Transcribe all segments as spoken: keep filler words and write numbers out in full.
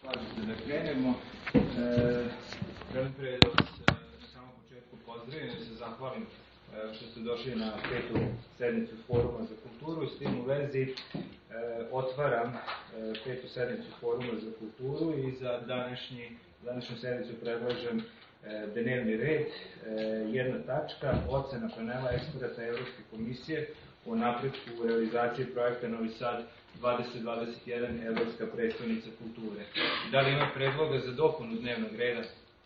slažete da krenemo. Želim pre da vas na samom početku pozdravim, da se zahvalim što ste došli na petu sednicu Foruma za kulturu. S tim u vezi otvaram petu sednicu Foruma za kulturu i za današnji, današnju sednicu predlažem dnevni red, jedna tačka, ocena panela eksperata Evropske komisije o napretku u realizaciji projekta Novi Sad dvadeset dvadeset jedan Evropska prestonica kulture. Da li ima predloga za dopunu dnevnog reda?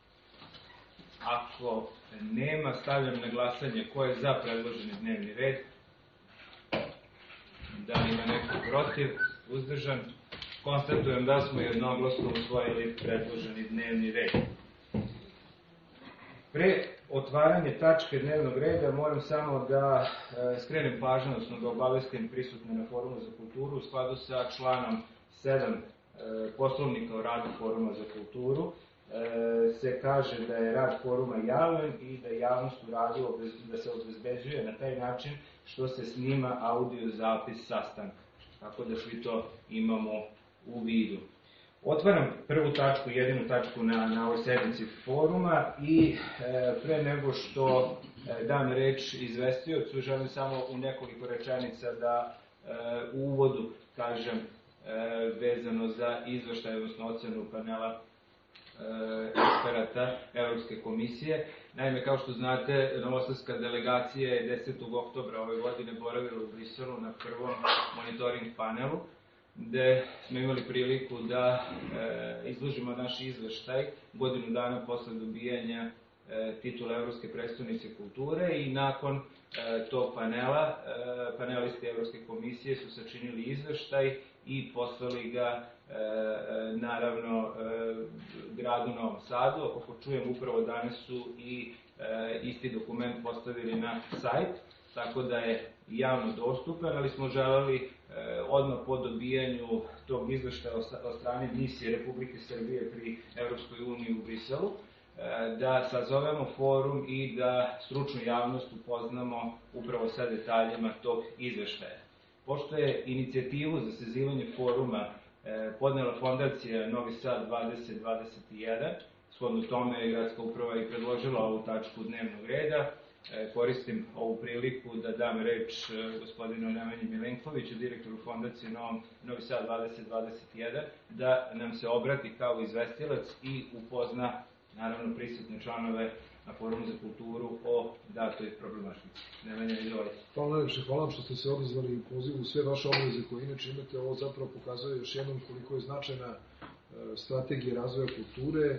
Ako nema, stavljam na glasanje ko je za predloženi dnevni red. Da li ima neko protiv? Uzdržan? Konstatujem da smo jednoglasno usvojili predloženi dnevni red. Pre otvaranje tačke dnevnog reda moram samo da e, skrenem pažnju, odnosno da obavestim prisutne na Forumu za kulturu u skladu sa članom sedam e, Poslovnika o radu Foruma za kulturu. E, se kaže da je rad foruma javan i da javnost u radu obez, da se obezbeđuje na taj način što se snima audio zapis sastanka. Tako da svi to imamo u vidu. Otvaram prvu tačku, jedinu tačku na, na ovoj sednici foruma i e, pre nego što e, dam reč izvestiocu, želim samo u nekoliko rečenica da e, u uvodu kažem e, vezano za izveštaj, odnosno ocenu panela e, eksperata Evropske komisije. Naime, kao što znate, novosadska delegacija je desetog oktobra ove godine boravila u Briselu na prvom monitoring panelu, gde smo imali priliku da e, izložimo naš izveštaj godinu dana posle dobijanja e, titula Evropske prestonice kulture i nakon e, tog panela, e, panelisti Evropske komisije su sačinili izveštaj i poslali ga e, naravno e, gradu Novom Sadu. Ako čujem, upravo danas su i e, isti dokument postavili na sajt, tako da je javno dostupan, ali smo želeli odmah po dobijanju tog izveštaja od strane misije Republike Srbije pri Evropskoj uniji u Briselu, da sazovemo forum i da stručnu javnost upoznamo upravo sa detaljima tog izveštaja. Pošto je inicijativu za sazivanje foruma podnela fondacija Novi Sad dvadeset dvadeset jedan, shodno tome je gradska uprava i predložila ovu tačku dnevnog reda, koristim ovu priliku da dam reč gospodinu Nemanji Milenkoviću, direktoru fondacije Novi Sad dvadeset dvadeset jedan, da nam se obrati kao izvestilac i upozna, naravno, prisutne članove na Forumu za kulturu o datoj problematici. Nemanja, izvolite. Hvala najviše, hvala vam što ste se odazvali u pozivu. Sve vaše obaveze koje inače imate, ovo zapravo pokazuje još jednom koliko je značajna strategija razvoja kulture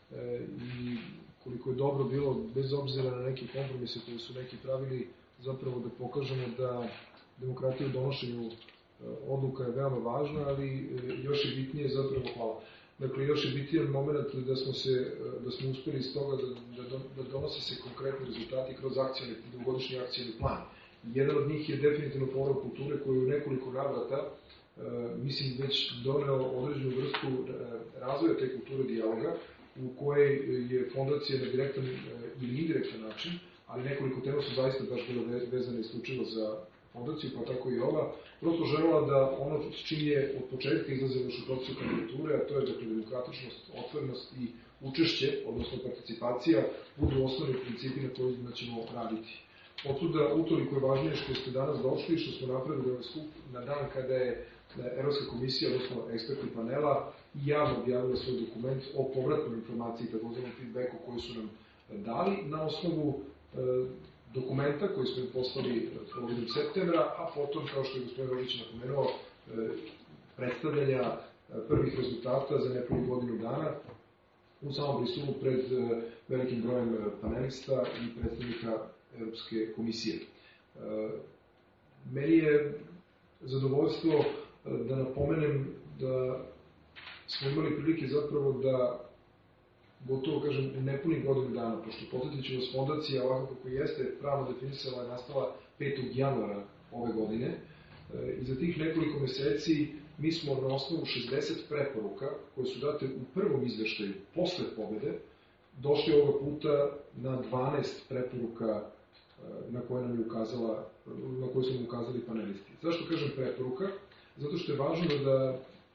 i koliko je dobro bilo, bez obzira na neke kompromise koje su neki pravili, zapravo da pokažemo da demokratija u donošenju odluka je veoma važna, ali još je bitnije zapravo, hvala, dakle još je bitnije moment da smo se, da smo uspeli iz toga da, da, da donose se konkretni rezultati kroz akcijni, dugogodišnji akcijni plan. Jedan od njih je definitivno Forum kulture koji u nekoliko navrata, mislim, već doneo određenu vrstu razvoja te kulture dijaloga, u kojoj je fondacija na direktan ili indirektan način, ali nekoliko tema su zaista baš bilo vezane isključivo za fondaciju, pa tako i ova, prosto želela da ono s čim je od početka izlazilo još u procesu kandidature, a to je dakle demokratičnost, otvorenost i učešće, odnosno participacija, budu osnovni principi na kojima ćemo raditi. Otuda, utoliko je važnije što ste danas došli, što smo napravili ovaj skup na dan kada je Evropska komisija, odnosno eksperti panela, javno objavila svoj dokument o povratnoj informaciji, takozvanom feedbacku koji su nam dali na osnovu e, dokumenta koji smo im poslali polovinom septembra, a potom, kao što je gospodin Rožić napomenuo, e, predstavljanja prvih rezultata za nepunih godinu dana u samom Briselu pred e, velikim brojem panelista i predstavnika Evropske komisije. E, meni je zadovoljstvo da napomenem da smo imali prilike zapravo da gotovo, kažem, u nepunih godinu dana, pošto podsjetit ću vas, fondacija ovako kako jeste pravno definisala je nastala petog januara ove godine. E, i za tih nekoliko meseci mi smo na osnovu šezdeset preporuka koje su date u prvom izveštaju posle pobede došli ovoga puta na dvanaest preporuka na koje nam je ukazala, na koje su nam ukazali panelisti. Zašto kažem preporuka? Zato što je važno da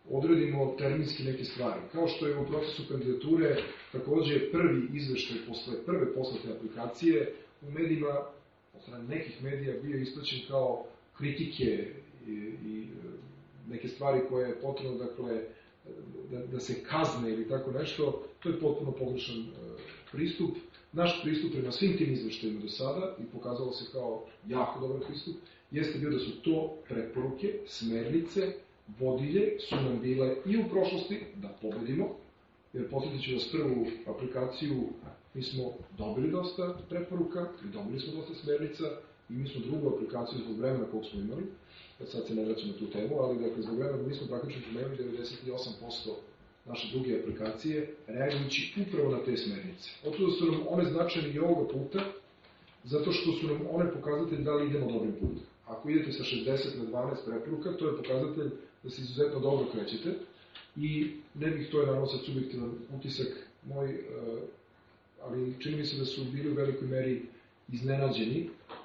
odredimo terminski neke stvari. Kao što je u procesu kandidature takođe prvi izveštaj posle prve poslate aplikacije u medijima, od strane nekih medija, bio isplaćen kao kritike i, i neke stvari koje je potrebno, dakle, da, da se kazne ili tako nešto, to je potpuno pogrešan e, pristup. Naš pristup prema svim tim izveštajima do sada, i pokazalo se kao jako dobar pristup, jeste bio da su to preporuke, smernice, vodilje su nam bile i u prošlosti da pobedimo, jer posjetit ću vas prvu aplikaciju, mi smo dobili dosta preporuka i dobili smo dosta smernica i mi smo drugu aplikaciju zbog vremena kog smo imali, sad se ne vraćam na tu temu, ali dakle, zbog vremena mi smo praktično primenili devedeset osam posto naše druge aplikacije, reagujući upravo na te smernice. Otuda su nam one značajne i ovoga puta, zato što su nam one pokazatelj da li idemo dobrim putem. Ako idete sa šezdeset na dvanaest preporuka, to je pokazatelj da se izuzetno dobro krećete i ne bih, to je naravno sad subjektivan utisak moj, ali čini mi se da su bili u velikoj meri iznenađeni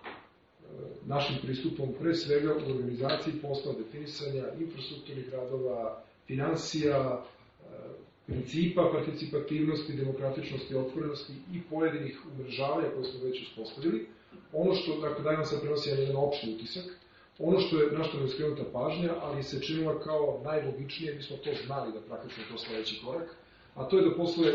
našim pristupom, pre svega u organizaciji posla, definisanja infrastrukturnih radova, finansija, principa participativnosti, demokratičnosti, otvorenosti i pojedinih umrežavanja koje smo već uspostavili. Ono što, dakle, dajem sam prenosi jedan opšti utisak, ono što je, na što je skrenuta pažnja, ali se činila kao najlogičnije, mi smo to znali da praktično je to sledeći korak, a to je da posle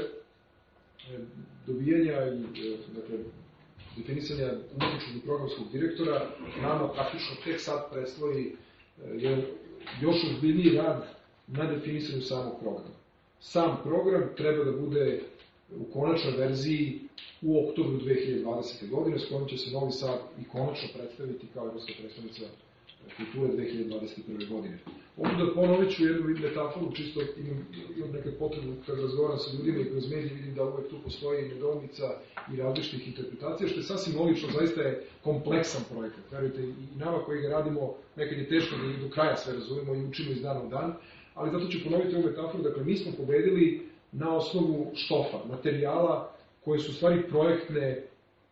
dobijanja i, dakle, definisanja umetničkog i programskog direktora, nama praktično tek sad predstoji jedan još ozbiljniji rad na definisanju samog programa. Sam program treba da bude u konačnoj verziji u oktobru dve hiljade dvadesete. godine, s kojom će se Novi Sad i konačno predstaviti kao evropska predstavnica kulture dve hiljade dvadeset prve. godine. Ovdje da ponovit ću jednu metaforu, čisto imam, imam nekad potrebu kad razgovaram sa ljudima i kroz medije vidim da uvek tu postoji nedoumica i različitih interpretacija, što je sasvim logično, zaista je kompleksan projekat. Verujte, i nama koji ga radimo, nekad je teško da do kraja sve razumemo i učimo iz dana u dan, ali zato ću ponoviti ovu metaforu, dakle, mi smo pobedili na osnovu štofa, materijala koje su u stvari projektne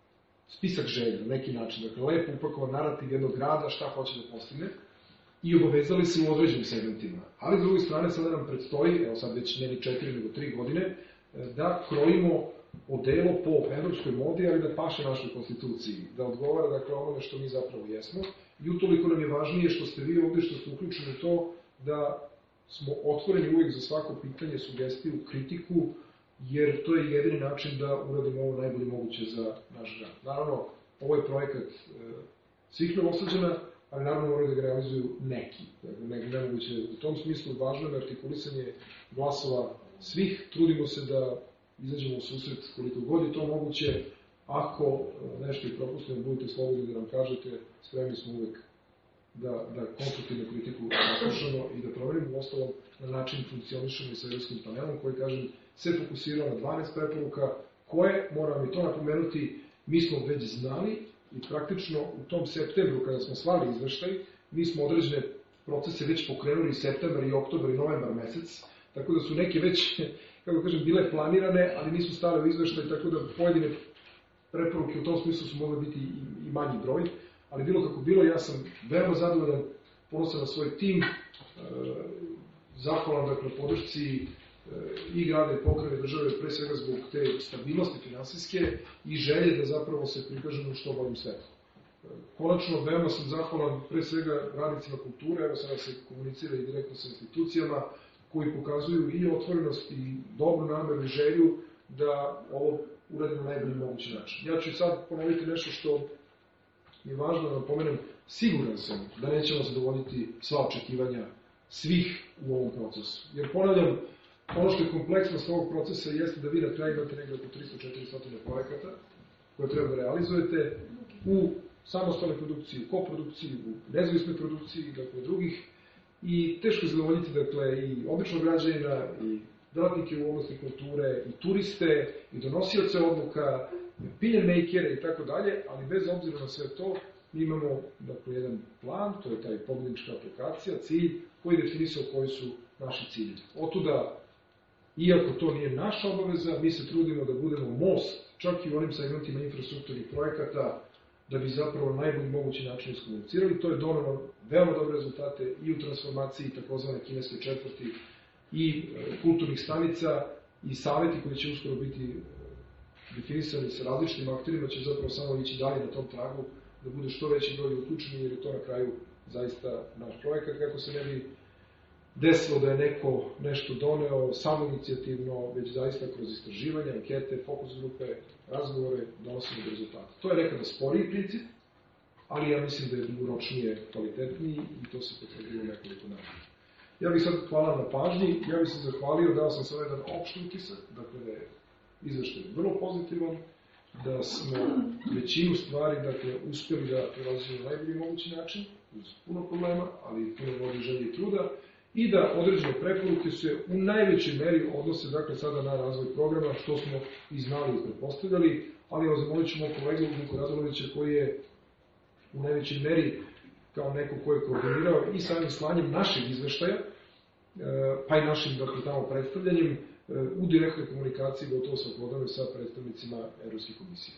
spisak želja, na neki način, dakle, lepo upakovan narativ jednog grada, šta hoće da postigne, i obavezali se u određenim segmentima. Ali, s druge strane, sada nam predstoji, evo sad već ne ni četiri, nego tri godine, da krojimo odelo po evropskoj modi, ali da paše našoj konstituciji, da odgovara, dakle, onome što mi zapravo jesmo. I utoliko nam je važnije što ste vi ovde, što ste uključeni u to, da smo otvoreni uvijek za svako pitanje, sugestiju, kritiku, jer to je jedini način da uradimo ovo najbolje moguće za naš grad. Naravno, ovo je projekat e, svih Novosađana, ali naravno moraju da ga realizuju neki. Dakle, ne, nemoguće. U tom smislu važno je artikulisanje glasova svih. Trudimo se da izađemo u susret koliko god je to moguće. Ako nešto i propustimo, budite slobodni da nam kažete, spremni smo uvek da, da konstruktivnu kritiku naslušamo i da promenimo ostalom na način funkcionišemo i sa evropskim panelom koji, kažem, se fokusirao na dvanaest preporuka koje, moram i to napomenuti, mi smo već znali i praktično u tom septembru kada smo slali izveštaj, mi smo određene procese već pokrenuli septembar i oktobar i novembar mesec, tako da su neke već, kako kažem, bile planirane, ali nisu stale u izveštaj, tako da pojedine preporuke u tom smislu su mogli biti i, i manji broj, ali bilo kako bilo, ja sam veoma zadovoljan, ponosan na svoj tim, e, zahvalan, dakle, podršci e, i grada i pokrajine države, pre svega zbog te stabilnosti finansijske i želje da zapravo se prikažemo u što boljim svetu. E, konačno, veoma sam zahvalan pre svega radnicima kulture, evo sada se komunicira i direktno sa institucijama koji pokazuju i otvorenost i dobru nameru i želju da ovo uradimo na najbolji mogući način. Ja ću sad ponoviti nešto što je važno da napomenem, siguran sam da nećemo zadovoljiti sva očekivanja svih u ovom procesu. Jer ponavljam, ono što je kompleksnost ovog procesa jeste da vi na kraju imate negdje oko tristo do četiristo projekata koje treba da realizujete u samostalnoj produkciji, u koprodukciji, u nezavisnoj produkciji i dakle drugih. I teško je zadovoljiti, dakle, i običnog građanina, i delatnike u oblasti kulture, i turiste, i donosioce odluka, opinion makere i tako dalje, ali bez obzira na sve to, mi imamo, dakle, jedan plan, to je taj pobednička aplikacija, cilj, koji definisao koji su naši cilji. Otuda, iako to nije naša obaveza, mi se trudimo da budemo most, čak i u onim segmentima infrastrukturnih projekata, da bi zapravo na najbolji mogući način iskomunicirali. To je donelo veoma dobre rezultate i u transformaciji takozvane kineske četvrti i kulturnih stanica i saveti koji će uskoro biti definisani sa različitim akterima će zapravo samo ići dalje na tom tragu da bude što veći broj uključeni, jer je to na kraju zaista naš projekat, kako se ne bi desilo da je neko nešto doneo samoinicijativno, već zaista kroz istraživanja, ankete, fokus grupe, razgovore, donosimo do rezultata. To je nekada sporiji princip, ali ja mislim da je dugoročnije kvalitetniji i to se potvrdilo nekoliko načina. Ja bih sad hvala na pažnji, ja bih se zahvalio, dao sam samo jedan opšti utisak, dakle da je izveštaj vrlo pozitivan, da smo većinu stvari dakle, uspeli da prelazimo na najbolji mogući način, uz puno problema, ali puno vode, želje i truda, i da određene preporuke se u najvećoj meri odnose dakle, sada na razvoj programa, što smo i znali i pretpostavljali, ali evo zamolit ću moj kolegu Vuku Radulovića, koji je u najvećoj meri kao neko ko je koordinirao i samim slanjem našeg izveštaja, pa i našim dakle, tamo predstavljanjem, u direktnoj komunikaciji gotovo svakodnevno sa predstavnicima Evropske komisije.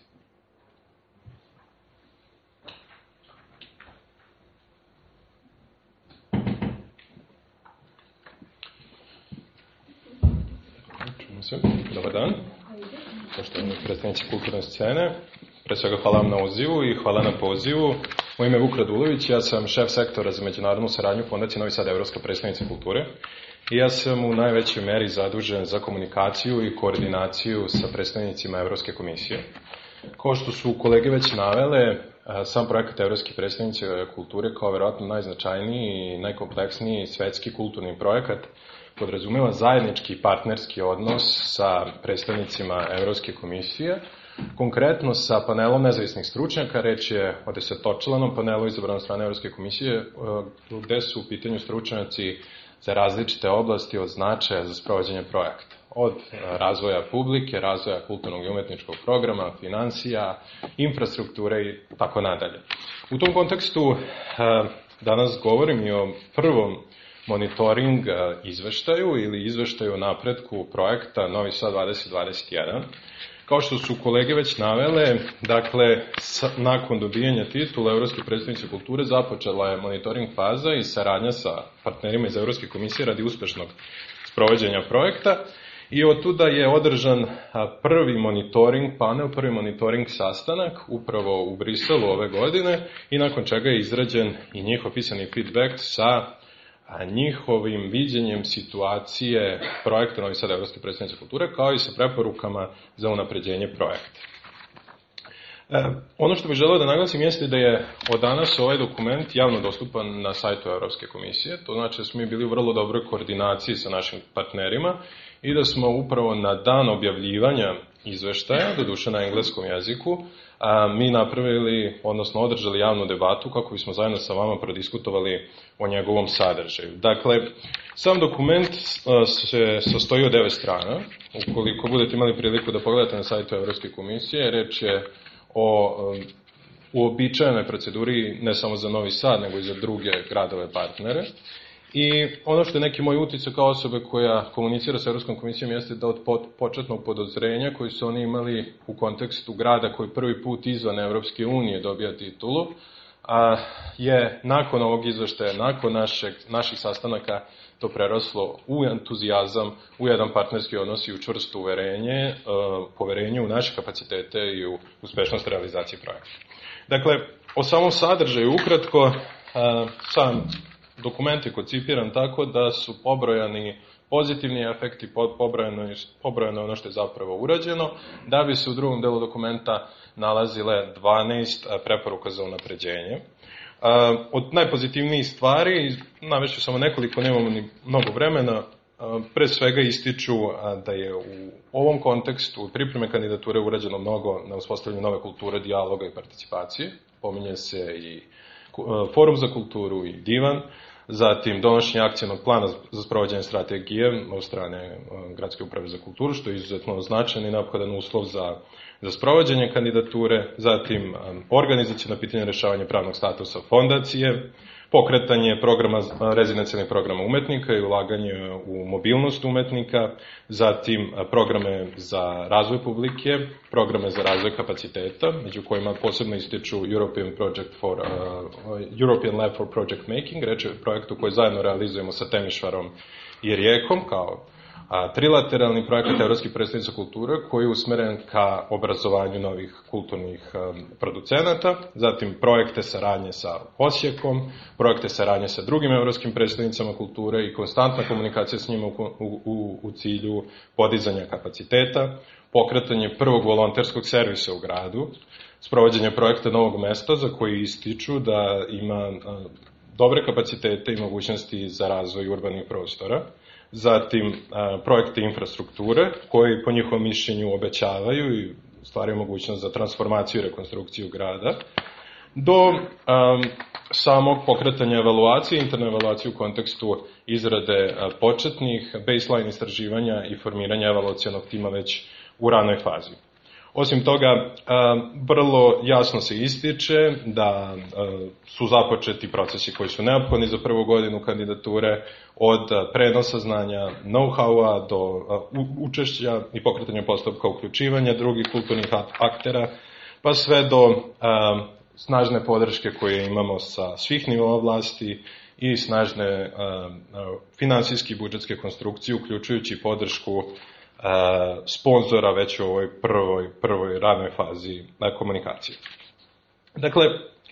Dobar dan, poštovani predstavnici kulturne scene. Pre svega hvala vam na odzivu i hvala na pozivu. Moje ime je Vuk Radulović, ja sam šef sektora za međunarodnu saradnju Fondacije Novi Sad Evropska predstavnica kulture i ja sam u najvećoj meri zadužen za komunikaciju i koordinaciju sa predstavnicima Evropske komisije. Kao što su kolege već navele, sam projekat Evropske predstavnice kulture kao verovatno najznačajniji i najkompleksniji svetski kulturni projekat podrazumeva zajednički partnerski odnos sa predstavnicima Evropske komisije, konkretno sa panelom nezavisnih stručnjaka. Reč je o desetočlanom panelu izabranom strane Evropske komisije, gde su u pitanju stručnjaci za različite oblasti od značaja za sprovođenje projekta. Od razvoja publike, razvoja kulturnog i umetničkog programa, finansija, infrastrukture i tako nadalje. U tom kontekstu danas govorim i o prvom monitoring izveštaju ili izveštaju o napretku projekta Novi Sad dvadeset dvadeset jedan. Kao što su kolege već navele, dakle, nakon dobijanja titula Evropske predstavnice kulture započela je monitoring faza i saradnja sa partnerima iz Evropske komisije radi uspešnog sprovođenja projekta i od tuda je održan prvi monitoring panel, prvi monitoring sastanak upravo u Briselu ove godine i nakon čega je izrađen i njihov pisani feedback sa njihovim viđenjem situacije projekta Novi Sad Evropske predstavnice kulture, kao i sa preporukama za unapređenje projekta. E, ono što bih želeo da naglasim jeste da je od danas ovaj dokument javno dostupan na sajtu Evropske komisije. To znači da smo mi bili u vrlo dobroj koordinaciji sa našim partnerima i da smo upravo na dan objavljivanja izveštaja, doduše na engleskom jeziku, a, mi napravili, odnosno održali javnu debatu kako bismo zajedno sa vama prodiskutovali o njegovom sadržaju. Dakle, sam dokument a, se sastoji od devet strana. Ukoliko budete imali priliku da pogledate na sajtu Evropske komisije, reč je o a, uobičajenoj proceduri ne samo za Novi Sad, nego i za druge gradove partnere. I ono što je neki moj utisak kao osobe koja komunicira sa Evropskom komisijom jeste da od početnog podozrenja koji su oni imali u kontekstu grada koji prvi put izvan Evropske unije dobija titulu, a, je nakon ovog izveštaja, nakon našeg, naših sastanaka to preraslo u entuzijazam, u jedan partnerski odnos i u čvrsto uverenje, a, poverenje u naše kapacitete i u uspešnost realizacije projekta. Dakle, o samom sadržaju ukratko, a, sam dokument je koncipiran tako da su pobrojani pozitivni efekti, pobrojano, pobrojano ono što je zapravo urađeno, da bi se u drugom delu dokumenta nalazile dvanaest preporuka za unapređenje. Od najpozitivnijih stvari, navešću samo nekoliko, nemamo ni mnogo vremena, pre svega ističu da je u ovom kontekstu pripreme kandidature urađeno mnogo na uspostavljanju nove kulture, dijaloga i participacije. Pominje se i Forum za kulturu i divan, zatim donošenje akcijnog plana za sprovođenje strategije od strane Gradske uprave za kulturu, što je izuzetno značajan i neophodan uslov za, za sprovođenje kandidature, zatim organizacijno pitanje rešavanja pravnog statusa fondacije, pokretanje programa, rezidencijalnih programa umetnika i ulaganje u mobilnost umetnika, zatim programe za razvoj publike, programe za razvoj kapaciteta, među kojima posebno ističu European, Project for, uh, European Lab for Project Making, reč je o projektu koji zajedno realizujemo sa Temišvarom i Rijekom kao a, trilateralni projekat Evropskih predstavnica kulture koji je usmeren ka obrazovanju novih kulturnih a, producenata, zatim projekte saradnje sa Osijekom, projekte saradnje sa drugim evropskim predstavnicama kulture i konstantna komunikacija s njima u, u, u cilju podizanja kapaciteta, pokretanje prvog volonterskog servisa u gradu, sprovođenje projekta Novog mesta za koji ističu da ima a, dobre kapacitete i mogućnosti za razvoj urbanih prostora, zatim a, projekte infrastrukture koji po njihovom mišljenju obećavaju i stvaraju mogućnost za transformaciju i rekonstrukciju grada, do a, samog pokretanja evaluacije, interne evaluacije u kontekstu izrade a, početnih baseline istraživanja i formiranja evaluacionog tima već u ranoj fazi. Osim toga, vrlo jasno se ističe da su započeti procesi koji su neophodni za prvu godinu kandidature, od prenosa znanja, know-howa do učešća i pokretanja postupka uključivanja drugih kulturnih aktera, pa sve do snažne podrške koje imamo sa svih nivoa vlasti i snažne finansijske i budžetske konstrukcije, uključujući podršku sponzora već u ovoj prvoj, prvoj ranoj fazi komunikacije. Dakle,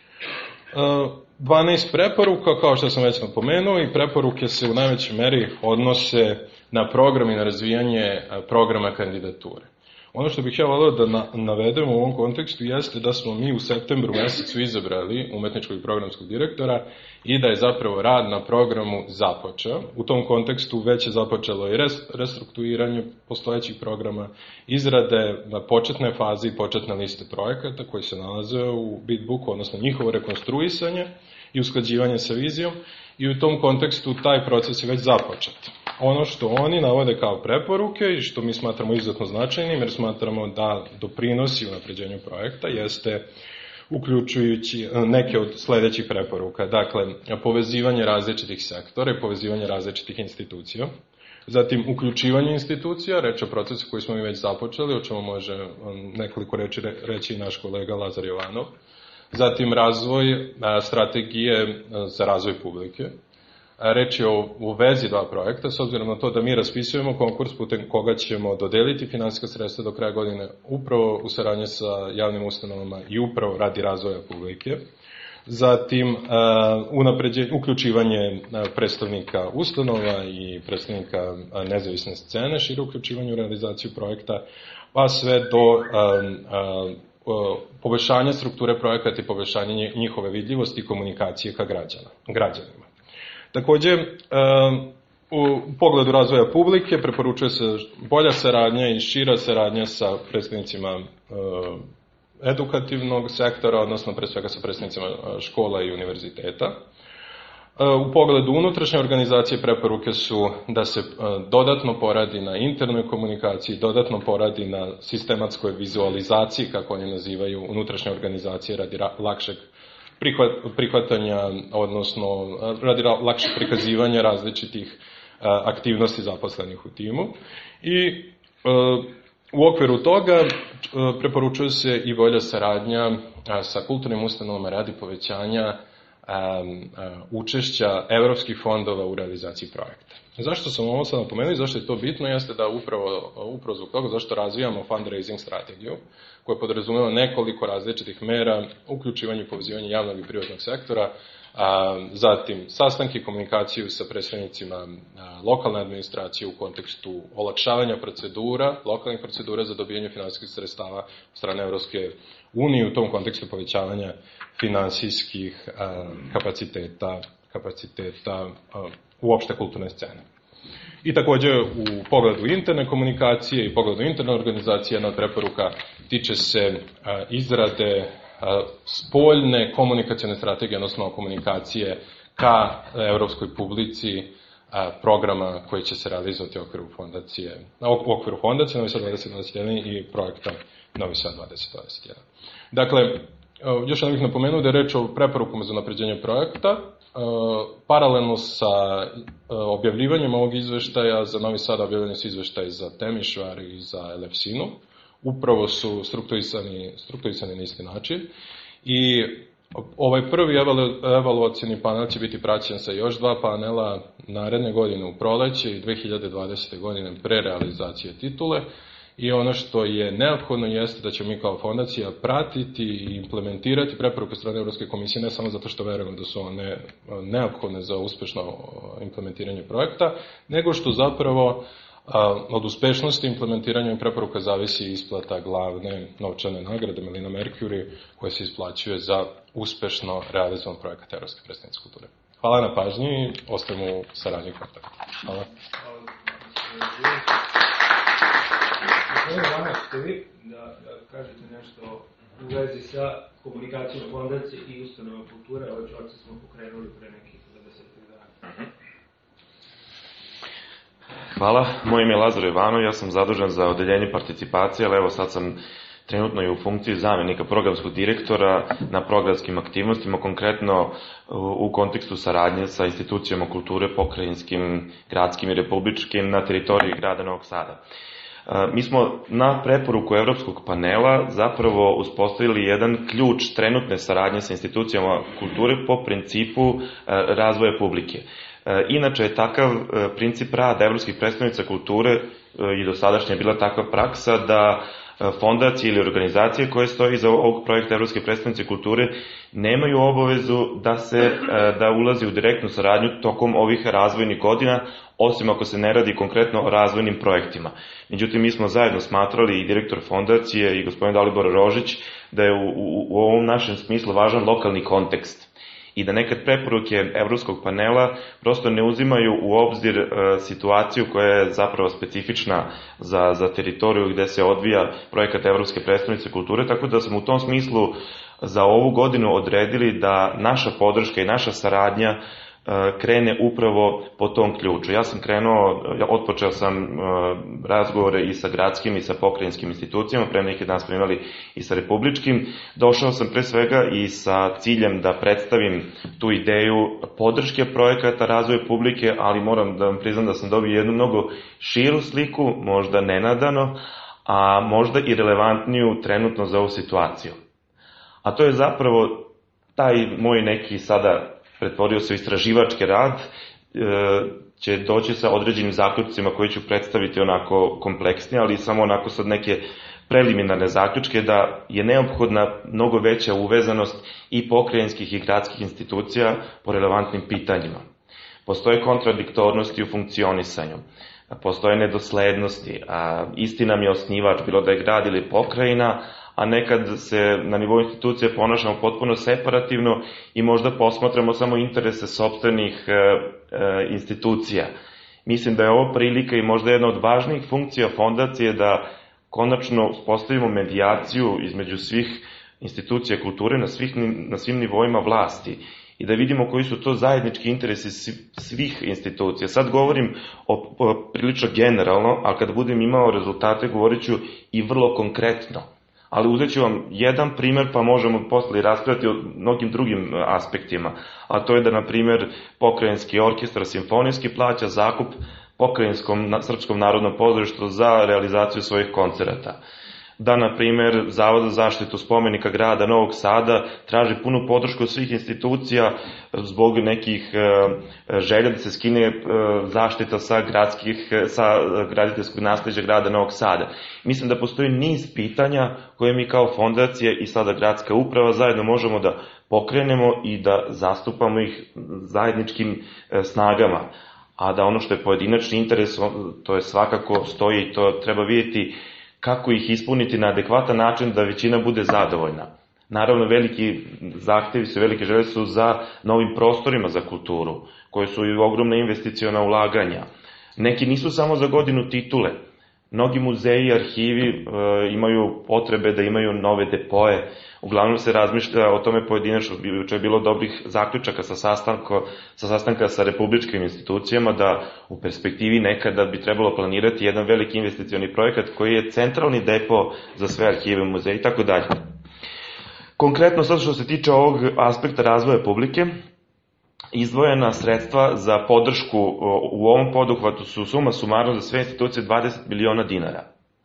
dvanaest preporuka, kao što sam već napomenuo, i preporuke se u najvećoj meri odnose na program i na razvijanje programa kandidature. Ono što bih ja volio da navedem u ovom kontekstu jeste da smo mi u septembru mesecu izabrali umetničkog i programskog direktora i da je zapravo rad na programu započeo. U tom kontekstu već je započelo i restrukturiranje postojećih programa, izrade na početne faze i početne liste projekata koji se nalaze u Bitbooku, odnosno njihovo rekonstruisanje i usklađivanje sa vizijom, i u tom kontekstu taj proces je već započet. Ono što oni navode kao preporuke i što mi smatramo izuzetno značajnim, jer smatramo da doprinosi unapređenju projekta, jeste uključujući neke od sledećih preporuka. Dakle, povezivanje različitih sektora i povezivanje različitih institucija. Zatim, uključivanje institucija, reč o procesu koji smo mi već započeli, o čemu može nekoliko reči reći i naš kolega Lazar Jovanov. Zatim, razvoj strategije za razvoj publike. Reč je o, o vezi dva projekta, s obzirom na to da mi raspisujemo konkurs putem koga ćemo dodeliti finansijska sredstva do kraja godine upravo u saradnji sa javnim ustanovama i upravo radi razvoja publike. Zatim, uh, unapređenje, uključivanje predstavnika ustanova i predstavnika nezavisne scene, šire uključivanje u realizaciju projekta, pa sve do uh, uh, poboljšanja strukture projekata i poboljšanja njihove vidljivosti i komunikacije ka građana, građanima. Takođe, u pogledu razvoja publike preporučuje se bolja saradnja i šira saradnja sa predstavnicima edukativnog sektora, odnosno pre svega sa predstavnicima škola i univerziteta. U pogledu unutrašnje organizacije preporuke su da se dodatno poradi na internoj komunikaciji, dodatno poradi na sistematskoj vizualizaciji, kako oni nazivaju, unutrašnje organizacije radi lakšeg prihvatanja, odnosno radi lakšeg prikazivanja različitih aktivnosti zaposlenih u timu. I u okviru toga preporučuje se i bolja saradnja sa kulturnim ustanovama radi povećanja učešća evropskih fondova u realizaciji projekta. Zašto sam ovo sad napomenuo i zašto je to bitno, jeste da upravo, upravo zbog toga zašto razvijamo fundraising strategiju, koja podrazumeva nekoliko različitih mera, uključivanje i povezivanje javnog i privatnog sektora, a, zatim sastanke i komunikaciju sa predstavnicima a, lokalne administracije u kontekstu olakšavanja procedura, lokalnih procedura za dobijanje finansijskih sredstava od strane Evropske unije, u tom kontekstu povećavanja finansijskih a, kapaciteta, kapaciteta a, uopšte kulturne scene. I takođe u pogledu interne komunikacije i pogledu interne organizacije jedna od preporuka tiče se a, izrade a, spoljne komunikacione strategije, odnosno komunikacije ka evropskoj publici a, programa koji će se realizovati u okviru fondacije, u okviru fondacije Novi Sad dvadeset dvadeset jedan i projekta Novi Sad dvadeset dvadeset jedan. Dakle, još jednom bih napomenuo da je reč o preporukama za napređenje projekta, paralelno sa objavljivanjem ovog izveštaja, za Novi Sad objavljeni su izveštaj za Temišvar i za Elefsinu. Upravo su strukturisani, strukturisani na isti način. I ovaj prvi evaluacijni panel će biti praćen sa još dva panela naredne godine u proleće i dve hiljade dvadesete. godine pre realizacije titule. I ono što je neophodno jeste da ćemo mi kao fondacija pratiti i implementirati preporuke strane Evropske komisije, ne samo zato što verujemo da su one neophodne za uspešno implementiranje projekta, nego što zapravo od uspešnosti implementiranja preporuka zavisi isplata glavne novčane nagrade Melina Mercury, koja se isplaćuje za uspešno realizovan projekat Evropske prestonice kulture. Hvala na pažnji i ostajemo u saradnji kontaktu. Hvala. Gospodin Vana, ćete vi da, da kažete nešto u vezi sa komunikacijom fondacije i ustanova kulture, od se smo pokrenuli pre nekih dvadeset dana. Hvala, moje ime je Lazar Jovanov, ja sam zadužen za odeljenje participacije, ali evo sad sam trenutno i u funkciji zamenika programskog direktora na programskim aktivnostima, konkretno u kontekstu saradnje sa institucijama kulture, pokrajinskim, gradskim i republičkim na teritoriji grada Novog Sada. Mi smo na preporuku Evropskog panela zapravo uspostavili jedan ključ trenutne saradnje sa institucijama kulture po principu razvoja publike. Inače je takav princip rada evropskih predstavnica kulture i do sadašnje je bila takva praksa da fondacije ili organizacije koje stoji iza ovog projekta Evropske predstavnice kulture nemaju obavezu da se da ulazi u direktnu saradnju tokom ovih razvojnih godina, osim ako se ne radi konkretno o razvojnim projektima. Međutim, mi smo zajedno smatrali i direktor fondacije i gospodin Dalibor Rožić da je u, u, u ovom našem smislu važan lokalni kontekst i da nekad preporuke Evropskog panela prosto ne uzimaju u obzir e, situaciju koja je zapravo specifična za, za teritoriju gde se odvija projekat Evropske predstavnice kulture, tako da smo u tom smislu za ovu godinu odredili da naša podrška i naša saradnja krene upravo po tom ključu. Ja sam krenuo, otpočeo sam razgovore i sa gradskim i sa pokrajinskim institucijama, pre neki dan smo imali i sa republičkim. Došao sam pre svega i sa ciljem da predstavim tu ideju podrške projekata razvoja publike, ali moram da vam priznam da sam dobio jednu mnogo širu sliku, možda nenadano, a možda i relevantniju trenutno za ovu situaciju. A to je zapravo taj moj neki sada pretvorio se u istraživački rad, će doći sa određenim zaključcima koji ću predstaviti onako kompleksnije, ali samo onako sad neke preliminarne zaključke da je neophodna mnogo veća uvezanost i pokrajinskih i gradskih institucija po relevantnim pitanjima. Postoje kontradiktornosti u funkcionisanju, postoje nedoslednosti, a isti nam je osnivač, bilo da je grad ili pokrajina, a nekad se na nivou institucije ponašamo potpuno separativno i možda posmatramo samo interese sopstvenih e, e, institucija. Mislim da je ovo prilika i možda jedna od važnijih funkcija fondacije da konačno uspostavimo medijaciju između svih institucija kulture na, svih, na svim nivoima vlasti i da vidimo koji su to zajednički interesi svih institucija. Sad govorim o, o prilično generalno, a kad budem imao rezultate govorit ću i vrlo konkretno. Ali uzet ću vam jedan primer pa možemo posle raspravljati o mnogim drugim aspektima. A to je da, na primer, pokrajinski orkestar simfonijski plaća zakup pokrajinskom Srpskom narodnom pozorištu za realizaciju svojih koncerata. Da, na primer, Zavod za zaštitu spomenika grada Novog Sada traži punu podršku svih institucija zbog nekih želja da se skine zaštita sa, gradskih, sa graditeljskog nasleđa grada Novog Sada. Mislim da postoji niz pitanja koje mi kao fondacija i sada gradska uprava zajedno možemo da pokrenemo i da zastupamo ih zajedničkim snagama. A da ono što je pojedinačni interes, to je svakako stoji i to treba vidjeti kako ih ispuniti na adekvatan način da većina bude zadovoljna. Naravno, veliki zahtevi su, velike želje su za novim prostorima za kulturu, koje su i ogromna investiciona ulaganja. Neki nisu samo za godinu titule. Mnogi muzeji i arhivi e, imaju potrebe da imaju nove depoje. Uglavnom se razmišlja o tome pojedinačno, juče je bilo dobrih zaključaka sa, sastanko, sa sastanka sa republičkim institucijama da u perspektivi nekada bi trebalo planirati jedan veliki investicioni projekat koji je centralni depo za sve arhive, muzeje i tako dalje. Konkretno sad što se tiče ovog aspekta razvoja publike, izdvojena sredstva za podršku u ovom poduhvatu su suma sumarno za sve institucije dvadeset miliona dinara.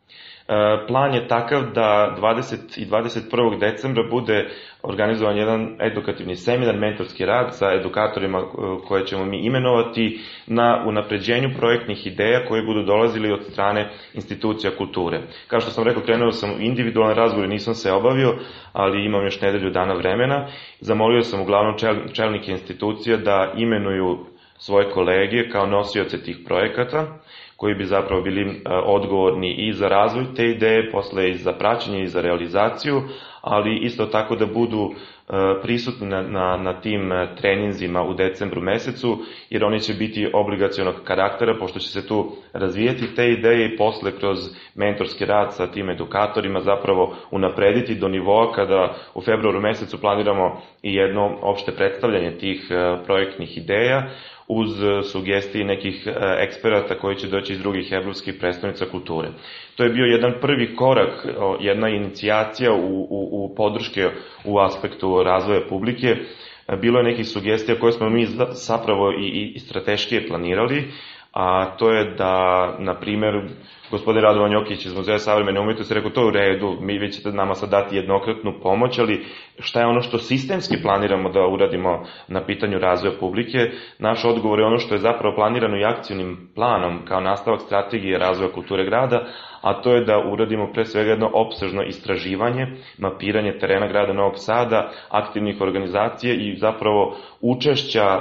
Plan je takav da dvadesetog i dvadeset prvog decembra bude organizovan jedan edukativni seminar, mentorski rad sa edukatorima koje ćemo mi imenovati na unapređenju projektnih ideja koje budu dolazili od strane institucija kulture. Kao što sam rekao, krenuo sam u individualan razgovor i nisam se obavio, ali imam još nedelju dana vremena. Zamolio sam uglavnom čelnike institucija da imenuju svoje kolege kao nosioce tih projekata, koji bi zapravo bili odgovorni i za razvoj te ideje, posle i za praćenje i za realizaciju, ali isto tako da budu prisutni na, na, na tim treninzima u decembru mesecu, jer oni će biti obligacionog karaktera, pošto će se tu razvijeti te ideje i posle kroz mentorski rad sa tim edukatorima zapravo unaprediti do nivoa kada u februaru mesecu planiramo i jedno opšte predstavljanje tih projektnih ideja, uz sugestije nekih eksperata koji će doći iz drugih evropskih predstavnica kulture. To je bio jedan prvi korak, jedna inicijacija u, u, u podrške u aspektu razvoja publike. Bilo je nekih sugestija koje smo mi zapravo i, i strateški planirali, a to je da, na primer, gospodin Radovan Jokić iz Muzeja savremene umetnosti rekao, to je u redu, mi vi ćete nama sad dati jednokratnu pomoć, ali šta je ono što sistemski planiramo da uradimo na pitanju razvoja publike? Naš odgovor je ono što je zapravo planirano i akcijnim planom kao nastavak strategije razvoja kulture grada, a to je da uradimo pre svega jedno opsežno istraživanje, mapiranje terena grada Novog Sada, aktivnih organizacija i zapravo učešća e,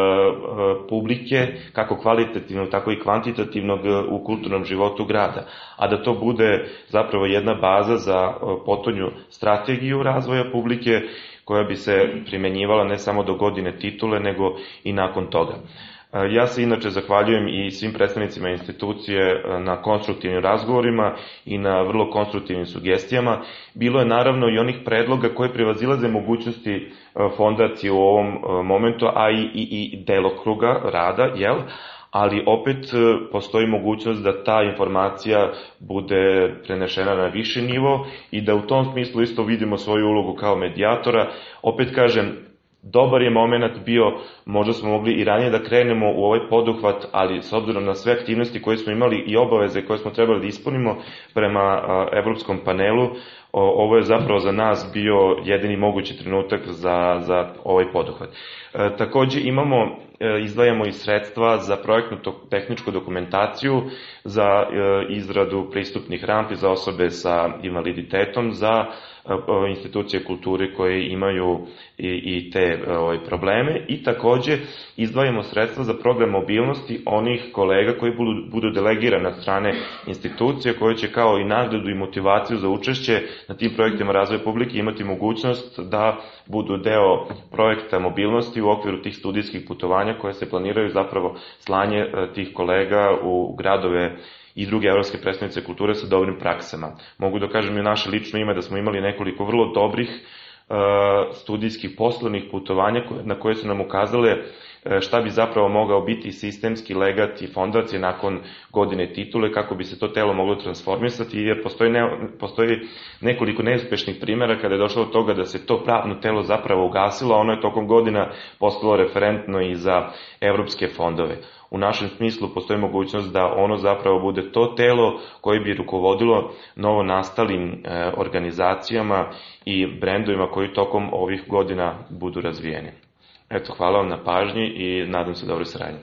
publike, kako kvalitativnog, tako i kvantitativnog u kulturnom životu grada, a da to bude zapravo jedna baza za potonju strategiju razvoja publike koja bi se primenjivala ne samo do godine titule, nego i nakon toga. Ja se inače zahvaljujem i svim predstavnicima institucije na konstruktivnim razgovorima i na vrlo konstruktivnim sugestijama. Bilo je naravno i onih predloga koje prevazilaze mogućnosti fondacije u ovom momentu, a i, i, i delokruga rada, jel? Ali opet postoji mogućnost da ta informacija bude prenešena na viši nivo i da u tom smislu isto vidimo svoju ulogu kao medijatora. Opet kažem, dobar je moment bio, možda smo mogli i ranije da krenemo u ovaj poduhvat, ali s obzirom na sve aktivnosti koje smo imali i obaveze koje smo trebali da ispunimo prema evropskom panelu, ovo je zapravo za nas bio jedini mogući trenutak za, za ovaj poduhvat. E, takođe imamo, e, izdvajamo i sredstva za projektnu tehničku dokumentaciju, za e, izradu pristupnih rampi za osobe sa invaliditetom, za institucije kulture koje imaju i, i te ovaj, probleme i takođe izdvajamo sredstva za program mobilnosti onih kolega koji budu, budu delegirani od strane institucije koje će kao i nagradu i motivaciju za učešće na tim projektima razvoja publike imati mogućnost da budu deo projekta mobilnosti u okviru tih studijskih putovanja koje se planiraju, zapravo slanje tih kolega u gradove i druge evropske predstavnice kulture sa dobrim praksama. Mogu da kažem i u naše lično ime da smo imali nekoliko vrlo dobrih uh, studijskih poslovnih putovanja na koje su nam ukazale šta bi zapravo mogao biti sistemski legat i fondacije nakon godine titule, kako bi se to telo moglo transformisati, jer postoji, ne, postoji nekoliko neuspešnih primjera kada je došlo od toga da se to pravno telo zapravo ugasilo, a ono je tokom godina postalo referentno i za evropske fondove. U našem smislu postoji mogućnost da ono zapravo bude to telo koje bi rukovodilo novo nastalim e, organizacijama i brendovima koji tokom ovih godina budu razvijeni. Eto, hvala vam na pažnji i nadam se dobroj saradnji.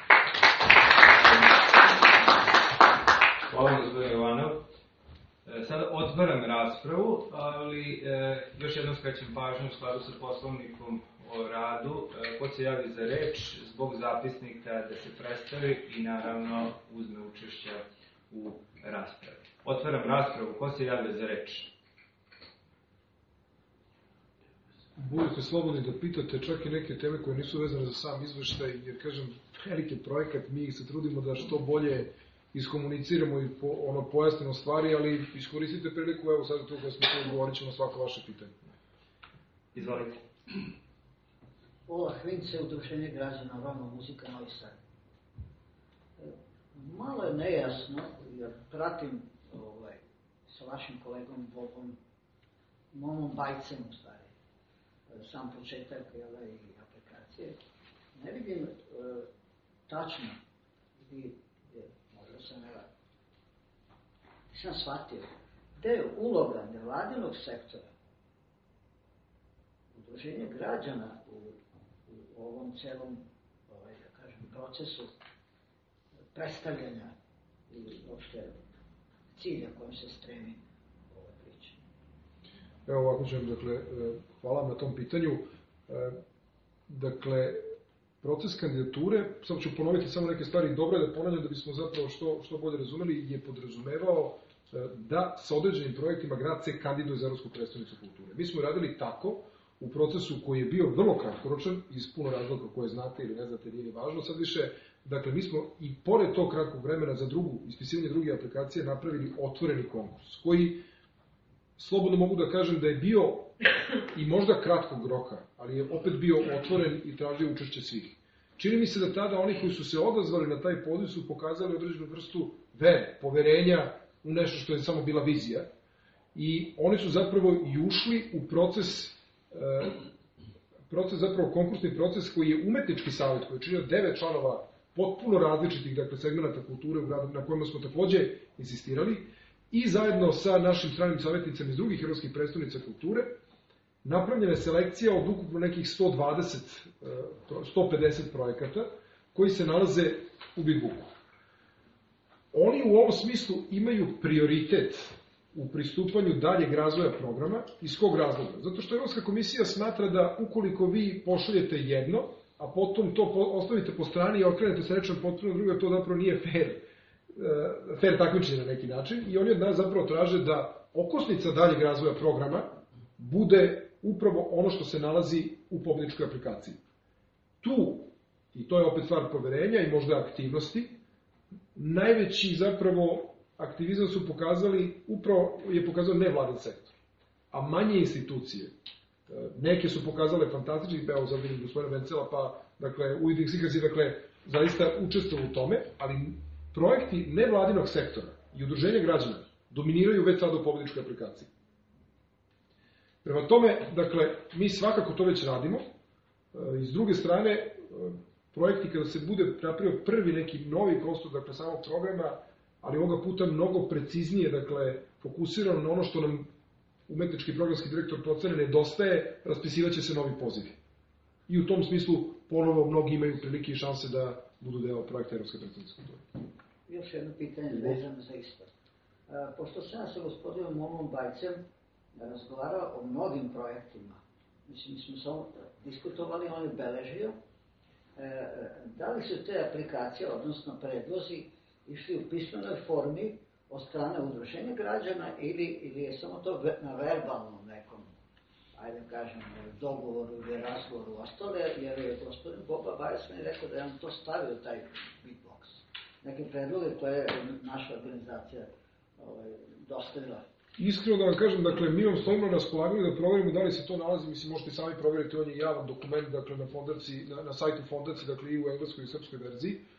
Hvala vam, gospodin Jovanov. Sada otvaram raspravu, ali e, još jednom skrećem pažnju u skladu sa poslovnikom o radu. E, ko se javi za reč zbog zapisnika da se predstavi i naravno uzme učešća u raspravi. Otvaram raspravu. Ko se javlja za reč? Budete slobodni da pitate čak i neke teme koje nisu vezane za sam izveštaj, jer kažem, veliki projekat, mi se trudimo da što bolje iskomuniciramo i po, ono, pojasnimo stvari, ali iskoristite priliku, evo sad tu kada smo tu, odgovorit ćemo svako vaše pitanje. Izvolite. Ova Hvince, Udruženje građana Roma, muzika Novi Sad. Malo je nejasno, jer pratim ovaj, sa vašim kolegom Bobom, Momom Bajcem u stvari, sam početak i aplikacije. ne vidim e, tačno, i možda sam ne nisam shvatio, gde je uloga nevladinog sektora, udruženje građana u, u ovom celom, ovaj, da kažem, procesu predstavljanja ili uopšte cilja kojim se stremi ova priča. Evo ovako ću vam, dakle, hvala vam na tom pitanju. Dakle, proces kandidature, samo ću ponoviti samo neke stvari, dobro je da ponavljam da bismo zapravo što, što bolje razumeli, je podrazumevao da sa određenim projektima grad se kandiduje za Evropsku prestonicu kulture. Mi smo radili tako u procesu koji je bio vrlo kratkoročan, iz puno razloga koje znate ili ne znate, nije ni važno, sad više, dakle, mi smo i pored tog kratkog vremena za drugu, ispisivanje druge aplikacije napravili otvoreni konkurs, koji, slobodno mogu da kažem da je bio i možda kratkog roka, ali je opet bio otvoren i tražio učešće svih. Čini mi se da tada oni koji su se odazvali na taj poziv su pokazali određenu vrstu vere, poverenja u nešto što je samo bila vizija, i oni su zapravo i ušli u proces, e, proces zapravo konkursni proces koji je umetnički savjet, koji je činio devet članova potpuno različitih, dakle, segmenta kulture u gradu, na kojima smo takođe insistirali, i zajedno sa našim stranim savjetnicama iz drugih evropskih predstavnica kulture, napravljena je selekcija od ukupno nekih sto dvadeset, sto pedeset projekata koji se nalaze u Bitbooku. Oni u ovom smislu imaju prioritet u pristupanju daljeg razvoja programa. Iz kog razloga? Zato što Evropska komisija smatra da ukoliko vi pošaljete jedno, a potom to ostavite po strani i okrenete se nečem potpuno drugo, to zapravo nije fair, fair takmičenje na neki način, i oni od nas zapravo traže da okosnica daljeg razvoja programa bude upravo ono što se nalazi u pobedničkoj aplikaciji. Tu, i to je opet stvar poverenja i možda aktivnosti, najveći zapravo aktivizam su pokazali, upravo je pokazao nevladin sektor, a manje institucije. Neke su pokazale fantastični, evo sad vidim gospodina Vencela, pa, dakle, u Idexikazi, dakle, zaista učestvovali u tome, ali projekti nevladinog sektora i udruženja građana dominiraju već sada u pobedničkoj aplikaciji. Prema tome, dakle, mi svakako to već radimo. I s druge strane, projekti kada se bude napravio prvi neki novi kostur, dakle, samog programa, ali ovoga puta mnogo preciznije, dakle, fokusirano na ono što nam umetnički programski direktor procene nedostaje, raspisivaće se novi pozivi. I u tom smislu, ponovo, mnogi imaju prilike i šanse da budu deo projekta Evropske predstavnice kulture. Još jedno pitanje vezano za isto. Pošto sam ja sa gospodinom Momom Bajcem razgovarao o mnogim projektima, mislim, mi smo samo diskutovali, on je beležio, da li su te aplikacije, odnosno predlozi, išli u pismenoj formi od strane udruženja građana ili, ili je samo to na verbalnom nekom, ajde kažem, dogovoru ili razgovoru ostale, jer je gospodin Boba Bajac mi rekao da je on to stavio u taj beatbox. Neke predloge koje je naša organizacija ovaj, dostavila. Iskreno da vam kažem, dakle, mi vam stojimo na raspolaganju da proverimo da li se to nalazi, mislim, možete sami proveriti, on je javan dokument, dakle, na, fondaciji, na, na sajtu fondacije, dakle, i u engleskoj i srpskoj verziji. E,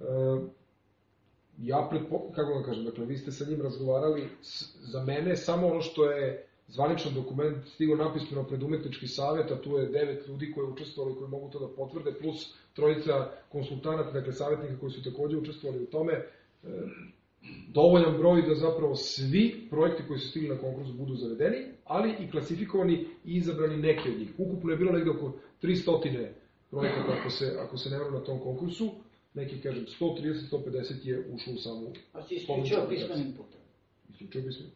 ja pretpo, kako vam kažem, dakle, vi ste sa njim razgovarali, s, za mene samo ono što je zvaničan dokument stigao napismeno pred umetnički savjet, a tu je devet ljudi koji učestvovali, koji mogu to da potvrde, plus trojica konsultanata, dakle, savjetnika koji su takođe učestvovali u tome, e, dovoljan broj da zapravo svi projekti koji su stigli na konkurs budu zavedeni, ali i klasifikovani i izabrani neki od njih. Ukupno je bilo negde oko tristo projekata, ako se, ako se ne vrlo na tom konkursu, neki, kažem, sto trideset do sto pedeset je ušlo u samu... A si isključio pismenim putem? Isključio pismenim.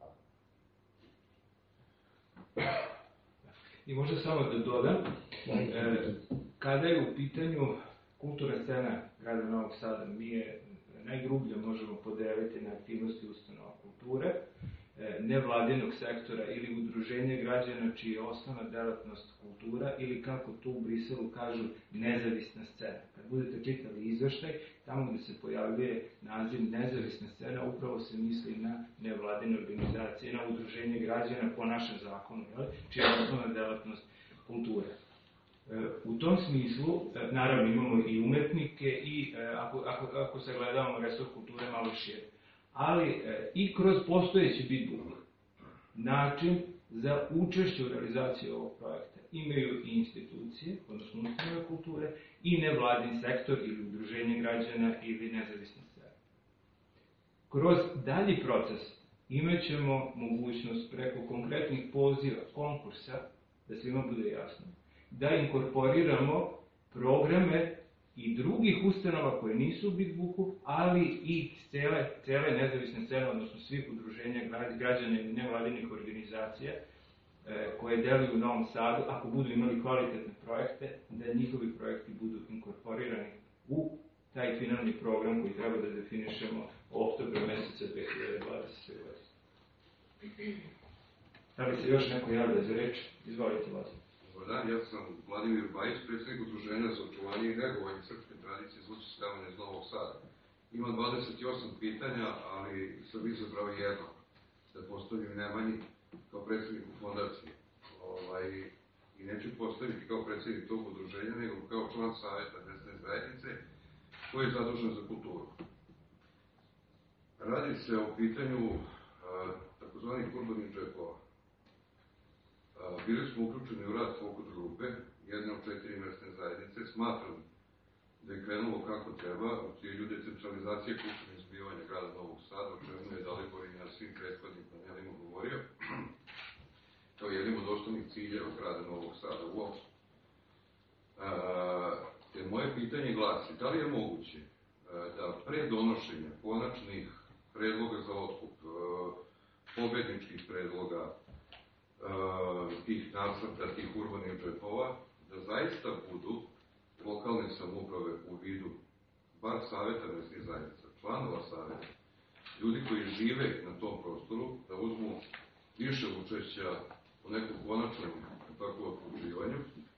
I možda samo da dodam, e, kada je u pitanju kulturna scena grada Novog Sada, mi je najgrublje možemo podeliti na aktivnosti ustanova kulture, nevladinog sektora ili udruženje građana čiji je osnovna delatnost kultura ili kako tu u Briselu kažu nezavisna scena. Kad budete čitali izveštaj, tamo gde se pojavljuje naziv nezavisna scena, upravo se misli na nevladine organizacije, na udruženje građana po našem zakonu, čija je osnovna delatnost kulture. U tom smislu, naravno, imamo i umetnike i, ako, ako, ako se gledamo resor kulture malo šire, ali i kroz postojeći Bitbook način za učešće u realizaciji ovog projekta imaju i institucije, odnosno ustanove kulture, i nevladin sektor ili udruženje građana ili nezavisni sfera. Kroz dalji proces imaćemo mogućnost preko konkretnih poziva, konkursa, da svima bude jasno, da inkorporiramo programe i drugih ustanova koje nisu u Big Booku, ali i cele, cele nezavisne scene, odnosno svih udruženja građana ili nevladinih organizacija e, koje deluju u Novom Sadu, ako budu imali kvalitetne projekte, da njihovi projekti budu inkorporirani u taj finalni program koji treba da definišemo oktobra meseca dve hiljade dvadesete. godine. Da li se još neko javlja za reč? Izvolite, Lazar. Dobar dan, ja sam Vladimir Bajić, predsjednik Udruženja za očuvanje i negovanje srpske tradicije zvučničkavanja iz Novog Sada. Imam dvadeset osam pitanja, ali sam izabrao jedno, da postavim Nemanji kao predsjedniku fondacije. Ovaj, I neću postaviti kao predsjednik tog udruženja, nego kao član savjeta mesne zajednice, koji je zadužen za kulturu. Radi se o pitanju takozvanih urbanih džepova. Bili smo uključeni u rad fokus grupe, jedne od četiri mesne zajednice. Smatram da je krenulo kako treba, u cilju decentralizacije kulturnih zbivanja grada Novog Sada, o čemu je Dalibor i na svim prethodnim panelima govorio, kao jednim od osnovnih ciljeva grada Novog Sada uopšte. Te moje pitanje glasi, da li je moguće da pre donošenja konačnih predloga za otkup, pobedničkih predloga, tih nacrta, tih urbanih džepova, da zaista budu lokalne samouprave u vidu bar savjeta mesnih zajednica, članova savjeta, ljudi koji žive na tom prostoru, da uzmu više učešća u nekom konačnom takvom odlučivanju,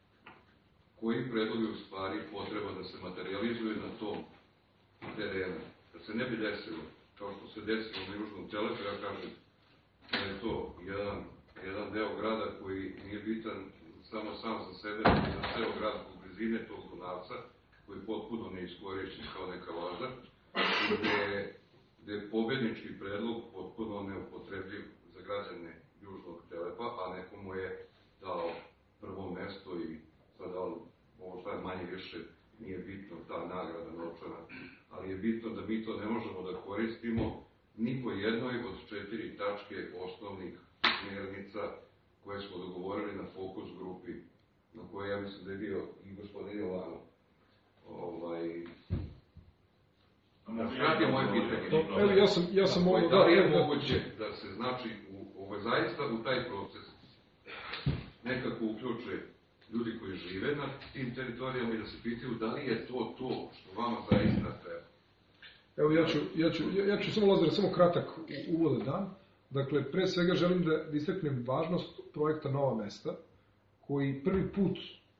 koji predlogi u stvari potreba da se materializuje na tom terenu. Da se ne bi desilo, kao što se desilo na Južnom Telefu, ja kažem da je to jedan, jedan deo grada koji nije bitan samo sam za sebe, nego za ceo grad u blizine tog Dunavca, koji je potpuno neiskorišćen kao neka važa, gde, gde je pobednički predlog potpuno neupotrebljiv za građane Južnog Telefa, a nekomu je dao prvo mesto i sad ovo šta je manje više nije bitno ta nagrada novčana, ali je bitno da mi to ne možemo da koristimo ni po jednoj od četiri tačke osnovnih smjernica koje smo dogovorili na fokus grupi, na koje ja mislim da je bio i gospodin Jovano. Ovaj... Skrati je moje pitanje. Evo, ja sam, ja sam ovo... Da li je moguće da se, znači, u, ovo zaista u taj proces nekako uključe ljudi koji žive na tim teritorijama i da se pitaju da li je to to što vama zaista treba? Evo, ja ću, ja ću, ja ću samo, Lazar, samo kratak uvod dan. Dakle, pre svega želim da istaknem važnost projekta Nova mesta, koji prvi put,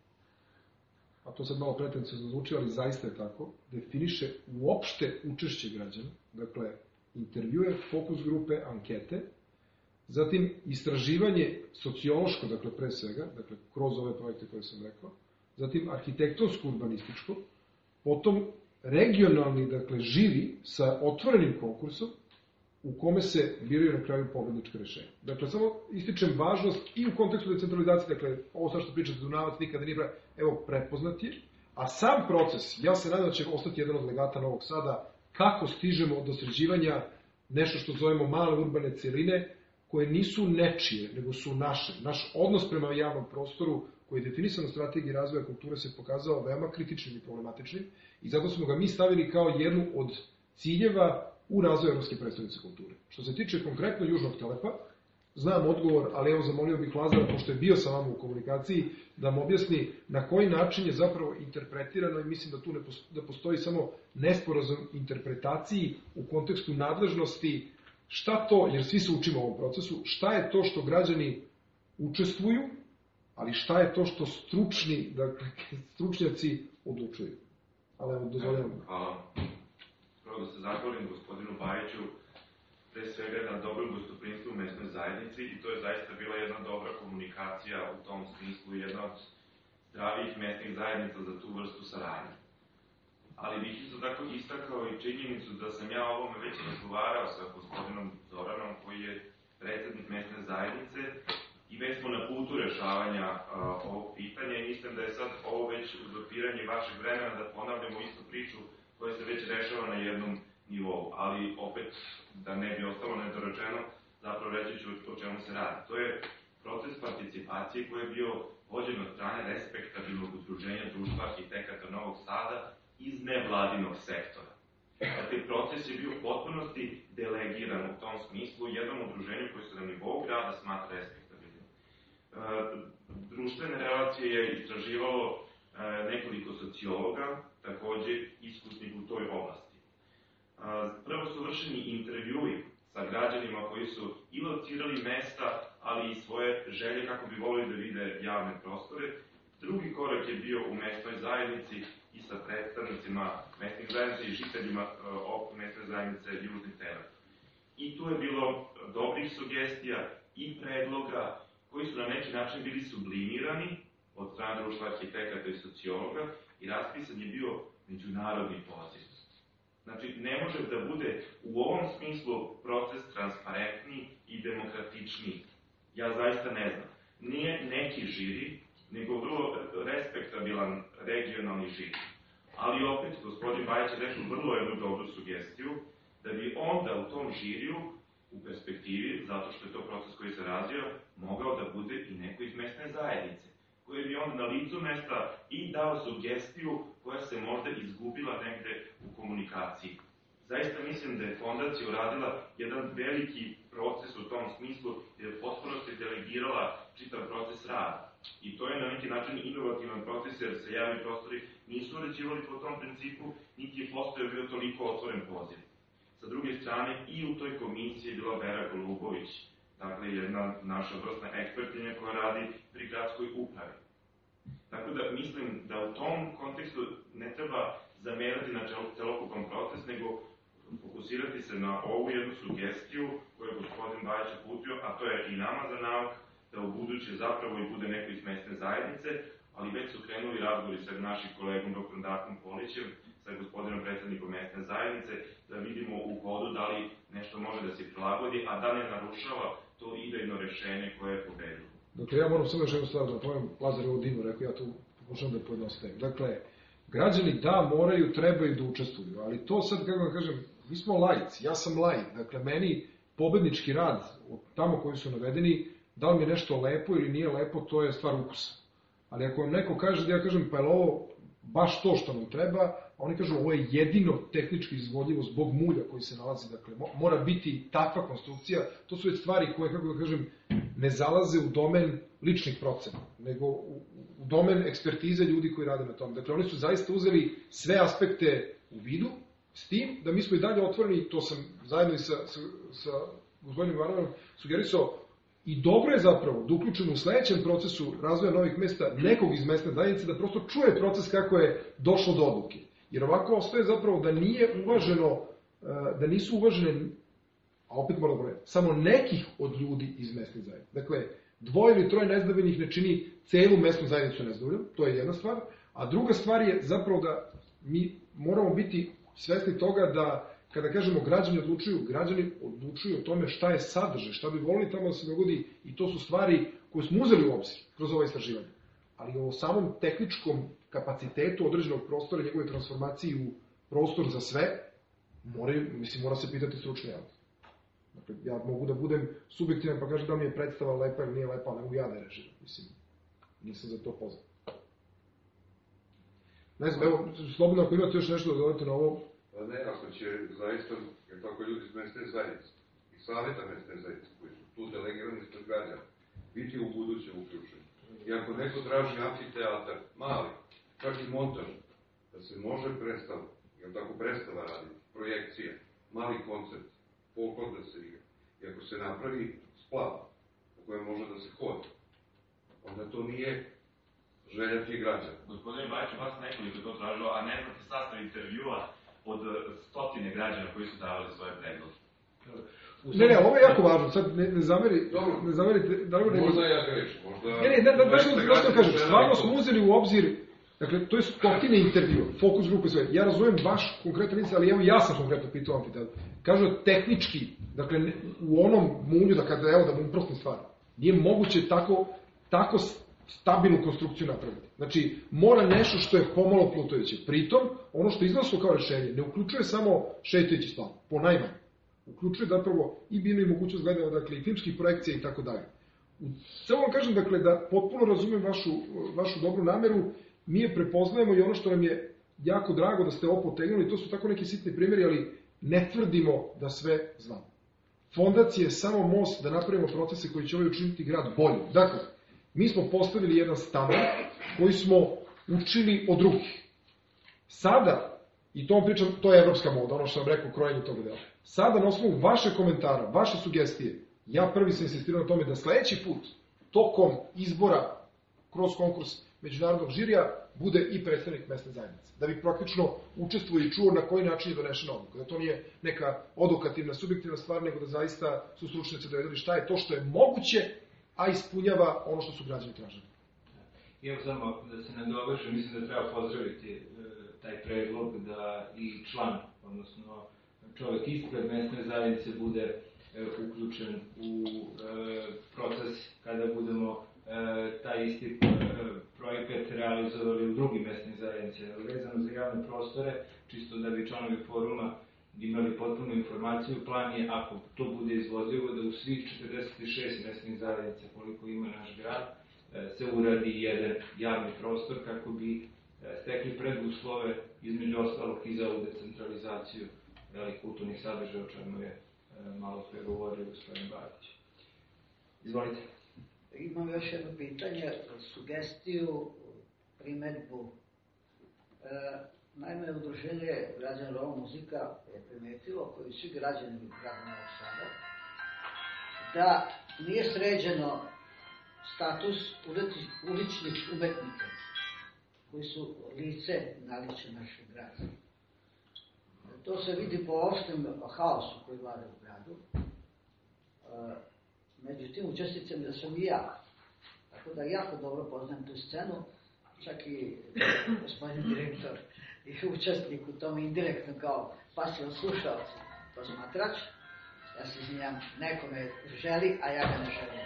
a to sad malo pretencijozno zvuči, ali zaista je tako, definiše uopšte učešće građana, dakle, intervjue, fokus grupe, ankete, zatim istraživanje sociološko, dakle, pre svega, dakle, kroz ove projekte koje sam rekao, zatim arhitektonsko-urbanističko, potom regionalni, dakle, živi sa otvorenim konkursom, u kome se biraju na kraju pobedničke rešenja. Dakle, samo ističem važnost i u kontekstu decentralizacije, dakle, ovo sad što pričate Dunavac nikada nije, evo, prepoznat je, a sam proces, ja se nadam da će ostati jedan od legata Novog Sada, kako stižemo do sređivanja nešto što zovemo male urbane celine, koje nisu nečije, nego su naše. Naš odnos prema javnom prostoru, koji je definisan u strategiji razvoja kulture, se pokazao veoma kritičnim i problematičnim, i zato smo ga mi stavili kao jednu od ciljeva u razvoju Evropske predstavnice kulture. Što se tiče konkretno Južnog Telefa, znam odgovor, ali evo zamolio bih Lazara, pošto je bio sa vama u komunikaciji, da vam objasni na koji način je zapravo interpretirano, i mislim da tu ne postoji, da postoji samo nesporazum interpretaciji u kontekstu nadležnosti, šta to, jer svi se učimo u ovom procesu, šta je to što građani učestvuju, ali šta je to što stručni, dakle, stručnjaci odlučuju. Ali evo, dozvoljamo. Hvala. Prvo da se zahvalim gospodinu Bajiću, pre svega na dobrom gostoprinstvu u mesnoj zajednici, i to je zaista bila jedna dobra komunikacija u tom smislu, jedna od zdravijih mesnih zajednica za tu vrstu saradnje. Ali bih isto tako istakao i činjenicu da sam ja o ovome već razgovarao sa gospodinom Zoranom, koji je predsednik mesne zajednice, i već smo na putu rešavanja rešavanja a, ovog pitanja i mislim da je sad ovo već uzurpiranje vašeg vremena da ponavljamo istu priču koja se već rešava na jednom nivou, ali opet da ne bi ostalo nedorečeno, zapravo reći ću o čemu se radi. To je proces participacije koji je bio vođen od strane respektabilnog udruženja društva arhitekata Novog Sada iz nevladinog sektora. Dakle, proces je bio u potpunosti delegiran u tom smislu jednom udruženju koji se na nivou grada smatra respektabilnim. E, društvene relacije je istraživalo e, nekoliko sociologa, takođe iskusnih u toj oblasti. E, prvo su vršeni intervjui sa građanima koji su i locirali mesta, ali i svoje želje kako bi volili da vide javne prostore. Drugi korak je bio u mesnoj zajednici i sa predstavnicima mesnih zajednica i žiteljima oko mesne zajednice Južni Terak. I tu je bilo dobrih sugestija i predloga koji su na neki način bili sublimirani od strane društva arhitekata i sociologa i raspisan je bio međunarodni poziv. Znači, ne može da bude u ovom smislu proces transparentniji i demokratičniji. Ja zaista ne znam. Nije neki žiri, nego vrlo respektabilan regionalni žiri. Ali opet, gospodin Bajić je rekao vrlo jednu dobru sugestiju, da bi onda u tom žiriju, u perspektivi, zato što je to proces koji se razvio, mogao da bude i neko iz mesne zajednice, koji bi onda na licu mesta i dao sugestiju koja se možda izgubila negde u komunikaciji. Zaista mislim da je fondacija uradila jedan veliki proces u tom smislu, jer je potpunosti delegirala čitav proces rada. I to je na neki način inovativan proces, jer se javni prostori nisu uređivali po tom principu, niti je postojao bio toliko otvoren poziv. Sa druge strane, i u toj komisiji je bila Vera Golubović, dakle jedna naša vrstna ekspertinja koja radi pri gradskoj upravi. Tako da mislim da u tom kontekstu ne treba zamerati na celokupan proces, nego fokusirati se na ovu jednu sugestiju koju je gospodin Bajić uputio, a to je i nama za nauk, da u buduće zapravo i bude neko iz mesne zajednice, ali već su krenuli razgovori sa našim kolegom doktorom Darkom Polićem, sa gospodinom predsednikom mesne zajednice, da vidimo u hodu da li nešto može da se prilagodi, a da ne narušava to idejno rešenje koje je pobedilo. Dakle, ja moram samo još jednu stvar da pojem Lazarevu Dinu, rekao ja tu pokušam da pojednostavim. Dakle, građani da, moraju, trebaju da učestvuju, ali to sad, kako da kažem, mi smo laici, ja sam laik, dakle, meni pobednički rad od tamo koji su navedeni, da li mi je nešto lepo ili nije lepo, to je stvar ukusa. Ali ako vam neko kaže da ja kažem, pa je ovo baš to što nam treba, a oni kažu ovo je jedino tehnički izvodljivo zbog mulja koji se nalazi, dakle, mora biti takva konstrukcija, to su već stvari koje, kako da kažem, ne zalaze u domen ličnih procena, nego u, u domen ekspertize ljudi koji rade na tom. Dakle, oni su zaista uzeli sve aspekte u vidu, s tim da mi smo i dalje otvoreni, to sam zajedno i sa, sa, sa gospodinom Ivanovom sugerisao, i dobro je zapravo da uključimo u sledećem procesu razvoja novih mesta nekog iz mesne zajednice da prosto čuje proces kako je došlo do odluke. Jer ovako ostaje zapravo da nije uvaženo, da nisu uvažene, a opet moram da govorim, samo nekih od ljudi iz mesne zajednice. Dakle, dvoje ili troje nezadovoljnih ne čini celu mesnu zajednicu nezadovoljnom, to je jedna stvar, a druga stvar je zapravo da mi moramo biti svesni toga da kada kažemo građani odlučuju, građani odlučuju o tome šta je sadržaj, šta bi volili tamo da se dogodi i to su stvari koje smo uzeli u obzir kroz ovo istraživanje. Ali o samom tehničkom kapacitetu određenog prostora i njegove transformaciji u prostor za sve, mora, mislim, mora se pitati stručni javnost. Dakle, ja mogu da budem subjektivan pa kažem da mi je predstava lepa ili nije lepa, ali ne mogu ja da je režiram. Mislim, nisam za to poznan. Ne znam, evo, slobodno ako imate još nešto da dodate na ovo. Pa ne, ako će zaista, jer tako ljudi iz mesne zajednice i savjeta mesne zajednice koji su tu delegirani ispred građana, biti u buduće uključeni. I ako neko traži amfiteatar, mali, čak i montaž, da se može predstava, jer tako predstava raditi, projekcija, mali koncert, folklor da se igra. I ako se napravi splav u kojem može da se hodi, onda to nije želja tih građana. Gospodine Bajić, vas nekoliko to tražilo, a ne znate sastav intervjua od stotine građana koji su davali svoje predloge. Ne, ne, ovo je jako važno, sad ne, ne, zameri, ne zamerite... Da li nego... Možda ja grešim, možda... Ne, ne, da, da, da, da kažem, stvarno smo uzeli u obzir, dakle, to je stotine intervjua, fokus grupe sve. Ja razumem vaš konkretan inicijativ, ali evo ja sam konkretno pitao amfiteatru. Kažu tehnički, dakle, u onom mulju, da kada, evo da mu uprostim stvar, nije moguće tako tako stabilnu konstrukciju napraviti. Znači, mora nešto što je pomalo plutajuće. Pritom, ono što je iznosilo kao rešenje, ne uključuje samo šetajući stav, po najmanje. Uključuje zapravo i binu i mogućnost gledanja, dakle, i filmskih projekcija i tako dalje. Samo vam kažem, dakle, da potpuno razumem vašu, vašu dobru nameru, mi je prepoznajemo i ono što nam je jako drago da ste ovo potegnuli, to su tako neki sitni primjeri, ali ne tvrdimo da sve znamo. Fondacija je samo most da napravimo procese koji će ovaj učiniti grad bolji. Dakle, mi smo postavili jedan standard koji smo učili od drugih. Sada, i to vam pričam, to je evropska moda, ono što sam rekao, krojenje tog dela. Sada, na osnovu vaše komentara, vaše sugestije, ja prvi sam insistirao na tome da sledeći put, tokom izbora, kroz konkurs međunarodnog žirija, bude i predstavnik mesne zajednice. Da bi praktično učestvuje i čuo na koji način je donešena odluka. Da to nije neka odokativna, subjektivna stvar, nego da zaista su stručnjaci dovedali šta je to što je moguće, a ispunjava ono što su građani tražili. I evo samo da se nadovežem, mislim da treba pozdraviti e, taj predlog da i član, odnosno čovek ispred mesne zajednice bude e, uključen u e, proces kada budemo e, taj isti e, projekat realizovali u drugim mesnim zajednice. Vezano za javne prostore, čisto da bi članovi foruma imali potpunu informaciju, plan je, ako to bude izvodljivo, da u svih četrdeset šest mesnih zajednica koliko ima naš grad, se uradi jedan javni prostor kako bi stekli preduslove, između ostalog i za ovu decentralizaciju kulturnih sadržaja, o čemu je malo pre govorio gospodin Batić. Izvolite. Imam još jedno pitanje, sugestiju, primetbu. Naime, udruženje građana Roma muzika je primetilo, koji svi građani grada Novog Sada, da nije sređeno status uličnih umetnika, koji su lice naliče našeg grada. To se vidi po opštem haosu koji vlada u gradu. Međutim, učesnicama da sam i ja. Tako da jako dobro poznam tu scenu, čak i gospodin direktor i učesnik u tome indirektno kao pasivan slušalac, posmatrač. Ja se izvinjam, nekome želi, a ja ga ne želim.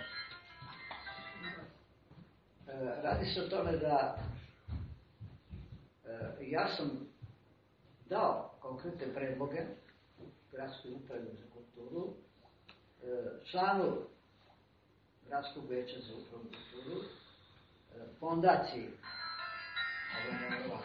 E, radi se o tome da e, ja sam dao konkretne predloge gradskoj upravi za kulturu, e, članu Gradskog veća za upravnu kulturu, e, fondaciji, ovo je nevjerojatno.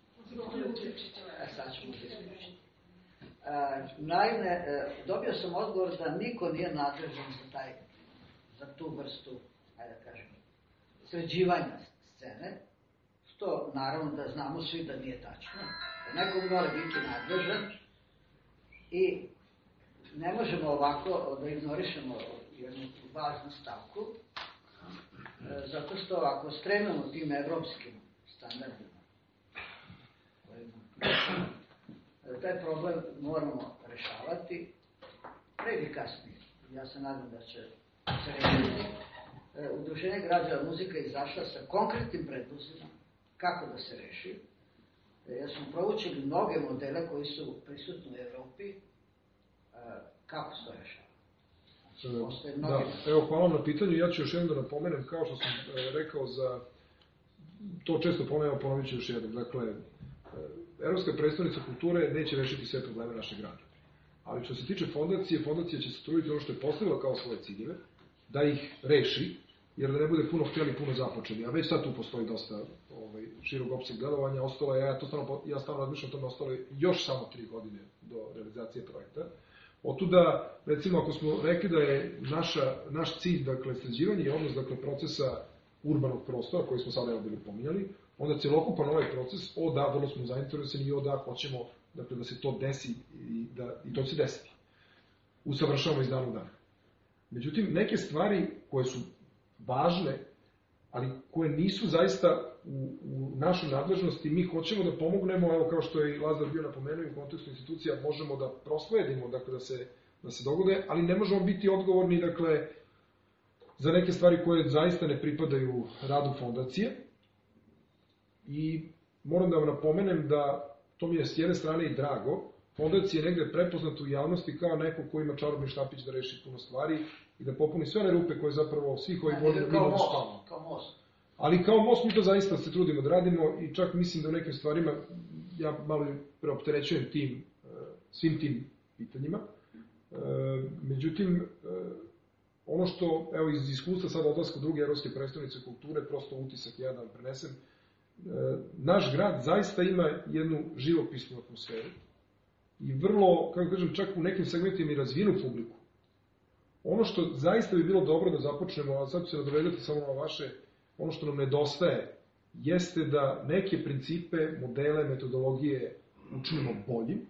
A sad ćemo se isključiti. Naime, dobio sam odgovor da niko nije nadležan za, taj, za tu vrstu, ajde da kažem, sređivanja scene, što naravno da znamo svi da nije tačno. Da neko mora biti nadležan i ne možemo ovako da ignorišemo jednu važnu stavku, zato što ako strememo tim evropskim standardima, taj problem moramo rešavati pre ili kasnije. Ja se nadam da će se rešiti. Udruženje građana muzika je izašla sa konkretnim predlozima kako da se reši. Ja smo proučili mnoge modele koji su prisutni u Evropi, kako se to rešava. Da, evo, hvala na pitanju. Ja ću još jednom da napomenem, kao što sam rekao za to često pomenuo, ponovit ću još jednom. Dakle, Evropska predstavnica kulture neće rešiti sve probleme našeg grada. Ali što se tiče fondacije, fondacija će se truditi ono što je postavila kao svoje ciljeve, da ih reši, jer da ne bude puno htjeli, puno započeli. A već sad tu postoji dosta ovaj, širog opseg delovanja. Ostalo je, ja, to stavno, ja stavno razmišljam o tome, ostalo je još samo tri godine do realizacije projekta. Otuda, recimo, ako smo rekli da je naša, naš cilj, dakle, sređivanje i odnos, dakle, procesa urbanog prostora, koji smo sada evo bili pominjali, onda celokupan ovaj proces, o da, vrlo smo zainteresovani i o da, hoćemo, dakle, da se to desi i, da, i to će se desiti. Usavršavamo iz dana u dan. Međutim, neke stvari koje su važne, ali koje nisu zaista u, u našoj nadležnosti, mi hoćemo da pomognemo, evo kao što je i Lazar bio napomenuo u kontekstu institucija, možemo da prosledimo, dakle, da se, da se dogode, ali ne možemo biti odgovorni, dakle, za neke stvari koje zaista ne pripadaju radu fondacije. I moram da vam napomenem da to mi je s jedne strane i drago, fondacija je negde prepoznata u javnosti kao neko ko ima čarobni štapić da reši puno stvari i da popuni sve one rupe koje zapravo svih ovih godina vidimo spavamo. Kao most. Ali kao most mi to zaista se trudimo da radimo i čak mislim da u nekim stvarima ja malo preopterećujem tim, svim tim pitanjima. Međutim, ono što, evo iz iskustva sada odlaska u druge evropske predstavnice kulture, prosto utisak ja da vam prenesem, naš grad zaista ima jednu živopisnu atmosferu i vrlo, kako kažem, čak u nekim segmentima i razvijenu publiku. Ono što zaista bi bilo dobro da započnemo, a sad ću se nadovedati samo na vaše, ono što nam nedostaje, jeste da neke principe, modele, metodologije učinimo boljim,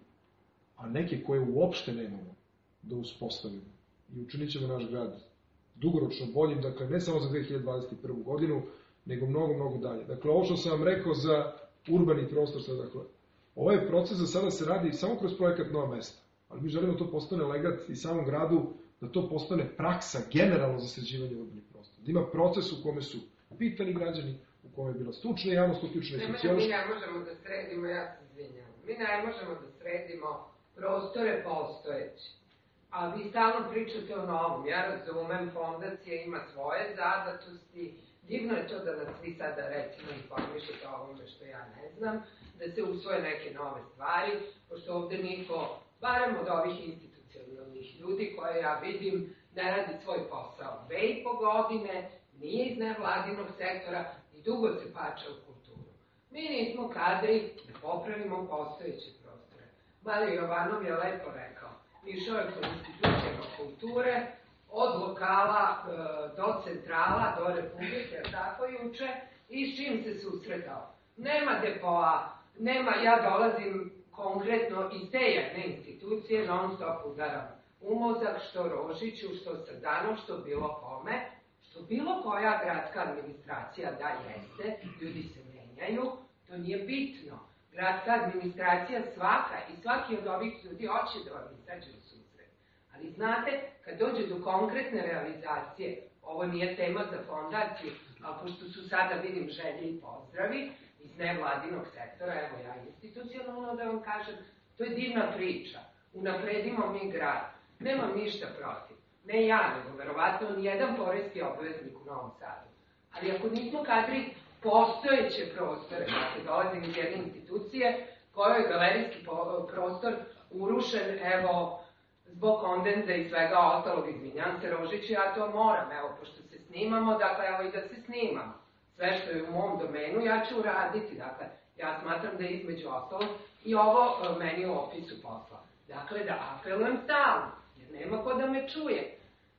a neke koje uopšte nemamo da uspostavimo. I učinit ćemo naš grad dugoročno boljim, dakle ne samo za dve hiljade dvadeset prvu godinu, nego mnogo, mnogo dalje. Dakle, ovo što sam vam rekao za urbani prostor, sad, dakle, ovaj proces za sada se radi samo kroz projekat Nova mesta, ali mi želimo da to postane legat i samom gradu, da to postane praksa generalno za sređivanje urbanih prostora. Da ima proces u kome su pitani građani, u kome je bila stručna javnost, uključena i sociološka. Mi ne možemo da sredimo, ja se izvinjam, mi ne možemo da sredimo prostore postojeće. A vi stalno pričate o novom. Ja razumem, fondacija ima svoje zadatosti. Divno je to da nas vi sada recimo informišete o ovome što ja ne znam, da se usvoje neke nove stvari, pošto ovde niko, barem od ovih institucionalnih ljudi koje ja vidim, ne radi svoj posao. Dve i po godine, nije iz nevladinog sektora i dugo se pača u kulturu. Mi nismo kadri da popravimo postojeće prostore. Mali Jovanov je lepo rekao, išao je po institucijama kulture, od lokala e, do centrala, do republike, tako juče, i s čim se susretao. Nema depoa, nema, ja dolazim konkretno iz te jedne institucije, non stop udaram u mozak, što Rožiću, što Srdanov, što bilo kome, što bilo koja gradska administracija da jeste, ljudi se menjaju, to nije bitno. Gradska administracija svaka i svaki od ovih ljudi hoće da vam izađe u susret. Ali znate, kad dođe do konkretne realizacije, ovo nije tema za fondaciju, ali pošto su sada, vidim, želje i pozdravi iz nevladinog sektora, evo ja institucionalno da vam kažem, to je divna priča. Unapredimo mi grad. Nemam ništa protiv. Ne ja, nego verovatno nijedan porezki obveznik u Novom Sadu. Ali ako nismo kadri postojeće prostore, dakle dolazim iz jedne institucije kojoj je galerijski prostor urušen, evo, zbog kondenza i svega ostalog, izvinjam se Rožiću, ja to moram, evo, pošto se snimamo, dakle, evo i da se snimamo. Sve što je u mom domenu, ja ću uraditi, dakle, ja smatram da je između ostalog i ovo meni u opisu posla. Dakle, da apelujem stalno, jer nema ko da me čuje.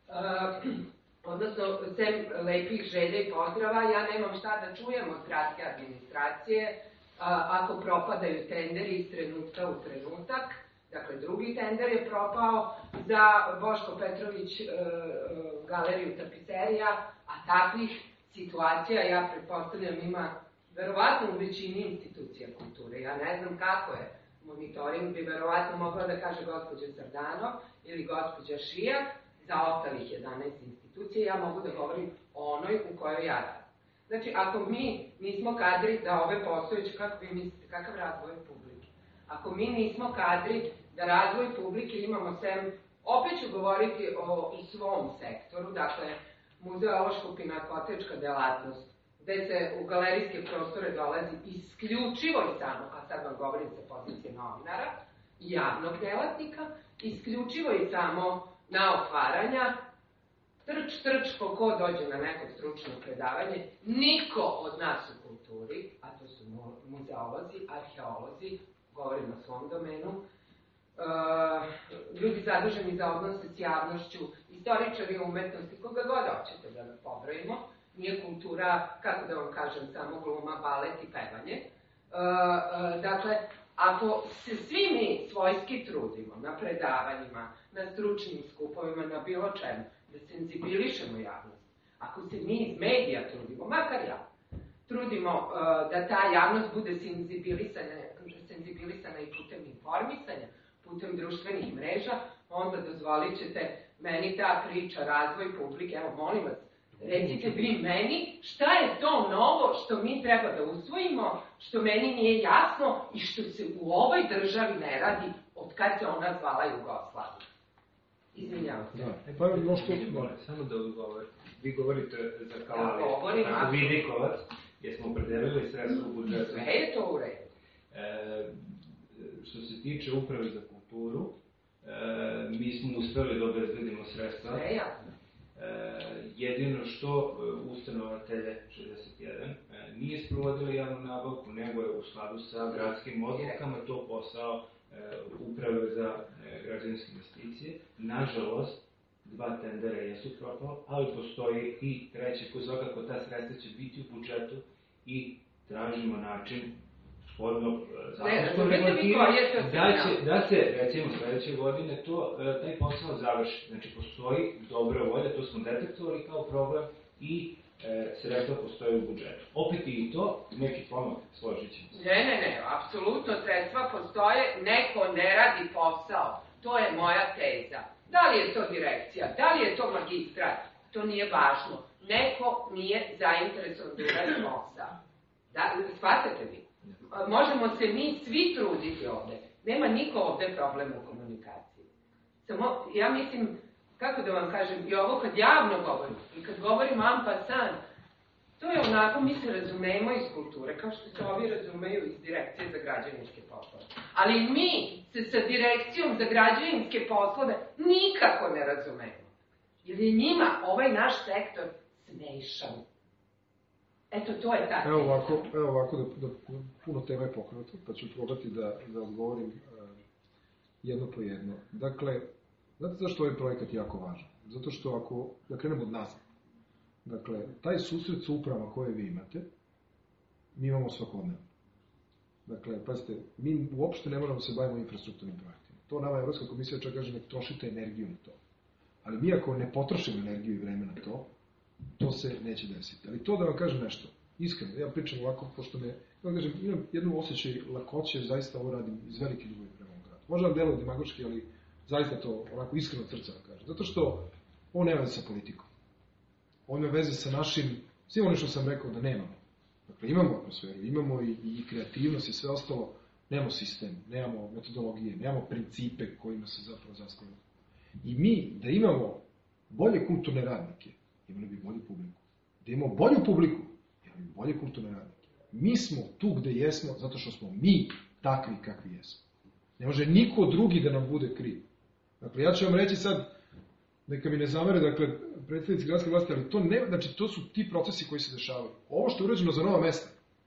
Uh, odnosno, sem lepih želja i pozdrava, ja nemam šta da čujem od gradske administracije, uh, ako propadaju tenderi iz trenutka u trenutak. Dakle, drugi tender je propao za Boško Petrović uh, uh, galeriju tapiserija, a takvih situacija, ja pretpostavljam, ima verovatno u većini institucija kulture. Ja ne znam kako je. Monitoring bi verovatno mogla da kaže gospođa Srdanov ili gospođa Šijak za ostalih jedanaest institucija. Ja mogu da govorim o onoj u kojoj ja radim. Znači, ako mi nismo kadri da ove postojeće, kako vi mislite, kakav razvoj publike? Ako mi nismo kadri da razvoj publike imamo sem, opet ću govoriti o svom sektoru, dakle, muzeološko-pinakotečka delatnost, gde se u galerijske prostore dolazi isključivo i samo, a sad vam govorim sa pozicije novinara i javnog delatnika, isključivo i samo na otvaranja, trč, trč, ko dođe na neko stručno predavanje, niko od nas u kulturi, a to su muzeolozi, arheolozi, govorim na svom domenu, uh, ljudi zaduženi za odnose s javnošću, istoričari umetnosti, koga god hoćete da me pobrojimo, nije kultura, kako da vam kažem, samo gluma, balet i pevanje. E, e, dakle, ako se svi mi svojski trudimo na predavanjima, na stručnim skupovima, na bilo čemu, da senzibilišemo javnost, ako se mi iz medija trudimo, makar ja, trudimo e, da ta javnost bude senzibilisana, senzibilisana i putem informisanja, putem društvenih mreža, onda dozvolit ćete meni ta priča, razvoj publike, evo molim vas, recite vi meni šta je to novo što mi treba da usvojimo, što meni nije jasno i što se u ovoj državi ne radi od od kad se ona zvala Jugoslavija. Izvinjavam se. Da, pa no što... Samo da odgovorim. Vi govorite za Kalalije. Ja govorim, ako vi Nikolac, jesmo opredelili sredstva u budžetu. Sve je to u redu. E, što se tiče uprave za kulturu, e, mi smo uspeli da obezbedimo sredstva. Sve jasno. E, jedino što ustanova Telje šezdeset jedan e, nije sprovodila javnu nabavku, nego je u skladu sa gradskim odlukama to posao e, uprave za e, građevinske investicije. Nažalost, dva tendera jesu propala, ali postoji i treći koji svakako ta sredstva će biti u budžetu i tražimo način shodno zakonskom regulativu da, će, da se, recimo, sledeće godine to, taj posao završi. Znači, postoji dobra volja, to smo detektovali kao problem i e, sredstva postoje u budžetu. Opet i to, neki pomak, složit ćemo se. Ne, ne, ne, apsolutno sredstva postoje, neko ne radi posao. To je moja teza. Da li je to direkcija, da li je to magistrat, to nije važno. Neko nije zainteresovan da uradi posao. Da, shvatate mi? Možemo se mi svi truditi ovde. Nema niko ovde problem u komunikaciji. Samo, ja mislim, kako da vam kažem, i ovo kad javno govorim, i kad govorim en passant, to je onako, mi se razumemo iz kulture, kao što se ovi razumeju iz direkcije za građevinske poslove. Ali mi se sa direkcijom za građevinske poslove nikako ne razumemo. Jer je njima ovaj naš sektor smešan. Eto, to je tako. Evo ovako, evo ovako da, da, da puno tema je pokrenuto, pa ću probati da, da odgovorim uh, jedno po jedno. Dakle, znate zašto ovaj projekat jako važan? Zato što ako, da krenemo od nazad, dakle, taj susret sa upravama koje vi imate, mi imamo svakodnevno. Dakle, pazite, mi uopšte ne moramo se bavimo infrastrukturnim projektima. To nama Evropska komisija čak kaže, nek trošite energiju na to. Ali mi ako ne potrošimo energiju i vreme na to, to se neće desiti. Ali to da vam kažem nešto, iskreno, ja pričam ovako, pošto me, ja kažem, imam jednu osjećaj lakoće, zaista ovo radim iz velike ljubavi prema ovom gradu. Možda vam deluje demagoški, ali zaista to onako iskreno od srca vam kažem. Zato što ovo nema veze sa politikom. Ovo ima veze sa našim, svim ono što sam rekao da nemamo. Dakle, imamo atmosferu, imamo i, i kreativnost i sve ostalo, nemamo sistem, nemamo metodologije, nemamo principe kojima se zapravo zastavljamo. I mi, da imamo bolje kulturne radnike, imali bi bolju publiku. Da imamo bolju publiku, imali bi bolje kulturne radnike. Mi smo tu gde jesmo, zato što smo mi takvi kakvi jesmo. Ne može niko drugi da nam bude kriv. Dakle, ja ću vam reći sad, neka mi ne zamere, dakle, predstavnici gradske vlasti, ali to ne, znači, to su ti procesi koji se dešavaju. Ovo što je urađeno za nova mesta,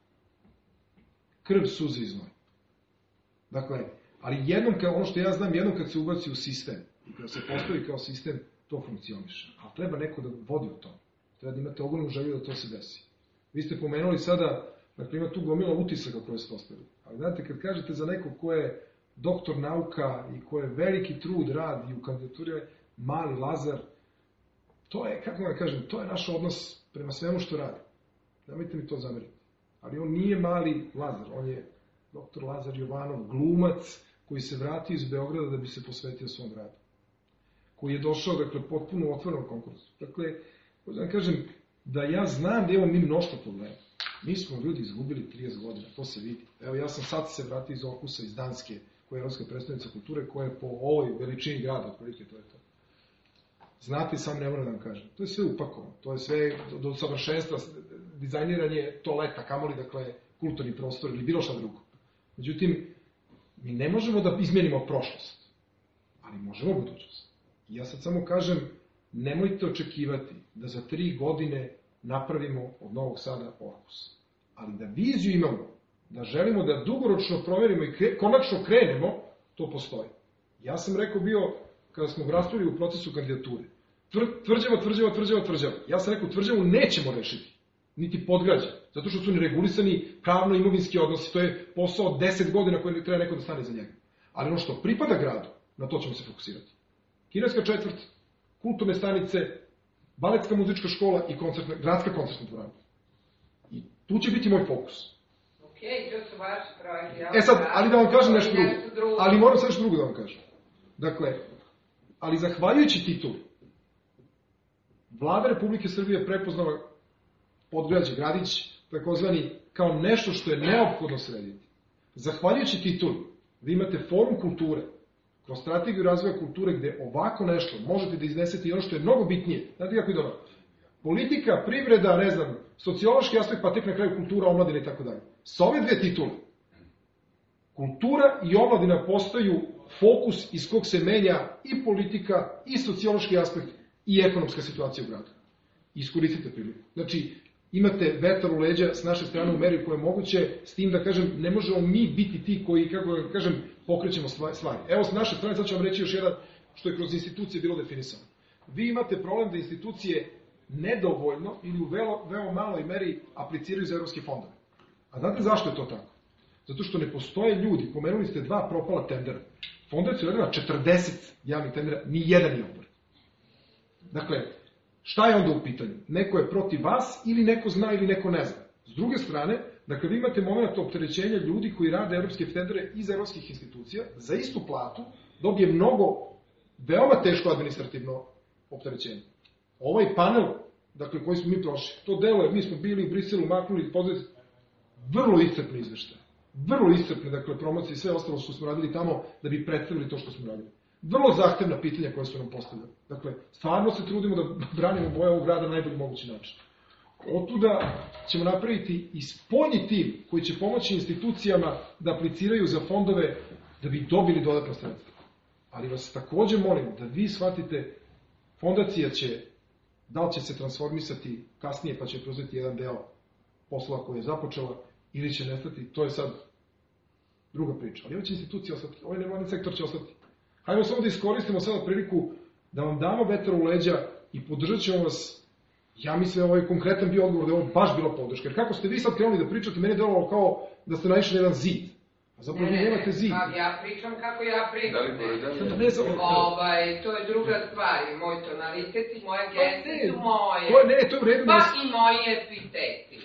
krv, suze i znoj. Dakle, ali jednom, kao, ono što ja znam, jednom kad se ubaci u sistem, i kada se postavi kao sistem, to funkcioniše. Ali treba neko da vodi u to. Treba da imate ogromnu želju da to se desi. Vi ste pomenuli sada, dakle, ima tu gomila utisaka koje ste postavili. Ali znate, kad kažete za nekog ko je doktor nauka i ko je veliki trud, rad i u kandidaturi mali Lazar, to je, kako vam kažem, to je naš odnos prema svemu što radi. Nemojte mi to zameriti. Ali on nije mali Lazar, on je doktor Lazar Jovanov, glumac koji se vratio iz Beograda da bi se posvetio svom radu. Koji je došao, dakle, potpuno otvorenom konkursu. Dakle, da vam kažem, da ja znam da imamo mi mnoštvo problema. Mi smo ljudi izgubili trideset godina, to se vidi. Evo, ja sam sad se vratio iz Okusa, iz Danske, koja je evropska predstavnica kulture, koja je po ovoj veličini grada, otprilike to je to. Znate, sam ne moram da vam kažem. To je sve upakovano, to je sve do, do savršenstva, dizajniranje toaleta, kamoli, dakle, kulturni prostor ili bilo šta drugo. Međutim, mi ne možemo da izmenimo prošlost, ali možemo budućnost. I ja sad samo kažem, nemojte očekivati da za tri godine napravimo od Novog Sada Orkus. Ali da viziju imamo, da želimo da dugoročno proverimo i kre, konačno krenemo, to postoji. Ja sam rekao bio, kada smo raspravili u procesu kandidature, tvr, tvrđava, tvrđava, tvrđava, tvrđava. Ja sam rekao, tvrđavu nećemo rešiti, niti podgrađa, zato što su neregulisani pravno-imovinski odnosi. To je posao od deset godina koji treba neko da stane za njega. Ali ono što pripada gradu, na to ćemo se fokusirati. Kineska četvrt, kulturne stanice, baletska muzička škola i koncertna, gradska koncertna dvorana. I tu će biti moj fokus. Okej, okay, to su vaši projekti. Ja e sad, ali da vam kažem nešto drugo. Ali moram sad nešto drugo da vam kažem. Dakle, ali zahvaljujući titulu, Vlada Republike Srbije prepoznala Podgrađe, gradić, takozvani, kao nešto što je neophodno srediti. Zahvaljujući titulu, vi imate forum kulture, kroz strategiju razvoja kulture gde ovako nešto možete da iznesete i ono što je mnogo bitnije. Znate kako je dobro? Politika, privreda, ne znam, sociološki aspekt, pa tek na kraju kultura, omladina i tako dalje. Sa ove dve titule, kultura i omladina postaju fokus iz kog se menja i politika, i sociološki aspekt, i ekonomska situacija u gradu. Iskoristite priliku. Znači, imate vetar u leđa s naše strane u meri koje je moguće, s tim da kažem, ne možemo mi biti ti koji, kako da kažem, pokrećemo stvari. Evo, s naše strane, sad ću vam reći još jedan, što je kroz institucije bilo definisano. Vi imate problem da institucije nedovoljno ili u velo, veoma maloj meri apliciraju za evropske fondove. A znate zašto je to tako? Zato što ne postoje ljudi, pomenuli ste dva propala tendera. Fondacija je četrdeset javnih tendera, ni jedan nije obor. Dakle, šta je onda u pitanju? Neko je protiv vas ili neko zna ili neko ne zna. S druge strane, dakle, vi imate moment opterećenja ljudi koji rade evropske tendere iz evropskih institucija, za istu platu dobije mnogo, veoma teško administrativno opterećenje. Ovaj panel, dakle, koji smo mi prošli, to deluje, mi smo bili u Briselu, maknuli, pozvati, vrlo iscrpni izveštaje. Vrlo iscrpne, dakle, promocije i sve ostalo što smo radili tamo da bi predstavili to što smo radili. Vrlo zahtevna pitanja koje su nam postavljali. Dakle, stvarno se trudimo da branimo boje ovog grada na najbolji mogući način. Otuda ćemo napraviti i spoljni tim koji će pomoći institucijama da apliciraju za fondove da bi dobili dodatna sredstva. Ali vas takođe molim da vi shvatite, fondacija će, da li će se transformisati kasnije pa će preuzeti jedan deo poslova koji je započela ili će nestati, to je sad druga priča. Ali ova će institucija ostati, ovaj nevladin sektor će ostati. Hajmo samo da iskoristimo sada priliku da vam damo vetar u leđa i podržat ćemo vas. Ja mislim da ovaj konkretan bio odgovor da je ovo baš bila podrška. Jer kako ste vi sad krenuli da pričate, meni je delovalo kao da ste naišli na jedan zid. A zapravo vi nemate zid. Pa ja pričam kako ja pričam. Da ne znam. Ovaj, to je druga stvar. I moj tonalitet i moje geste su moje. To je, ne, to je u redu. Pa i moji epiteti.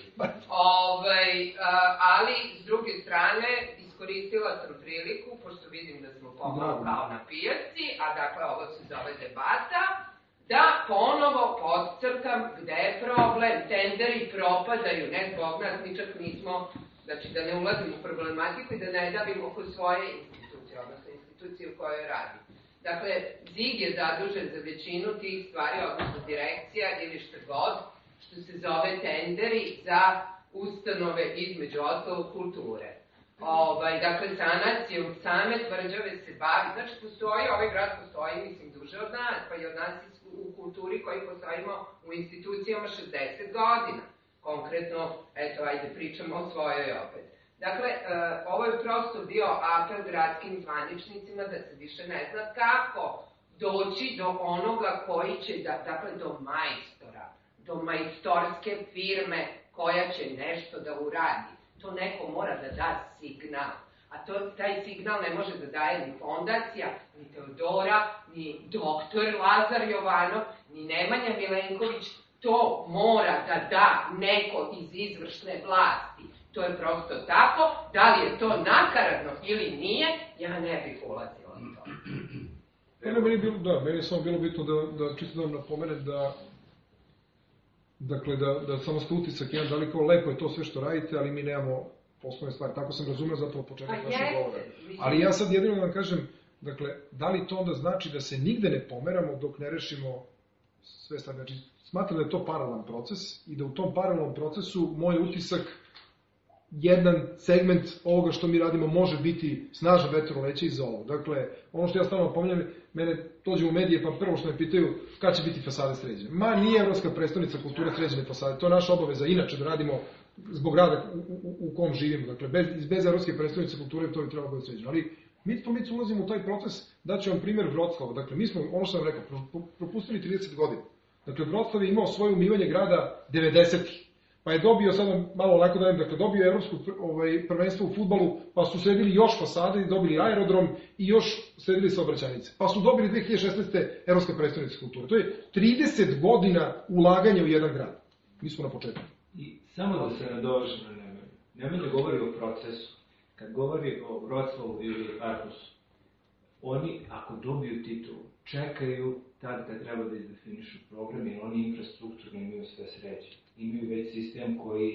Ovaj, ali, s druge strane, iskoristila sam priliku, pošto vidim da smo pomalo kao na pijaci, a dakle ovo se zove debata, da ponovo podcrtam gde je problem. Tenderi propadaju, ne zbog nas, mi čak nismo, znači da ne ulazimo u problematiku i da ne davimo oko svoje institucije, odnosno institucije u kojoj radi. Dakle, Zig je zadužen za većinu tih stvari, odnosno direkcija ili što god, što se zove tenderi za ustanove između ostalog kulture. Ovaj, dakle, sanacijom same tvrđave se bavi, znači postoji, ovaj grad postoji, mislim, duže od nas, pa i od nas u kulturi koji postojimo u institucijama šezdeset godina. Konkretno, eto, ajde, pričamo o svojoj opet. Dakle, e, ovo je prosto bio apel gradskim zvaničnicima da se više ne zna kako doći do onoga koji će, da, dakle, do majstora, do majstorske firme koja će nešto da uradi. To neko mora da da signal. A to, taj signal ne može da daje ni fondacija, ni Teodora, ni doktor Lazar Jovanov, ni Nemanja Milenković. To mora da da neko iz izvršne vlasti. To je prosto tako. Da li je to nakaradno ili nije, ja ne bih ulazila u to. Mene, meni, bilo, da, meni je samo bilo bitno da, da čisto da vam napomenem da dakle, da, da samo ste utisak jedan, da li kao lepo je to sve što radite, ali mi nemamo poslovne stvari. Tako sam razumeo zapravo početak pa vašeg govora. Ali ja sad jedino da vam kažem, dakle, da li to onda znači da se nigde ne pomeramo dok ne rešimo sve stvari. Znači, smatram da je to paralelan proces i da u tom paralelnom procesu moj utisak, jedan segment ovoga što mi radimo može biti snažan vetar u leće i za ovo. Dakle, ono što ja stalno pominjam, mene dođe u medije pa prvo što me pitaju kada će biti fasade sređene. Ma nije Evropska predstavnica kulture sređene fasade, to je naša obaveza inače da radimo zbog grada u, u, u kom živimo. Dakle, bez, bez Evropske predstavnice kulture to bi trebalo biti sređeno. Ali mi po micu ulazimo u taj proces, daću vam primjer Vroclava. Dakle, mi smo, ono što sam rekao, propustili trideset godina. Dakle, Vroclav je imao svoje umivanje grada devedesetih. Pa je dobio, sad malo onako da dakle, dobio evropsko ovaj, prvenstvo u fudbalu, pa su sredili još fasade i dobili aerodrom i još sredili saobraćajnice. Pa su dobili dve hiljade šesnaeste Evropska predstavnica kulture. To je trideset godina ulaganja u jedan grad. Mi smo na početku. I samo da se nadovežem na Nemanju. Nemanja govori o procesu. Kad govori o Vroclavu ili Arhusu, oni, ako dobiju titulu, čekaju tad kad treba da izdefinišu program, jer oni infrastrukturno imaju sve sreće. Imaju već sistem koji je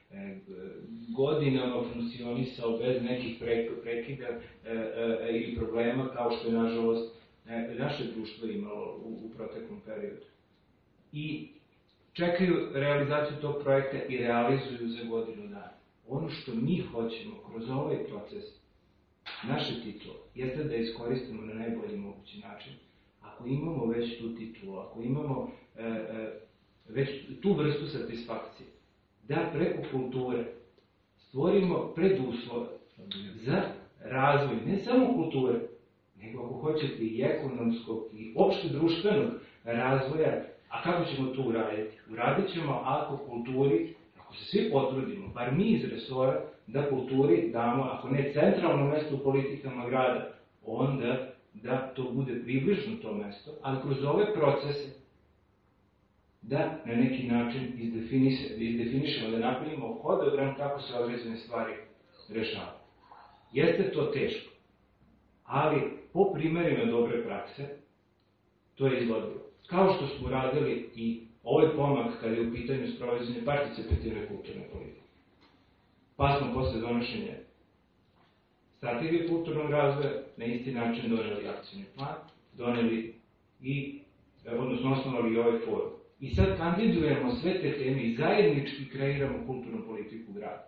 godinama funkcionisao bez nekih prekida ili problema, kao što je, nažalost, naše društvo imalo u proteklom periodu. I čekaju realizaciju tog projekta i realizuju za godinu dana. Ono što mi hoćemo kroz ovaj proces, naše titule, jeste da iskoristimo na najbolji mogući način. Ako imamo već tu titulu, ako imamo e, e, već tu vrstu satisfakcije, da preko kulture stvorimo preduslove za razvoj ne samo kulture, nego ako hoćete i ekonomskog i opšte društvenog razvoja. A kako ćemo to uraditi? Uradit ćemo ako kulturi, ako se svi potrudimo, bar mi iz resora, da kulturi damo, ako ne centralno mesto u politikama grada, onda da to bude približno to mesto, ali kroz ove procese da na neki način izdefinišemo, da napravimo hodogram kako se određene stvari rešavaju. Jeste to teško, ali po primerima dobre prakse to je izvodljivo. Kao što smo radili i ovaj pomak kada je u pitanju sprovođenje participativne kulturne politike. Pa smo posle donošenja strategije kulturnog razvoja na isti način doneli akcijni plan, doneli i, odnosno osnovali i ovaj forum. I sad kandidujemo sve te teme i zajednički kreiramo kulturnu politiku grada.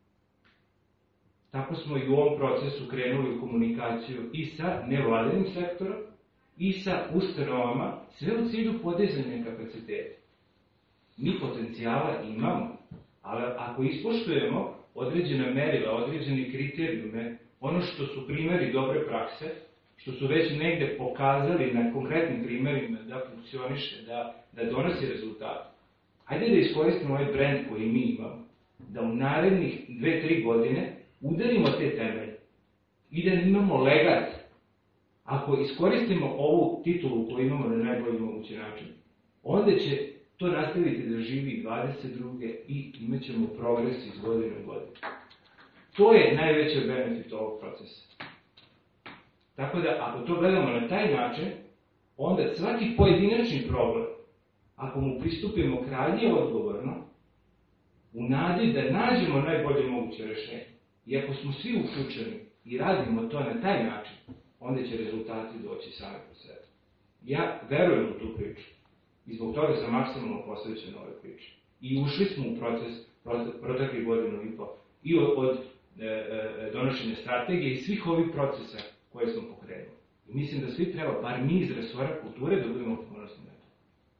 Tako smo i u ovom procesu krenuli u komunikaciju i sa nevladinim sektorom, i sa ustanovama, sve u cilju podizanja kapaciteta. Mi potencijala imamo, ali ako ispoštujemo određene merila, određene kriterijume, ono što su primeri dobre prakse, što su već negde pokazali na konkretnim primerima da funkcioniše, da, da donosi rezultate, hajde da iskoristimo ovaj brend koji mi imamo, da u narednih dve, tri godine udarimo te temelje i da imamo legat. Ako iskoristimo ovu titulu koju imamo na najbolji mogući način, onda će to nastaviti da živi i dvadeset druge i imat ćemo progres iz godine u godinu. To je najveći benefit ovog procesa. Tako da, ako to gledamo na taj način, onda svaki pojedinačni problem, ako mu pristupimo krajnje odgovorno, u nadi da nađemo najbolje moguće rešenje, i ako smo svi uključeni i radimo to na taj način, onda će rezultati doći sami po sebi. Ja verujem u tu priču i zbog toga sam maksimalno posvećen ove priče. I ušli smo u proces proteklih godinu i po i od, od e, e, donošenja strategije i svih ovih procesa koje smo pokrenuli. I mislim da svi treba, bar mi iz resora kulture, da budemo ponosni na to.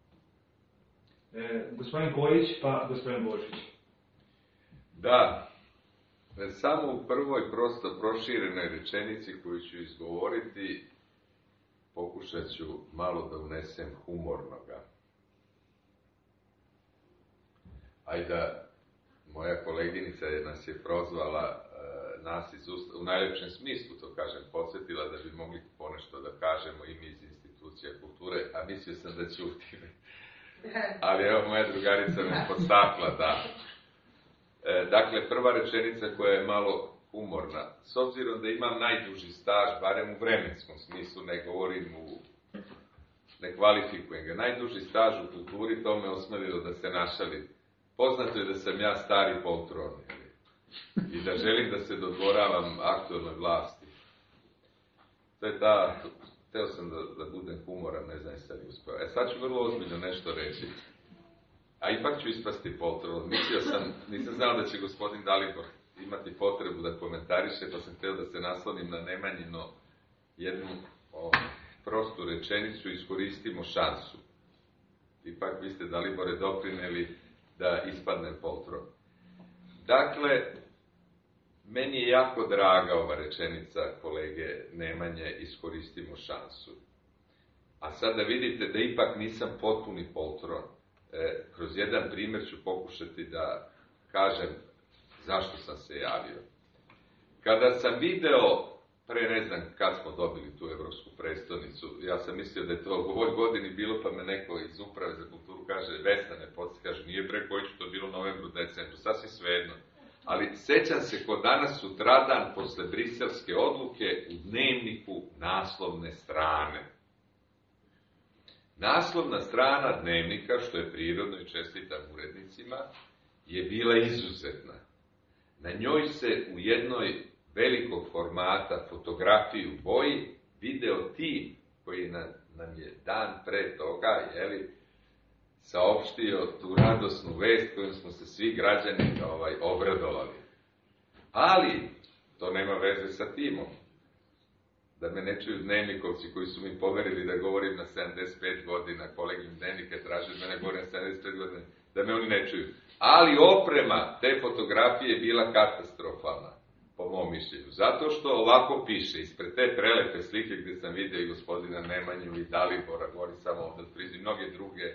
E, gospodin Kojić, pa gospodin Božić. Da, samo u prvoj prosto proširenoj rečenici koju ću izgovoriti, pokušat ću malo da unesem humornoga. Ajde, moja koleginica nas je prozvala, nas iz usta, u najlepšem smislu to kažem, podsjetila da bi mogli ponešto da kažemo i mi iz institucija kulture, a mislio sam da ćutim. Ali evo, moja drugarica me podstakla da... E, dakle, prva rečenica koja je malo humorna. S obzirom da imam najduži staž, barem u vremenskom smislu, ne govorim u... ne kvalifikujem ga. Najduži staž u kulturi, to me osmelilo da se našalim. Poznato je da sam ja stari poltron, i da želim da se dodvoravam aktualnoj vlasti. To je ta... Hteo sam da, da budem humoran, ne znam i sad uspeo. E, sad ću vrlo ozbiljno nešto reći. A ipak ću ispasti poltron. Mislio sam, nisam znao da će gospodin Dalibor imati potrebu da komentariše, pa sam hteo da se naslonim na Nemanjino jednu o, prostu rečenicu, iskoristimo šansu. Ipak vi ste, Dalibore, doprineli da ispadnem poltron. Dakle, meni je jako draga ova rečenica kolege Nemanje, iskoristimo šansu. A sad da vidite da ipak nisam potpuni poltron. E, kroz jedan primjer ću pokušati da kažem zašto sam se javio. Kada sam video, pre ne znam kad smo dobili tu evropsku prestonicu, ja sam mislio da je to u ovoj godini bilo, pa me neko iz uprave za kulturu kaže, Vesna me podsjeti, kaže, nije bre, koji će to bilo u novembru, decembru, sasvim svejedno. Ali sećam se ko danas sutradan, posle briselske odluke, u Dnevniku naslovne strane. Naslovna strana Dnevnika, što je prirodno i čestitam urednicima, je bila izuzetna. Na njoj se u jednoj velikog formata fotografiju u boji video tim koji nam je dan pre toga, jeli, saopštio tu radosnu vest kojom smo se svi građani ovaj, obradovali. Ali, to nema veze sa timom. Da me ne čuju dnevnikovci koji su mi poverili da govorim na sedamdeset pet godina, kolegim dnevnike traže da mene govorim na sedamdeset pet godina, da me oni ne čuju. Ali oprema te fotografije je bila katastrofalna, po mom mišljenju. Zato što ovako piše, ispred te prelepe slike gde sam vidio i gospodina Nemanju i Dalibora, govori samo ovde od Frizi, mnoge druge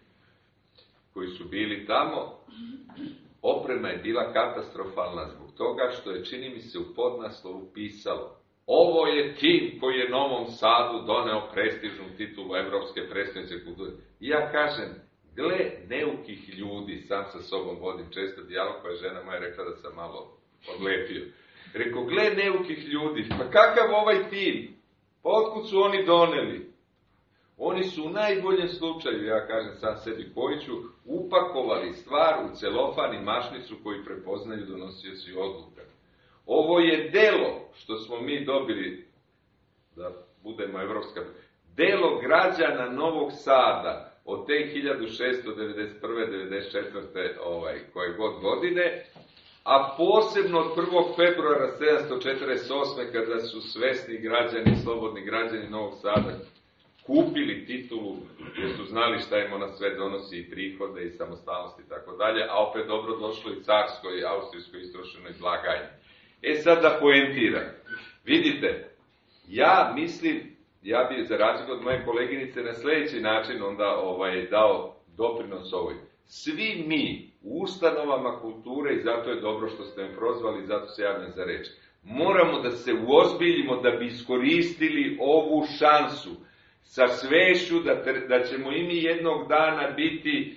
koji su bili tamo, oprema je bila katastrofalna zbog toga što je, čini mi se, u podnaslovu pisalo: ovo je tim koji je Novom Sadu doneo prestižnu titulu Evropske prestonice kulture. I ja kažem, gle neukih ljudi, sam sa sobom vodim često dijalog, pa je žena moja rekla da sam malo odlepio. Rekao, gle neukih ljudi, pa kakav ovaj tim? Pa otkud su oni doneli? Oni su u najboljem slučaju, ja kažem sam sebi koji ću, upakovali stvar u celofan i mašnicu koji prepoznaju donosioci odluka. Ovo je delo što smo mi dobili, da budemo evropska, delo građana Novog Sada od te hiljadu šeststo devedeset prve do devedeset četvrte ovaj, koje god godine, a posebno od prvog februara sedamsto četrdeset osme kada su svesni građani, slobodni građani Novog Sada kupili titulu, jer su znali šta im ona sve donosi i prihode i samostalnosti i tako dalje, a opet dobro došlo i carskoj i austrijskoj istrošenoj blagajni. E sad da poentiram. Vidite, ja mislim, ja bih za razliku od moje koleginice na sledeći način onda ovaj, dao doprinos ovoj. Svi mi u ustanovama kulture, i zato je dobro što ste me prozvali, zato se javljam za reč, moramo da se uozbiljimo da bi iskoristili ovu šansu sa svešću da, da ćemo i mi jednog dana biti,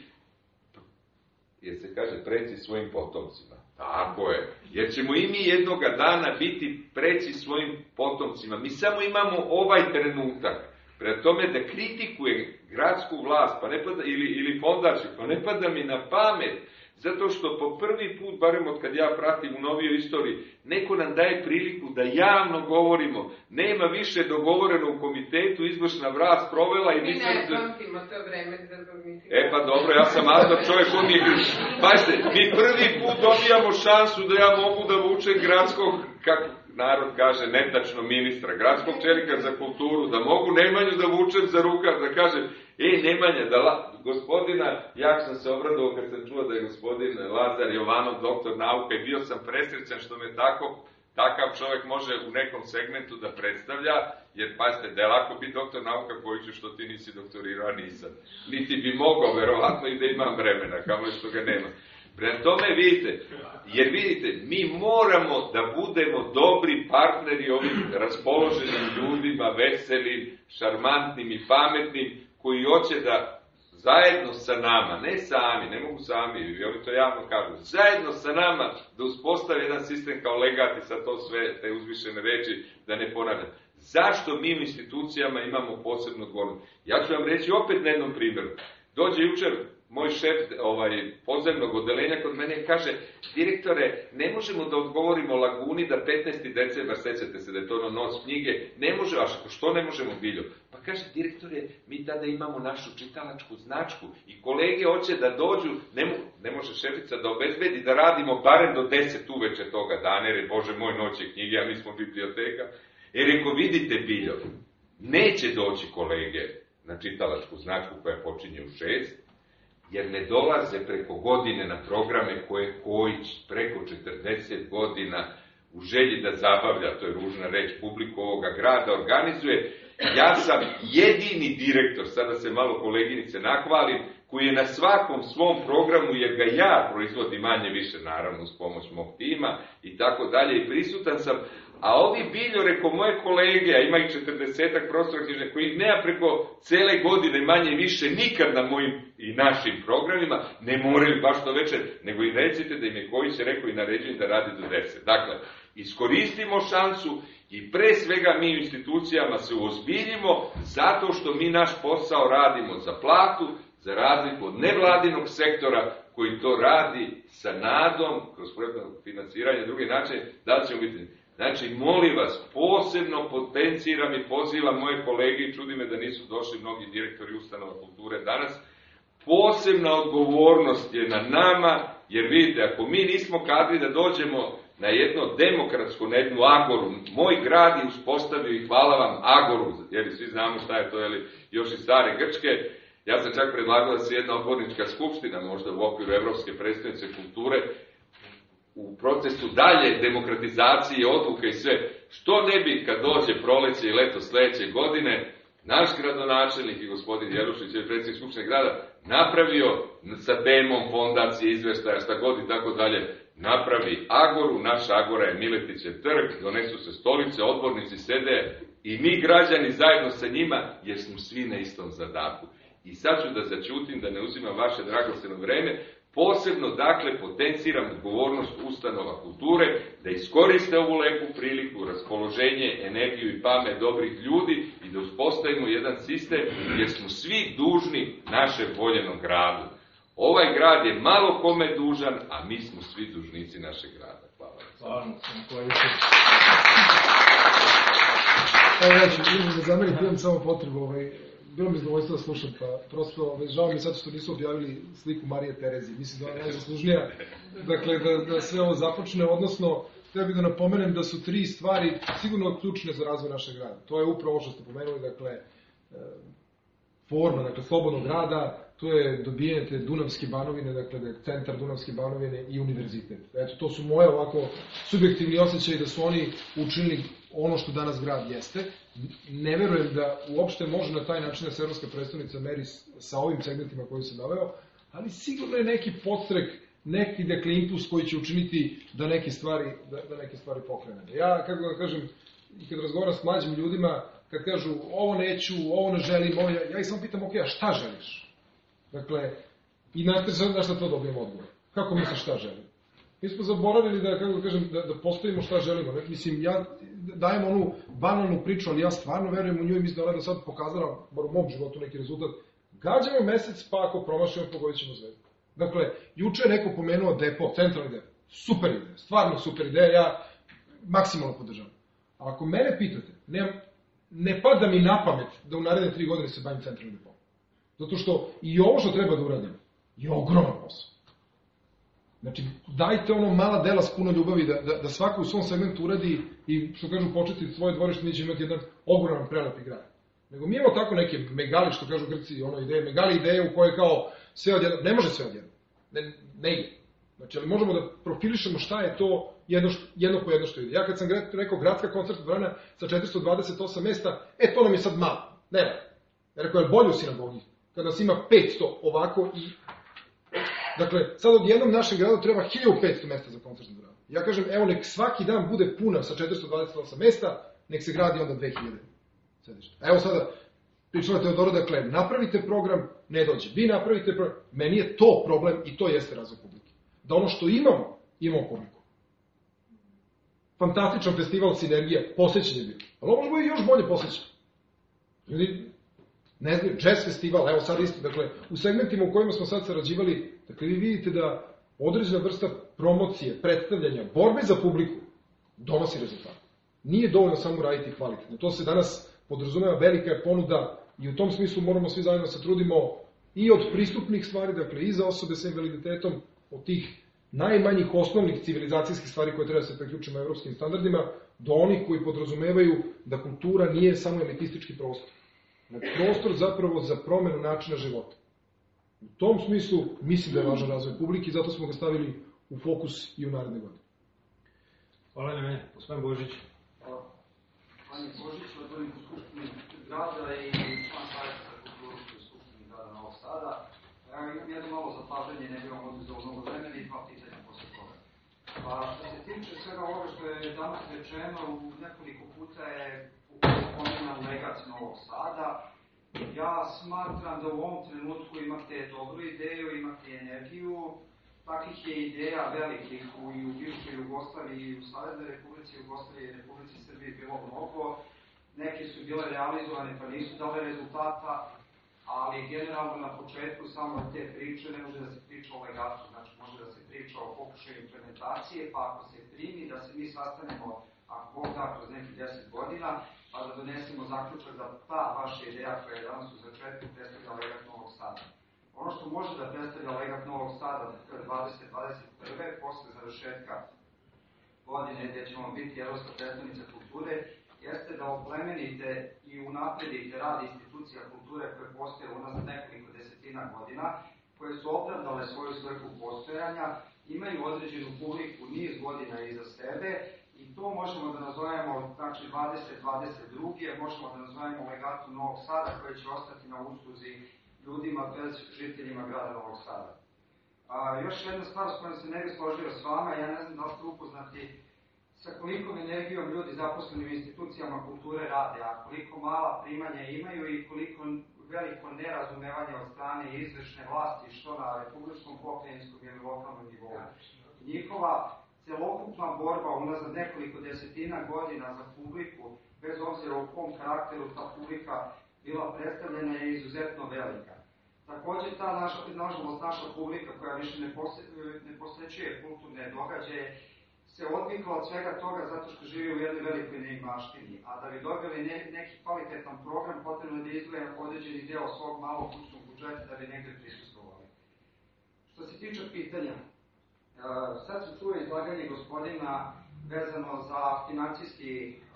jer se kaže, preci svojim potomcima. Tako je. Jer ćemo i mi jednog dana biti preci svojim potomcima. Mi samo imamo ovaj trenutak. Prema tome da kritikuje gradsku vlast pa ne pada, ili, ili fondaciju, pa ne pada mi na pamet. Zato što po prvi put, barem od kad ja pratim u novijoj istoriji, neko nam daje priliku da javno govorimo. Nema više dogovoreno u komitetu, izvršna vlast provela i mi mi ne pamtimo to vreme za mislim. E pa dobro, ja sam mladar čovjek, on mi... Pazite, mi prvi put dobijamo šansu da ja mogu da vučem gradskog, kako narod kaže, netačno ministra, gradskog čelika za kulturu, da mogu Nemanju da vučem za rukav, da kažem, ej Nemanja, da la... gospodina, jak sam se obradovao kad sam čuo da je gospodin Lazar Jovanov doktor nauka i bio sam presrećan što me tako, takav čovjek može u nekom segmentu da predstavlja, jer pazite, da je lako biti doktor nauka koji ću što ti nisi doktorirao, a nisam. Niti bi mogao, verovatno i da imam vremena, kao što ga nema. Prema tome vidite, jer vidite, mi moramo da budemo dobri partneri ovim raspoloženim ljudima, veselim, šarmantnim i pametnim, koji hoće da zajedno sa nama, ne sami, ne mogu sami, oni to javno kažu, zajedno sa nama da uspostavi jedan sistem kao legat i sa to sve, te uzvišene reči, da ne ponavljam. Zašto mi u institucijama imamo posebnu odgovornost? Ja ću vam reći opet na jednom primjeru. Dođe jučer moj šef ovaj, podzemnog odelenja kod mene i kaže, direktore, ne možemo da odgovorimo Laguni da petnaesti decembar, sećate se da je to ono noć knjige, ne može, a što ne možemo Biljo? Pa kaže, direktore, mi tada imamo našu čitalačku značku i kolege hoće da dođu, ne, mo, ne može šefica da obezbedi da radimo barem do deset uveče toga dana, jer je, Bože moj, noć je knjige, a mi smo biblioteka. E, reko, vidite Biljo, neće doći kolege na čitalačku značku koja počinje u šest, jer ne dolaze preko godine na programe koje Kojić preko četrdeset godina u želji da zabavlja, to je ružna reč, publiku ovoga grada organizuje. Ja sam jedini direktor, sada se malo koleginice nakvalim, koji je na svakom svom programu, jer ga ja proizvodim manje više, naravno uz pomoć mog tima i tako dalje, i prisutan sam. A ovi Biljo, reko moje kolege, a ima ih četrdesetak prostora knjižne, koji ih nema preko cele godine manje više nikad na mojim i našim programima, ne moraju baš to večer, nego i recite da im je Kojić rekao i naređen da radi do deset. Dakle, iskoristimo šansu i pre svega mi u institucijama se uozbiljimo zato što mi naš posao radimo za platu, za razliku od nevladinog sektora koji to radi sa nadom, kroz projektno financiranje, drugi način, da li ćemo biti. Znači, molim vas, posebno potenciram i pozivam moje kolege, i čudi me da nisu došli mnogi direktori ustanova kulture danas, posebna odgovornost je na nama, jer vidite, ako mi nismo kadri da dođemo na jedno demokratsko, na jednu agoru, moj grad je uspostavio i hvala vam agoru, jer svi znamo šta je to, jeli, još iz stare Grčke. Ja sam čak predlagao da se jedna odbornička skupština, možda u okviru Evropske predstavnice kulture, u procesu dalje demokratizacije, odluka i sve, što ne bi kad dođe proleće i leto sledeće godine, naš gradonačelnik i gospodin Jerušić, ili predsjednik Skupštine grada, napravio sa temom fondacije, izveštaja, šta god i tako dalje, napravi agoru, naša agora je Miletićev trg, donesu se stolice, odbornici sede i mi građani zajedno sa njima, jer smo svi na istom zadatku. I sad ću da začutim, da ne uzimam vaše dragoceno vreme, posebno, dakle, potenciram odgovornost ustanova kulture, da iskoriste ovu lepu priliku, raspoloženje, energiju i pamet dobrih ljudi i da uspostavimo jedan sistem jer smo svi dužni našem voljenom gradu. Ovaj grad je malo kome dužan, a mi smo svi dužnici našeg grada. Hvala. Hvala. Evo ja ću da zamerim, imam samo potrebu, ovaj, bilo mi zadovoljstvo da slušam, pa prosto ovaj, žao mi sad što nisu objavili sliku Marije Terezije, mislim da ona je najzaslužnija, dakle, da, da sve ovo započne, odnosno, treba bih da napomenem da su tri stvari sigurno ključne za razvoj našeg grada. To je upravo ovo što ste pomenuli, dakle, forma, dakle, slobodnog grada, to je dobijanje te Dunavske banovine, dakle, da je centar Dunavske banovine i univerzitet. Eto, to su moje ovako subjektivni osjećaji da su oni učinili ono što danas grad jeste. Ne verujem da uopšte može na taj način da se evropska predstavnica meri sa ovim segmentima koji sam naveo, ali sigurno je neki podstrek, neki, dakle, impuls koji će učiniti da neke stvari, da, da neke stvari pokrene. Ja, kako da kažem, i kad razgovaram s mlađim ljudima, kad kažu ovo neću, ovo ne želim, ovo, ja, ja ih samo pitam, ok, a šta želiš? Dakle, i na šta to dobijem odgovor. Kako misliš šta želim? Mi smo zaboravili da, kako da kažem, da, da postavimo šta želimo. Ne? Mislim, ja dajem onu banalnu priču, ali ja stvarno verujem u nju i mislim da ona je do sad pokazala, bar u mom životu, neki rezultat. Gađamo mesec, pa ako promašimo, pogodit ćemo zvezdu. Dakle, juče je neko pomenuo depo, centralni depo. Super ideja, stvarno super ideja, ja maksimalno podržavam. A ako mene pitate, ne, ne pada mi na pamet da u naredne tri godine se bavim centralnim depom. Zato što i ovo što treba da uradim je ogroman posao. Znači, dajte ono mala dela s puno ljubavi, da, da, da svako u svom segmentu uradi i, što kažu, početi svoje dvorište, mi će imati jedan ogroman prelepi grad. Nego mi imamo tako neke megali, što kažu Grci, ono ideje, megali ideje u koje kao sve odjedno, ne može sve odjedno, ne, ne ide. Znači, ali možemo da profilišemo šta je to jedno, što, jedno po jedno što ide. Ja kad sam rekao gradska koncertna dvorana sa četiristo dvadeset osam mesta, e, to nam je sad malo, nema. Ja rekao, je bolje u sinagogi, kad nas ima petsto ovako i... Dakle, sad od jednom našem gradu treba hiljadu petsto mesta za koncertnu dvoranu. Ja kažem, evo, nek svaki dan bude puna sa četiristo dvadeset osam mesta, nek se gradi onda dve hiljade sedišta. Evo sada, pričala Teodora, dakle, napravite program, ne dođe. Vi napravite program, meni je to problem i to jeste razvoj publike. Da ono što imamo, imamo publiku. Fantastičan festival Sinergija, posećen je bio. Ali ovo može biti još bolje posećen. Ljudi, ne znam, jazz festival, evo sad isto, dakle, u segmentima u kojima smo sad sarađivali, dakle, vi vidite da određena vrsta promocije, predstavljanja, borbe za publiku donosi rezultat. Nije dovoljno samo raditi kvalitetno. To se danas podrazumeva, velika je ponuda i u tom smislu moramo svi zajedno se trudimo i od pristupnih stvari, dakle, i za osobe sa invaliditetom, od tih najmanjih osnovnih civilizacijskih stvari koje treba da se preključimo evropskim standardima, do onih koji podrazumevaju da kultura nije samo elitistički prostor. Prostor zapravo za promenu načina života. U tom smislu mislim da je važan razvoj publike i zato smo ga stavili u fokus i u naredne godine. Hvala na mene. Gospodin Božić. Hvala. Vanja Božić, odbornik u Skupštini grada i član Savjeta za kulturu u Skupštini grada Novog Sada. Ja imam jedno malo zapažanje, ne bih vam oduzeo mnogo vremena i dva pitanja posle toga. Pa što se tiče svega ovoga što je danas rečeno, u nekoliko puta je pomenula negacija Novog Sada. Ja smatram da u ovom trenutku imate dobru ideju, imate energiju. Takvih je ideja velikih u, i u bivšoj Jugoslaviji, i u Saveznoj Republici Jugoslaviji i Republici Srbiji bilo mnogo. Neke su bile realizovane pa nisu dale rezultata. ali generalno na početku samo te priče ne može da se priča o legatu, znači može da se priča o pokušaju implementacije, pa ako se primi da se mi sastanemo, ako Bog da, kroz nekih deset godina, pa da donesemo zaključak da ta vaša ideja koja je danas u začetku predstavlja legat Novog Sada. Ono što može da predstavlja legat Novog Sada dvadeset dvadeset prve posle završetka godine gdje ćemo biti Evropska predstavnica kulture, jeste da oplemenite i unapredite rad institucija kulture koje postoje unazad nekoliko desetina godina, koje su opravdale svoju svrhu postojanja, imaju određenu publiku niz godina iza sebe i to možemo da nazovemo, znači dvadeset dvadeset dva, možemo da nazovemo legatu Novog Sada koje će ostati na usluzi ljudima, bez žiteljima grada Novog Sada. A, još jedna stvar s kojom se ne bi složio s vama, ja ne znam da li ste upoznati sa kolikom energijom ljudi zaposleni u institucijama kulture rade, a koliko mala primanja imaju i koliko veliko nerazumevanje od strane izvršne vlasti, što na republičkom, pokrajinskom ili lokalnom nivou. Njihova celokupna borba unazad nekoliko desetina godina za publiku, bez obzira u kom karakteru ta publika bila predstavljena, je izuzetno velika. Također ta, naša, nažalost, naša publika koja više ne, posle, ne posvećuje kulturne događaje, se odvikla od svega toga zato što živi u jednoj velikoj neimaštini, a da bi dobili ne, neki kvalitetan program, potrebno da izdvoje određeni deo svog malog kućnog budžeta da bi negde prisustvovali. Što se tiče pitanja, sad se čuje izlaganje gospodina vezano za financijski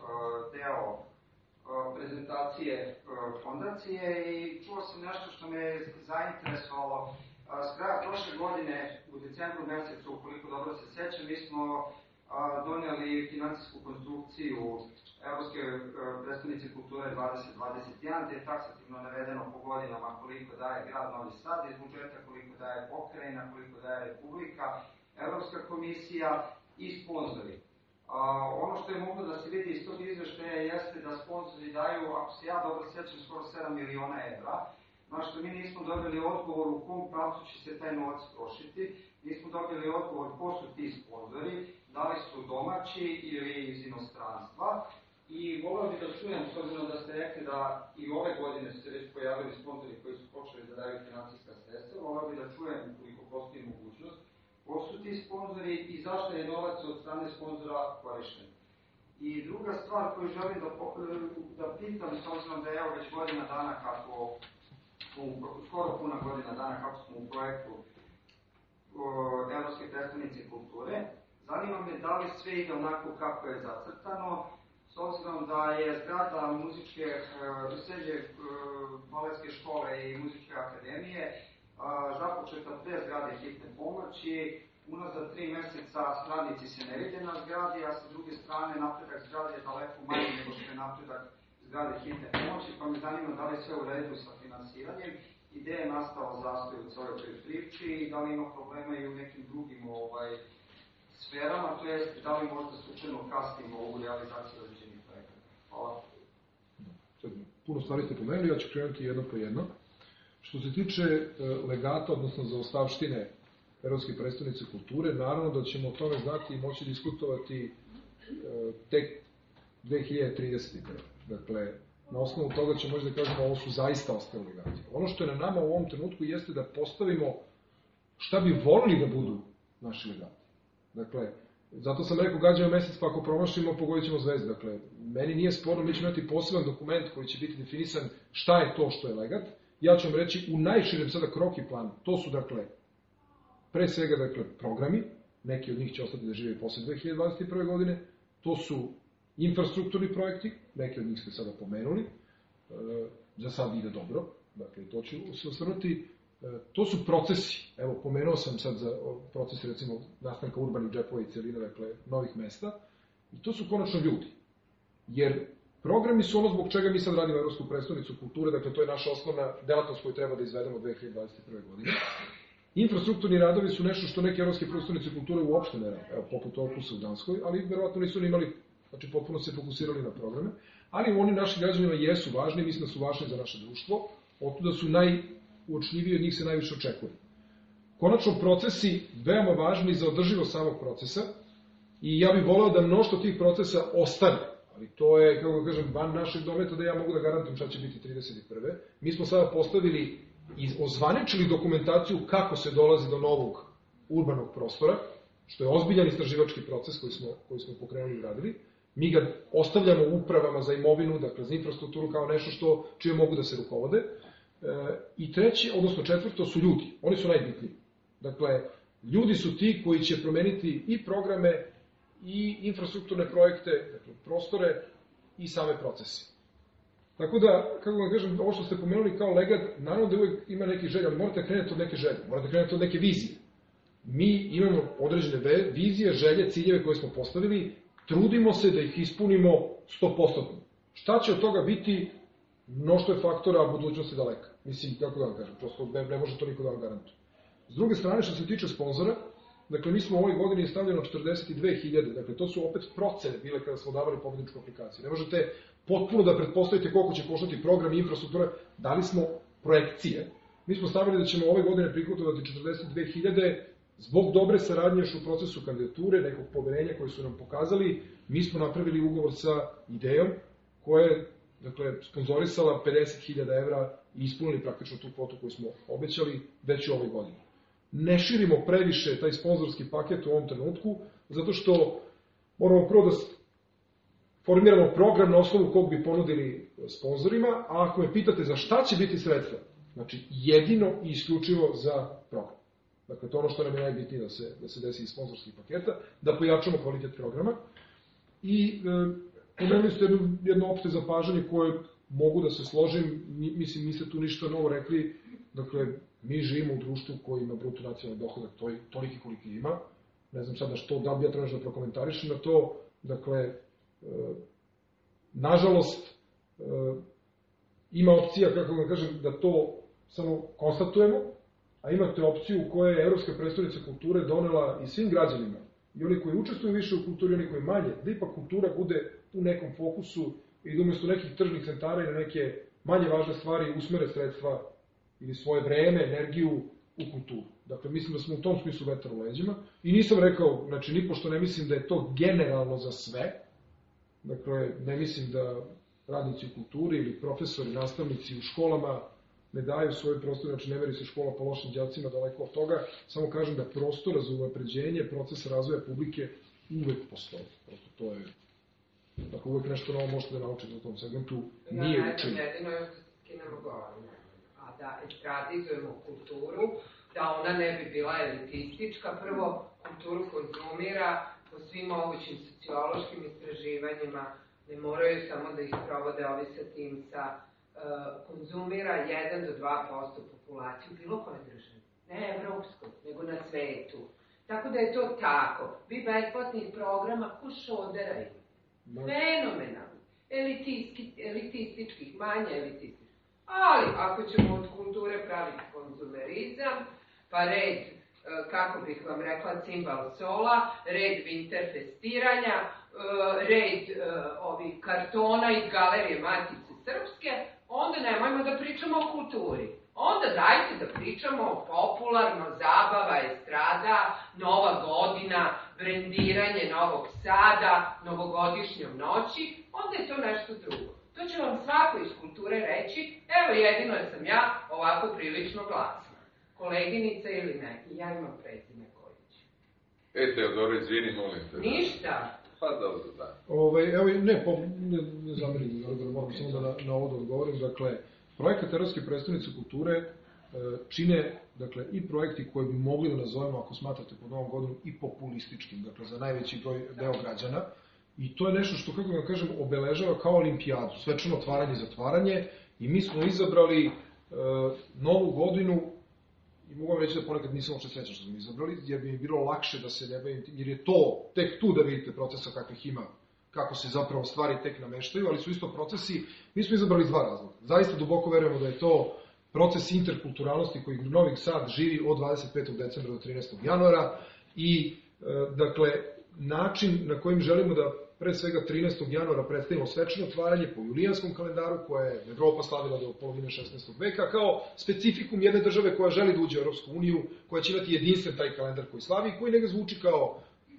deo prezentacije fondacije i čuo sam nešto što me zainteresovalo. S kraja prošle godine, u decembru mesecu, ukoliko dobro se sećam, mi smo donijeli financijsku konstrukciju Evropske predstavnice kulture dvadeset dvadeset jedan, gde je taksativno navedeno po godinama koliko daje grad Novi Sad iz budžeta, koliko daje pokrajina, koliko daje Republika, Evropska komisija i sponzori. Ono što je moglo da se vidi iz tog izveštaja jeste da sponzori daju, ako se ja dobro sećam, skoro sedam miliona evra, na što mi nismo dobili odgovor u kom pravcu će se taj novac trošiti, nismo dobili odgovor ko su ti sponzori, da li su domaći ili iz inostranstva. I voleo bih da čujem, s obzirom da ste rekli da i ove godine su se već pojavili sponzori koji su počeli da daju finansijska sredstva, voleo bih da čujem koliko postoji mogućnost, ko su ti sponzori i zašto je novac od strane sponzora korišten. I druga stvar koju želim da, da pitam, s obzirom da je evo već godina dana kako skoro puna godina dana kako smo u projektu Evropske predstavnice kulture. Zanima me da li sve ide onako kako je zacrtano, s obzirom da je zgrada muzičke, srednje baletske škole i muzičke akademije započeta pre zgrade hitne pomoći. Unazad tri meseca radnici se ne vide na zgradi, a sa druge strane napredak zgrade je daleko manji nego što je napredak zgrade hitne pomoći, pa me zanima da li sve u redu sa finansiranjem i gde je nastao zastoj u celoj toj priči i da li ima problema i u nekim drugim ovaj, sferama, to jest da li možda slučajno kasnimo u realizaciju određenih projekata. Hvala. Puno stvari ste pomenuli, ja ću krenuti jedno po jedno. Što se tiče legata, odnosno zaostavštine Evropske predstavnice kulture, naravno da ćemo o tome znati i moći diskutovati tek dve hiljade tridesete. Dakle, na osnovu toga ćemo možda da kažemo ovo su zaista ostale legati. Ono što je na nama u ovom trenutku jeste da postavimo šta bi volili da budu naši legati. Dakle, zato sam rekao gađamo mesec, pa ako promašimo, pogodit ćemo zvezdu. Dakle, meni nije sporno, mi ćemo imati poseban dokument koji će biti definisan šta je to što je legat. Ja ću vam reći u najširem sada kroki planu. To su, dakle, pre svega, dakle, programi, neki od njih će ostati da žive posle dve hiljade dvadeset prve godine, to su infrastrukturni projekti, neki od njih ste sada pomenuli, e, za sad ide dobro, dakle, to ću se osvrnuti. E, to su procesi, evo, pomenuo sam sad za procesi, recimo, nastanka urbanih džepova i celina, dakle, novih mesta, i to su konačno ljudi. Jer programi su ono zbog čega mi sad radimo Evropsku predstavnicu kulture, dakle, to je naša osnovna delatnost koju treba da izvedemo dve hiljade dvadeset prve godine. Infrastrukturni radovi su nešto što neke Evropske predstavnice kulture uopšte ne rade, evo, poput Orkusa u Danskoj, ali verovatno nisu ni imali, znači potpuno se fokusirali na programe, ali oni našim građanima jesu važni, mislim da su važni za naše društvo, otuda su najuočljiviji, od njih se najviše očekuje. Konačno, procesi veoma važni za održivost samog procesa i ja bih voleo da mnoštvo tih procesa ostane, ali to je, kako da kažem, van našeg dometa da ja mogu da garantujem šta će biti trideset prve. Mi smo sada postavili i ozvaničili dokumentaciju kako se dolazi do novog urbanog prostora, što je ozbiljan istraživački proces koji smo, koji smo pokrenuli i radili. Mi ga ostavljamo upravama za imovinu, dakle za infrastrukturu kao nešto što čije mogu da se rukovode. E, I treće, odnosno četvrto, su ljudi. Oni su najbitniji. Dakle, ljudi su ti koji će promeniti i programe, i infrastrukturne projekte, dakle, prostore i same procese. Tako da, kako vam kažem, ovo što ste pomenuli kao legat, naravno da uvek ima neki želje, ali morate kreneti od neke želje, morate kreneti od neke vizije. Mi imamo određene vizije, želje, ciljeve koje smo postavili, trudimo se da ih ispunimo sto posto. Šta će od toga biti, mnoštvo je faktora, a budućnost je daleka. Mislim, kako da vam kažem, prosto ne, ne može to niko da vam garantuje. S druge strane, što se tiče sponzora, dakle, mi smo u ovoj godini stavljeno četrdeset dve hiljade, dakle, to su opet procene bile kada smo davali pobedničku aplikaciju. Ne možete potpuno da pretpostavite koliko će koštati program i infrastruktura, dali smo projekcije. Mi smo stavili da ćemo ove godine prikutovati četrdeset dve hiljade zbog dobre saradnje još u procesu kandidature, nekog poverenja koje su nam pokazali. Mi smo napravili ugovor sa Idejom, koja je, dakle, sponzorisala pedeset hiljada evra i ispunili praktično tu kvotu koju smo obećali već u ovoj godini. Ne širimo previše taj sponzorski paket u ovom trenutku, zato što moramo prvo da formiramo program na osnovu kog bi ponudili sponzorima, a ako me pitate za šta će biti sredstva, znači jedino i isključivo za program. Dakle, to je ono što nam je najbitnije da se, da se desi iz sponzorskih paketa, da pojačamo kvalitet programa. I e, pomenuli ste jedno, jedno opšte zapažanje koje mogu da se složim, mislim, niste tu ništa novo rekli, dakle, mi živimo u društvu koji ima bruto nacionalni dohodak, to je toliki koliki ima, ne znam sada što, da bi ja trebaš da prokomentarišem na to, dakle, e, nažalost, e, ima opcija, kako da kažem, da to samo konstatujemo, a imate opciju koja je Evropska prestonica kulture donela i svim građanima, i oni koji učestvuju više u kulturi, i oni koji manje, da ipak kultura bude u nekom fokusu i da umesto nekih tržnih centara i na neke manje važne stvari usmere sredstva ili svoje vreme, energiju u kulturu. Dakle, mislim da smo u tom smislu vetar u leđima. I nisam rekao, znači, nipošto ne mislim da je to generalno za sve. Dakle, ne mislim da radnici u kulturi ili profesori, nastavnici u školama ne daju svoj prostor, znači ne meri se škola po lošim đacima, daleko od toga. Samo kažem da prostora za unapređenje procesa razvoja publike uvek postoji. Prosto to je, dakle, uvek nešto novo možete da naučite u tom segmentu. Nije učinjeno. Ja, jedino još da se skinemo govorimo. A da estradizujemo kulturu, da ona ne bi bila elitistička. Prvo, kulturu konzumira po svim mogućim sociološkim istraživanjima, ne moraju samo da ih provode ovi sa tim sa uh, konzumira jedan do dva posto populaciju bilo koje države. Ne evropskog, nego na svetu. Tako da je to tako. Vi besplatnih programa ko šodera ima. Fenomenalni. Elitističkih, manje elitističkih. Ali, ako ćemo od kulture praviti konzumerizam, pa red, kako bih vam rekla, cimbal sola, red vinterfestiranja, red ovih kartona iz Galerije Matice Srpske, onda nemojmo da pričamo o kulturi. Onda dajte da pričamo o popularno, zabava, estrada, nova godina, brendiranje Novog Sada, novogodišnjom noći, onda je to nešto drugo. To će vam svako iz kulture reći, evo jedino sam ja ovako prilično glasna. Koleginica ili ne, i ja imam prezime Kojić. E, Teodoro, izvini, molim te. Ništa. Pa dobro, da. Ove, evo, ne, po, ne, ne zamerim, moram samo da na, na ovo da odgovorim. Dakle, projekat Evropske predstavnice kulture e, čine, dakle, i projekti koje bi mogli da nazovemo, ako smatrate pod Novom godinu, i populističkim, dakle, za najveći broj deo građana. I to je nešto što, kako da kažem, obeležava kao olimpijadu, svečano otvaranje i zatvaranje. I mi smo izabrali e, Novu godinu, i mogu vam reći da ponekad nisam uopšte srećan što smo izabrali, jer bi mi bilo lakše da se ne bavim tim, jer je to tek tu da vidite procesa kakvih ima, kako se zapravo stvari tek nameštaju, ali su isto procesi. Mi smo izabrali dva razloga. Zaista duboko verujemo da je to proces interkulturalnosti koji Novi Sad živi od dvadeset petog decembra do trinaestog januara i, e, dakle, način na kojim želimo da pre svega trinaestog januara predstavimo svečano otvaranje po julijanskom kalendaru, koje je Evropa slavila do polovine šesnaestog veka, kao specifikum jedne države koja želi da uđe u Evropsku uniju, koja će imati jedinstven taj kalendar koji slavi i koji neka zvuči kao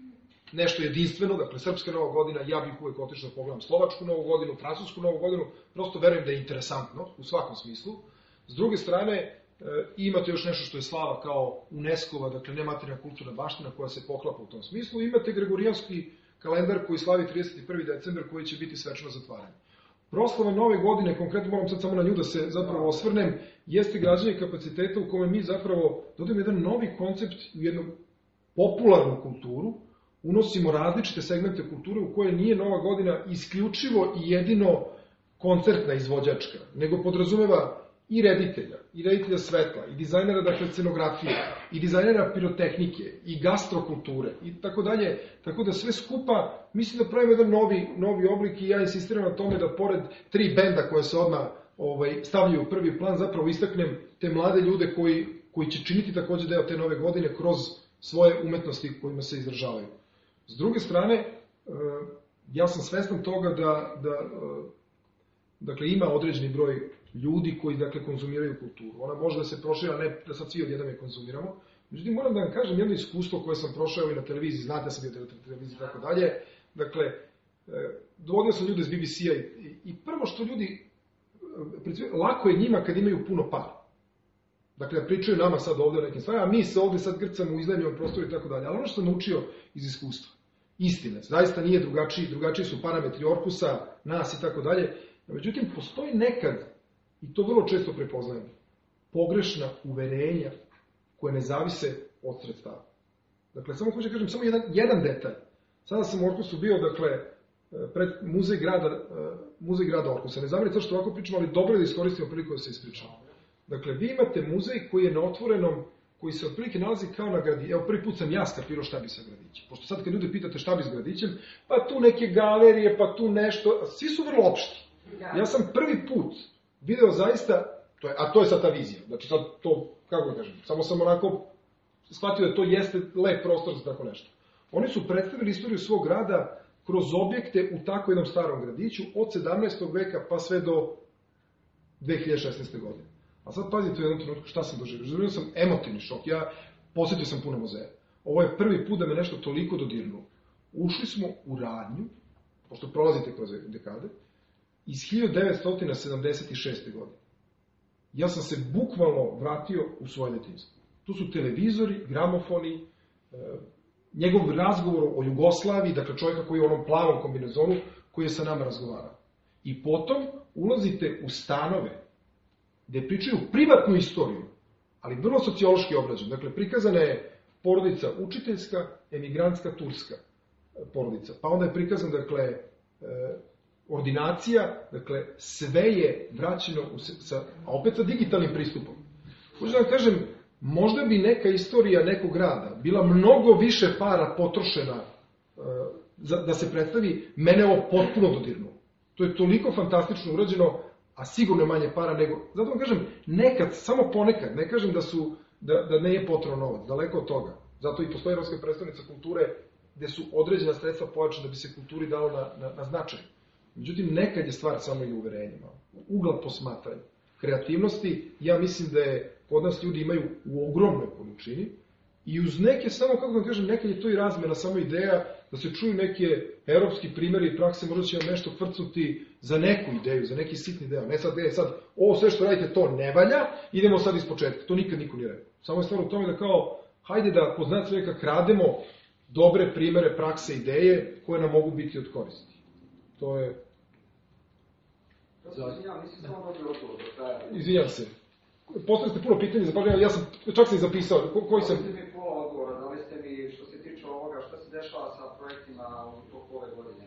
nešto jedinstveno, dakle srpska nova godina, ja bih uvek otišao da pogledam slovačku novu godinu, francusku novu godinu, prosto verujem da je interesantno u svakom smislu. S druge strane, e, imate još nešto što je slava kao UNESCO-va, dakle nematerijalna kulturna baština koja se poklapa u tom smislu, imate gregorijanski kalendar koji slavi trideset prvi decembar koji će biti svečano zatvaranje. Proslava nove godine, konkretno moram sad samo na nju da se zapravo osvrnem, jeste građenje kapaciteta u kome mi zapravo dodajemo jedan novi koncept u jednu popularnu kulturu, unosimo različite segmente kulture u koje nije nova godina isključivo i jedino koncertna izvođačka, nego podrazumeva i reditelja, i reditelja svetla, i dizajnera, dakle, scenografije, i dizajnera pirotehnike, i gastrokulture, i tako dalje, tako da sve skupa, mislim da pravimo jedan novi, novi oblik i ja insistiram na tome da pored tri benda koje se odmah ovaj, stavljaju u prvi plan, zapravo istaknem te mlade ljude koji, koji će činiti takođe deo te nove godine kroz svoje umetnosti kojima se izražavaju. S druge strane, ja sam svestan toga da, da dakle, ima određeni broj ljudi koji, dakle, konzumiraju kulturu. Ona može da se prošira, ne da sad svi odjednom je konzumiramo. Međutim, moram da vam kažem jedno iskustvo koje sam prošao i na televiziji, znate sam bio na televiziji i tako dalje. Dakle, dovodio sam ljude iz B B C-a i, i prvo što ljudi, lako je njima kad imaju puno para. Dakle, da pričaju nama sad ovde o nekim stvarima, a mi se ovde sad grcamo u iznajmljenom prostoru i tako dalje. Ali ono što sam naučio iz iskustva, istine, zaista nije drugačiji, drugačiji su parametri Orkusa, nas i tako dalje. Međutim, postoji nekad, i to vrlo često prepoznajem, pogrešna uverenja koje ne zavise od sredstava. Dakle, samo hoću da kažem, samo jedan, jedan detalj. Sada sam u Orkusu bio, dakle, pred muzej grada, muzej grada Orkusa. Ne zamerite što ovako pričamo, ali dobro je da iskoristimo priliku da se ispričamo. Dakle, vi imate muzej koji je na otvorenom, koji se otprilike nalazi kao na gradiću. Evo, prvi put sam ja skapirao šta bi sa gradićem. Pošto sad kad ljude pitate šta bi s gradićem, pa tu neke galerije, pa tu nešto, svi su vrlo opšti. Ja sam prvi put video zaista, to je, a to je sad ta vizija, znači sad to, kako da kažem, samo sam onako shvatio da to jeste lep prostor za tako nešto. Oni su predstavili istoriju svog grada kroz objekte u tako jednom starom gradiću od sedamnaestog veka pa sve do dve hiljade šesnaeste. godine. A sad pazite u jednom trenutku šta sam doživio. Doživio sam emotivni šok. Ja posetio sam puno muzeja. Ovo je prvi put da me nešto toliko dodirnulo. Ušli smo u radnju, pošto prolazite kroz dekade, iz hiljadu devetsto sedamdeset šeste. godine. Ja sam se bukvalno vratio u svoje detinjstvo. Tu su televizori, gramofoni, e, njegov razgovor o Jugoslaviji, dakle čovjeka koji je u onom plavom kombinezonu, koji je sa nama razgovarao. I potom ulazite u stanove gde pričaju privatnu istoriju, ali vrlo sociološki obrađen. Dakle, prikazana je porodica učiteljska, emigrantska, turska porodica. Pa onda je prikazan, dakle, e, ordinacija, dakle, sve je vraćeno, u, sa, a opet sa digitalnim pristupom. Hoću da vam kažem, možda bi neka istorija nekog grada bila mnogo više para potrošena uh, za, da se predstavi, mene ovo potpuno dodirnulo. To je toliko fantastično urađeno, a sigurno manje para nego... Zato vam kažem, nekad, samo ponekad, ne kažem da, su, da, da ne je potrebno novac, daleko od toga. Zato i postoji Evropska predstavnica kulture gde su određena sredstva pojačana da bi se kulturi dalo na, na, na značaj. Međutim, nekad je stvar samo i uverenjima. Ugla posmatranja. Kreativnosti, ja mislim da je kod nas ljudi imaju u ogromnoj količini i uz neke, samo kako da kažem, nekad je to i razmena, samo ideja da se čuju neke evropski primjeri i prakse, možda će vam nešto frcnuti za neku ideju, za neki sitni deo. Ne sad, ne sad, ovo sve što radite to ne valja, idemo sad iz početka. To nikad niko nije rekao. Samo je stvar u tome da kao, hajde da pod znac veka krademo dobre primere, prakse, ideje koje nam mogu biti od koristi. To je... Izvinjam, nisam samo dobio odgovor do kraja. Izvinjam se. Postavili ste puno pitanja, zapravo ja sam, čak sam i zapisao, ko, koji sam... Dali ste mi pola odgovora, dali ste mi što se tiče ovoga, šta se dešava sa projektima u toku ove godine.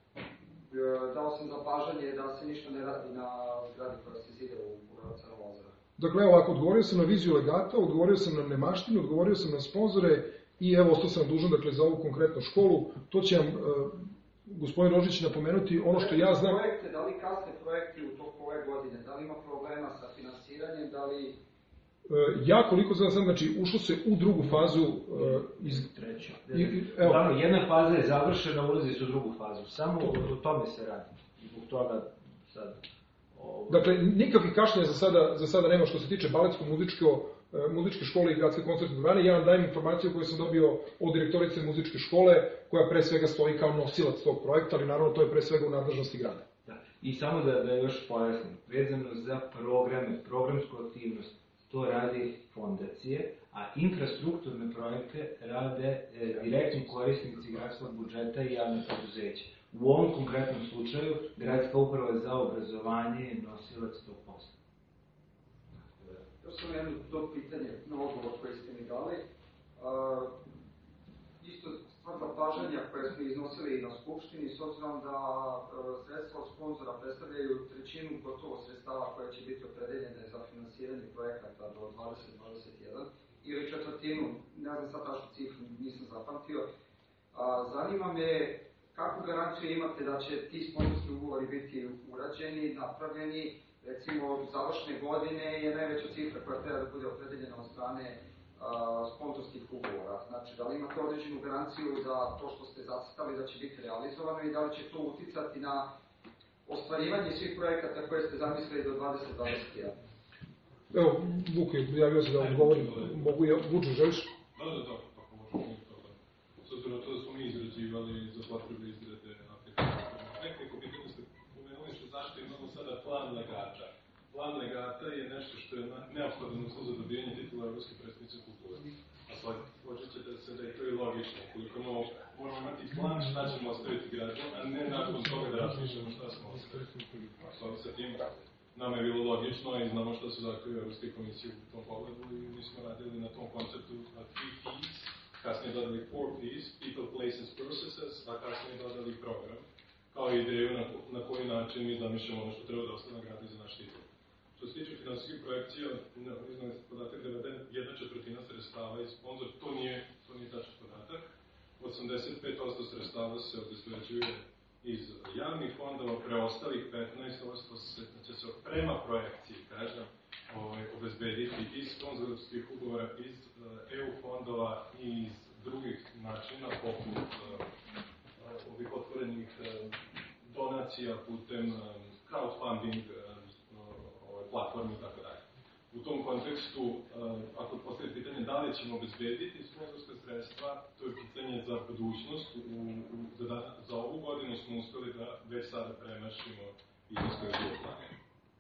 Dao sam zapažanje da se ništa ne radi na zgradi koja se zide u Crnom ozera. Dakle, evo ovako, odgovorio sam na viziju legata, odgovorio sam na nemaštinu, odgovorio sam na sponzore i evo, ostao sam dužan, dakle, za ovu konkretnu školu. To će vam... Uh, gospodin Rožić napomenuti ono što ja znam... Projekte, da li kasne projekti u toku ove godine, da li ima problema sa finansiranjem, da li... E, ja koliko znam, znači ušlo se u drugu fazu... E, iz... Treća. Uglavnom, jedna faza je završena, ulazi se u drugu fazu. Samo o tome se radi. Zbog toga sad... Ovo... Dakle, nikakvih kašnjenja za sada, za sada nema što se tiče baletsko-muzičko muzičke škole i gradske koncertne dvorane. Ja vam dajem informaciju koju sam dobio od direktorice muzičke škole, koja pre svega stoji kao nosilac tog projekta, ali naravno to je pre svega u nadležnosti grada. Da. I samo da, da još pojasnim, vezano za programe, programsku aktivnost, to radi fondacije, a infrastrukturne projekte rade e, direktni korisnici gradskog budžeta i javne preduzeće. U ovom konkretnom slučaju, Gradska uprava za obrazovanje je nosilac tog posla. Još samo jedno do pitanje na odgovor koje ste mi dali. Uh, isto stvar zapažanja koje smo iznosili na Skupštini, s obzirom da uh, sredstva od sponzora predstavljaju trećinu gotovo sredstava koje će biti opredeljene za finansiranje projekata do dvadeset dvadeset jedan, ili četvrtinu, ne znam sad tačnu cifru, nisam zapamtio. Uh, zanima me kakvu garanciju imate da će ti sponzorski ugovori biti urađeni, napravljeni, recimo završne godine je najveća cifra koja treba da bude opredeljena od strane uh, sponzorskih ugovora. Znači, da li imate određenu garanciju za to što ste zacrtali da će biti realizovano i da li će to uticati na ostvarivanje svih projekata koje ste zamislili do dvadeset dvadeset jedan? Evo, Vuke, javio se da odgovorim. Mogu ja, Vuče, želiš? Da, da, da, ako možemo to da. S obzirom na to da smo mi izrađivali za potrebe izrade aplikacije. Nekoliko pitanja ste pomenuli što zašto imamo sada plan legača. Plan legata je nešto što je neophodan uslov za dobijanje titula Evropske prestonice kulture. A složit ćete se da je to i logično. Koliko moramo imati plan šta ćemo ostaviti građanu, a ne nakon toga da razmišljamo šta smo ostaviti. Slovi sa tim, nama je bilo logično i znamo šta su zahtjevi Evropske komisije u tom pogledu i mi smo radili na tom konceptu three P's, kasnije dodali four P's, people, places, processes, a kasnije dodali program, kao ideju na, na koji način mi zamišljamo ono što treba da ostane nagradi za naš titul. Što se tiče finansijskih projekcija, iznali ste podatak da je jedna četvrtina sredstava i sponsor, to nije, to nije tačan podatak. osamdeset pet posto sredstava se obezbeđuje iz javnih fondova, preostalih petnaest posto će se prema projekciji, kažem, ovaj, obezbediti iz sponzorskih ugovora, iz E U fondova i iz drugih načina, poput uh, ovih otvorenih uh, donacija putem um, crowdfunding uh, platformi i tako dalje. U tom kontekstu, uh, ako postoji pitanje da li ćemo obezbediti sponzorska sredstva, to je pitanje za budućnost. U, u, za, za ovu godinu smo uspeli da već sada premašimo iznos koje je bilo planirano.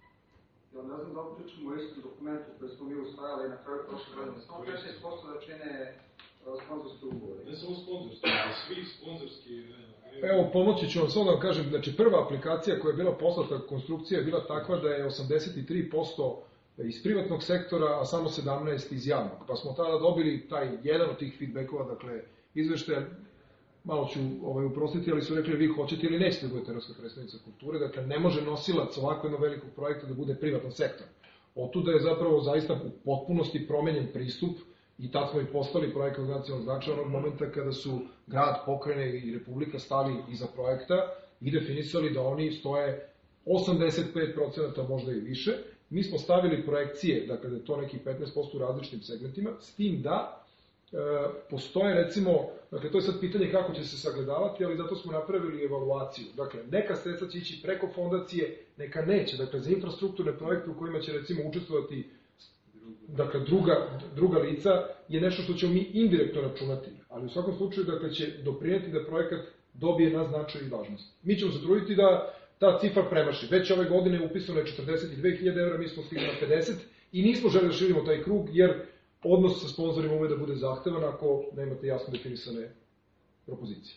Ja ne znam da li pričamo o istom dokumentu koji smo mi usvajali na kraju prošle godine. Samo petnaest posto da čine sponzorske ugovore. Ne samo sponzorski, nego svi sponzorski... Evo, pomoći ću vam samo da vam kažem, znači prva aplikacija koja je bila poslata, konstrukcija je bila takva da je osamdeset tri posto iz privatnog sektora, a samo sedamnaest iz javnog. Pa smo tada dobili taj jedan od tih feedbackova, dakle, izveštaja, malo ću ovaj, uprostiti, ali su rekli vi hoćete ili nećete da budete Evropska predstavnica kulture, dakle, ne može nosilac ovako jednog velikog projekta da bude privatan sektor. Otuda je zapravo zaista u potpunosti promenjen pristup i tad smo i postali projekat od nacionalnog značaja onog momenta kada su grad, pokrajine i republika stali iza projekta i definisali da oni stoje osamdeset pet procenata, možda i više. Mi smo stavili projekcije, dakle da je to neki petnaest posto u različitim segmentima, s tim da e, postoje recimo, dakle to je sad pitanje kako će se sagledavati, ali zato smo napravili evaluaciju. Dakle, neka sredstva će ići preko fondacije, neka neće. Dakle, za infrastrukturne projekte u kojima će recimo učestvovati dakle, druga, druga lica je nešto što ćemo mi indirektno računati. Ali u svakom slučaju, dakle, će doprineti da projekat dobije na značaju i važnost. Mi ćemo se truditi da ta cifra premaši. Već ove godine upisano je četrdeset dve hiljade evra, mi smo stigli na pedeset i nismo želi da širimo taj krug, jer odnos sa sponzorima ume da bude zahtevan ako nemate jasno definisane propozicije.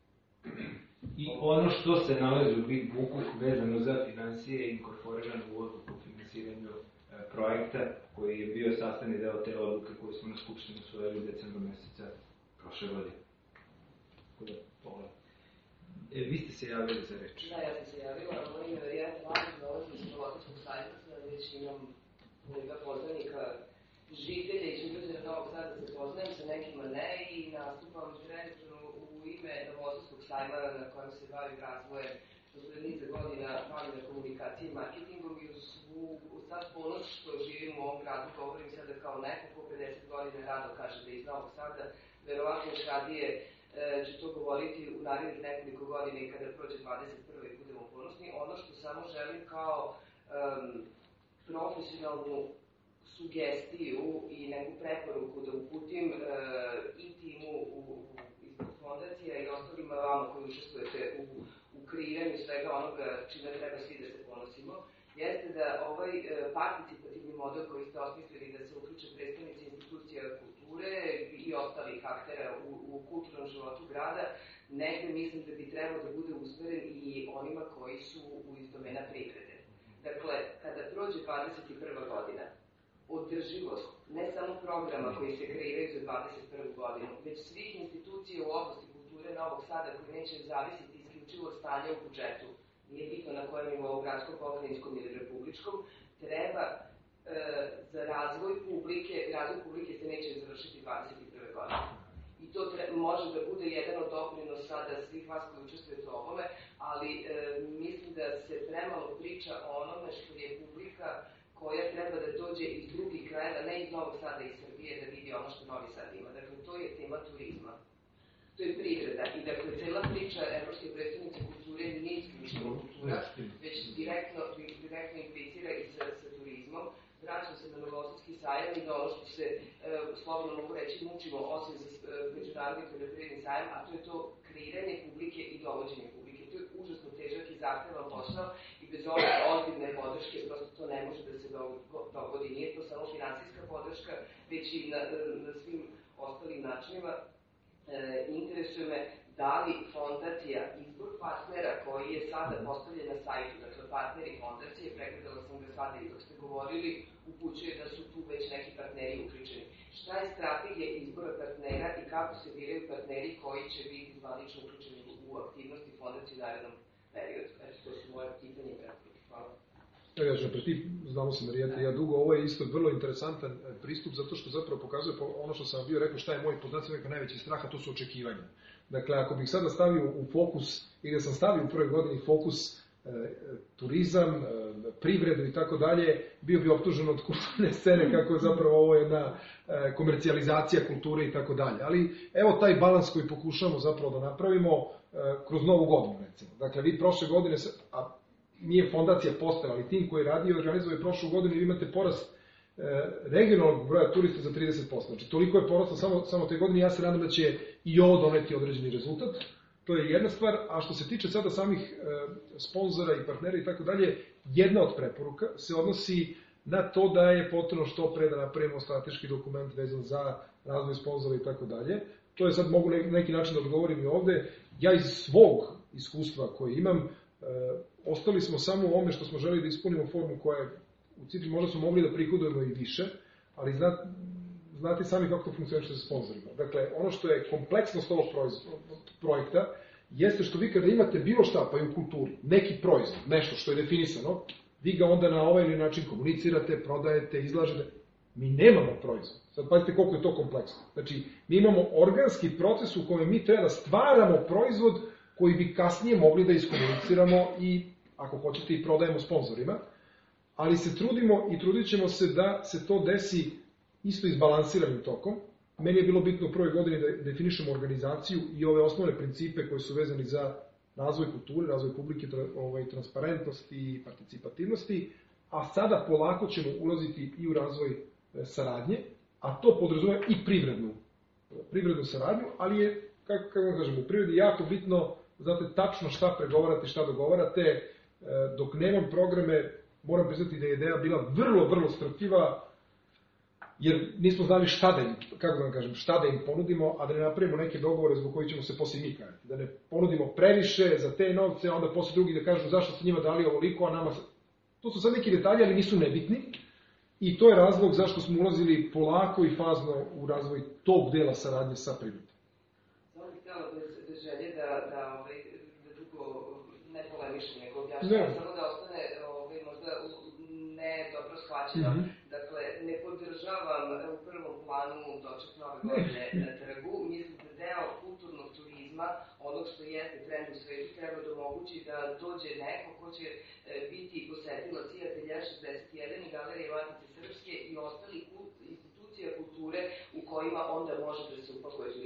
I ono što se nalazi u Big Booku vezano za financije je inkorporirano u odluku o finansiranju e, projekta koji je bio sastavni deo te odluke koju smo na Skupštini usvojili u decembru meseca prošle godine. Tako da, pogledam. E, vi ste se javili za reč. Da, ja sam se javila. Moj ime je Rijana Vlada, dolazim iz Hrvatskog sajta, već imam kolega poznanika, žitelja i žitelja Novog Sada se poznajem, sa nekima ne i nastupam trenutno u ime Novosadskog sajma na kojem se bavim razvojem posle niza godina bavim komunikacije i marketingom i uz sad ponos što živim u ovom gradu, govorim sada kao neko ko pedeset godina rado kaže da je iz Novog Sada, verovatno još radije e, ću to govoriti u narednih nekoliko godina i kada prođe dvadeset prva i budemo ponosni. Ono što samo želim kao um, profesionalnu sugestiju i neku preporuku da uputim uh, i timu u, u izbog fondacija i ostalima vama koji učestvujete u, u kreiranju svega onoga čime treba svi da se ponosimo, jeste da ovaj uh, participativni model koji ste osmislili da se uključe predstavnici institucija kulture i ostalih aktera u, u kulturnom životu grada, negde mislim da bi trebao da bude usmeren i onima koji su iz domena privrede. Dakle, kada prođe dvadeset prva godina, održivost ne samo programa koji se kreiraju za dvadeset prvu godinu, već svih institucija u oblasti kulture Novog Sada koji neće zavisiti isključivo od stanja u budžetu, nije bitno na kojem nivou, gradskom, pokrajinskom ili republičkom, treba e, za razvoj publike, razvoj publike se neće završiti dvadeset prve godine. I to tre, može da bude jedan od doprinosa da svih vas koji učestvujete u ovome, ali e, mislim da se premalo priča o onome što je publika koja treba da dođe iz drugih krajeva, ne iz Novog Sada i Srbije, da vidi ono što Novi Sad ima. Dakle, to je tema turizma. To je privreda. I dakle, cela priča Evropske predstavnice kulture nije isključivo kultura, već direktno, direktno implicira i sa, sa turizmom. Vraćam se na Novosadski sajam i da ono što se, e, slobodno mogu reći, mučimo osim za e, međunarodni poljoprivredni sajam, a to je to kreiranje publike i dovođenje publike. To je užasno težak i zahtevan posao i bez ove ozbiljne podrške prosto to ne može da se dogodi. Nije to samo finansijska podrška, već i na, na svim ostalim načinima. E, interesuje me da li fondacija, izbor partnera koji je sada postavljen na sajtu, dakle partneri fondacije, pregledala sam ga sada i dok ste govorili, upućuje da su tu već neki partneri uključeni. Šta je strategija izbora partnera i kako se biraju partneri koji će biti zvanično uključeni u aktivnosti fondacije u narednom periodu? Eto, to su moje pitanje i preporuke. Hvala. Evo ja ću napreti, znamo se Marijeta i ja dugo, ovo je isto vrlo interesantan pristup zato što zapravo pokazuje ono što sam vam bio rekao šta je moj poznacima rekao najveći strah, a to su očekivanja. Dakle, ako bih sada stavio u fokus, ili da sam stavio u prvoj godini fokus e, turizam, e, privredu i tako dalje, bio bi optužen od kulturne scene kako je zapravo ovo jedna e, komercijalizacija kulture i tako dalje. Ali evo taj balans koji pokušamo zapravo da napravimo e, kroz novu godinu, recimo. Dakle, vi prošle godine, a nije fondacija postala, ali tim koji radi i organizuje prošlu godinu, vi imate porast e, regionalnog broja turista za trideset posto. Znači, toliko je poraslo samo, samo te godine, ja se nadam da će i ovo doneti određeni rezultat. To je jedna stvar, a što se tiče sada samih e, sponzora i partnera i tako dalje, jedna od preporuka se odnosi na to da je potrebno što pre da napravimo strateški dokument vezan za razvoj sponzora i tako dalje. To je sad mogu na neki način da odgovorim i ovde. Ja iz svog iskustva koje imam, e, ostali smo samo u ovome što smo želeli da ispunimo formu koja je u cifri, možda smo mogli da prihodujemo i više, ali znate, znate sami kako to funkcioniše sa sponsorima. Dakle, ono što je kompleksnost ovog projekta jeste što vi kada imate bilo šta, pa i u kulturi, neki proizvod, nešto što je definisano, vi ga onda na ovaj ili način komunicirate, prodajete, izlažete. Mi nemamo proizvod. Sad pazite koliko je to kompleksno. Znači, mi imamo organski proces u kojem mi treba da stvaramo proizvod koji bi kasnije mogli da iskomuniciramo i, ako hoćete, i prodajemo sponsorima, ali se trudimo i trudit ćemo se da se to desi isto izbalansiranim tokom. Meni je bilo bitno u prvoj godini da definišemo organizaciju i ove osnovne principe koji su vezani za razvoj kulture, razvoj publike, ovaj, transparentnosti i participativnosti, a sada polako ćemo ulaziti i u razvoj saradnje, a to podrazumeva i privrednu, privrednu saradnju, ali je, kako, kako vam kažem, u privredi jako bitno, znate, tačno šta pregovarate, šta dogovarate. Dok nemam programe, moram priznati da je ideja bila vrlo, vrlo strpljiva, jer nismo znali šta da im, kako da vam kažem, šta da im ponudimo, a da ne napravimo neke dogovore zbog koji ćemo se poslije mi kajati. Da ne ponudimo previše za te novce, a onda poslije drugi da kažu zašto ste njima dali ovoliko, a nama... To su sad neki detalji, ali nisu nebitni. I to je razlog zašto smo ulazili polako i fazno u razvoj tog dela saradnje sa privredom. Samo bih htjela bez želje da, da, ovaj, da dugo ne polemišem, nego objašnjam, samo da ostane ovaj, možda ne dobro shvaćeno. Mm-hmm. Dakle, ne podržavam u prvom planu doček nove godine na trgu. Mislim da deo kulturnog turizma, onog što jeste trend u svetu, treba da omogući da dođe neko ko će e, biti posetilac i Ateljea šezdeset jedan i Galerije Matice Srpske i ostalih kult, institucija kulture u kojima onda može da se upakuje turistički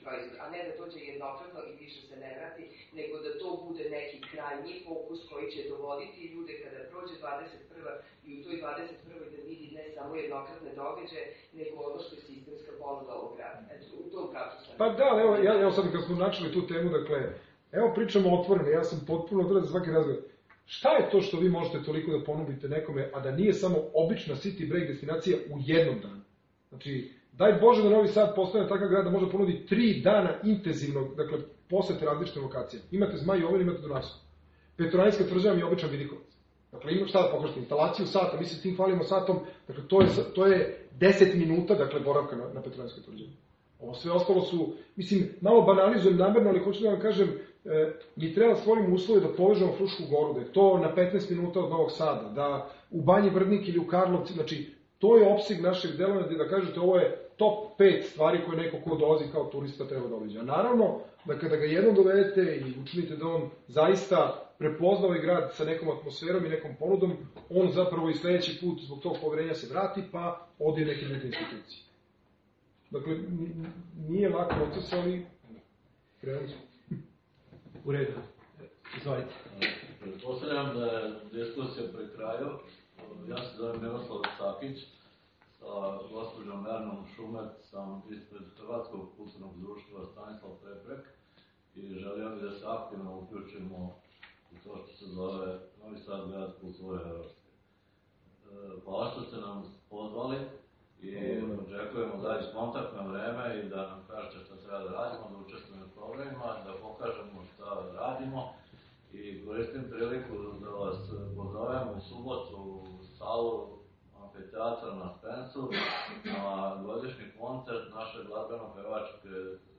proizvod, a ne da dođe jednokratno i više se ne vrati, nego da to bude neki krajnji fokus koji će dovoditi ljude kada prođe dvadeset prva i u toj dvadeset prvoj da vidi ne samo jednokratne događaje, nego ono što je sistemska ponuda ovog grada. Eto, u tom pravcu sam... Pa da, evo, ja, evo sad kad smo načeli tu temu, dakle, evo pričamo otvoreno, ja sam potpuno otvoren za svaki razgovor. Šta je to što vi možete toliko da ponudite nekome, a da nije samo obična city break destinacija u jednom danu? Znači, daj Bože da Novi Sad postane takav grad da može ponuditi tri dana intenzivnog, dakle, posete različitim lokacijama. Imate Zmaj Jovan, imate Dunavsku. Petrovaradinska tvrđava mi je običan Vidikovac. Dakle, ima šta da pokažete, instalaciju sata, mi se s tim hvalimo satom, dakle, to je, to je deset minuta, dakle, boravka na, na Petrovaradinskoj tvrđavi. Ovo sve ostalo su, mislim, malo banalizujem namerno, ali hoću da vam kažem, e, mi treba da stvorimo uslove da povežemo Frušku goru, da je to na petnaest minuta od Novog Sada, da u Banji Vrdnik ili u Karlovci, znači, to je opseg našeg delovanja, da kažete, ovo je top pet stvari koje neko ko dolazi kao turista treba da obiđe. A naravno, da kada ga jednom dovedete i učinite da on zaista prepozna ovaj grad sa nekom atmosferom i nekom ponudom, on zapravo i sledeći put zbog tog poverenja se vrati, pa odi neke druge institucije. Dakle, nije lak proces, ali krenuli smo. U redu. Izvolite. Pretpostavljam da je diskusija pri kraju. Ja se zovem Miroslav Sakić, sa gospođom Ernom Šumet sam ispred Hrvatskog kulturnog društva Stanislav Preprek i želio bih da se aktivno uključimo u to što se zove Novi Sad grad kulture Evropske. Hvala što ste nam pozvali i očekujemo dalje kontaktno vreme i da nam kažete šta treba da radimo, da učestvujemo u programima, da pokažemo šta radimo i koristim priliku da vas pozovem u subotu u salu amfiteatra na Spensu na godišnji koncert naše glazbeno-pevačke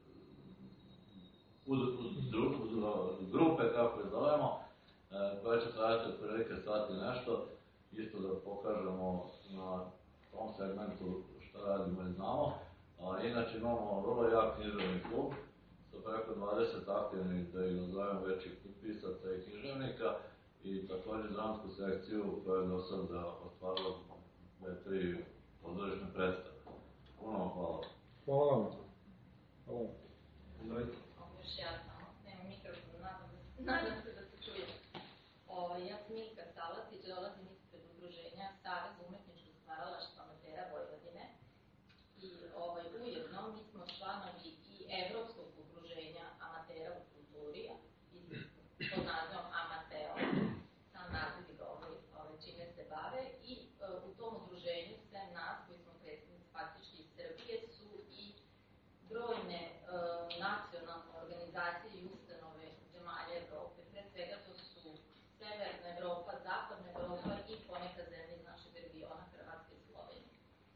grupe, kako je zovemo, koja će trajati otprilike sat i nešto, isto da pokažemo na tom segmentu šta radimo i znamo. A, inače imamo vrlo jak književni klub sa preko dvadeset aktivnih, da ih nazovemo, većih pisaca i književnika i također dramsku sekciju koja je do sada ostvarila dve, tri pozorišne predstave. Puno vam hvala. Hvala vam. Hvala vam. Još ja samo, nemam mikrofon, nadam se da se čuje. Ja sam Milka Salatić, dolazim ispred udruženja Savez umetničkog stvaralaštva amatera Vojvodine i ujedno mi smo članovi i Evropskog udruženja amatera u kulturi pod nazivom Amateo, sam naziv čime se bave i u tom udruženju sve nas koji smo predstavnici faktički iz Srbije su i brojne nacionalne organizacije i ustanove zemalja Evrope. Pre svega to su Severna Evropa, Zapadna Evropa i ponekad zemlje iz našeg regiona, Hrvatske i Slovenije.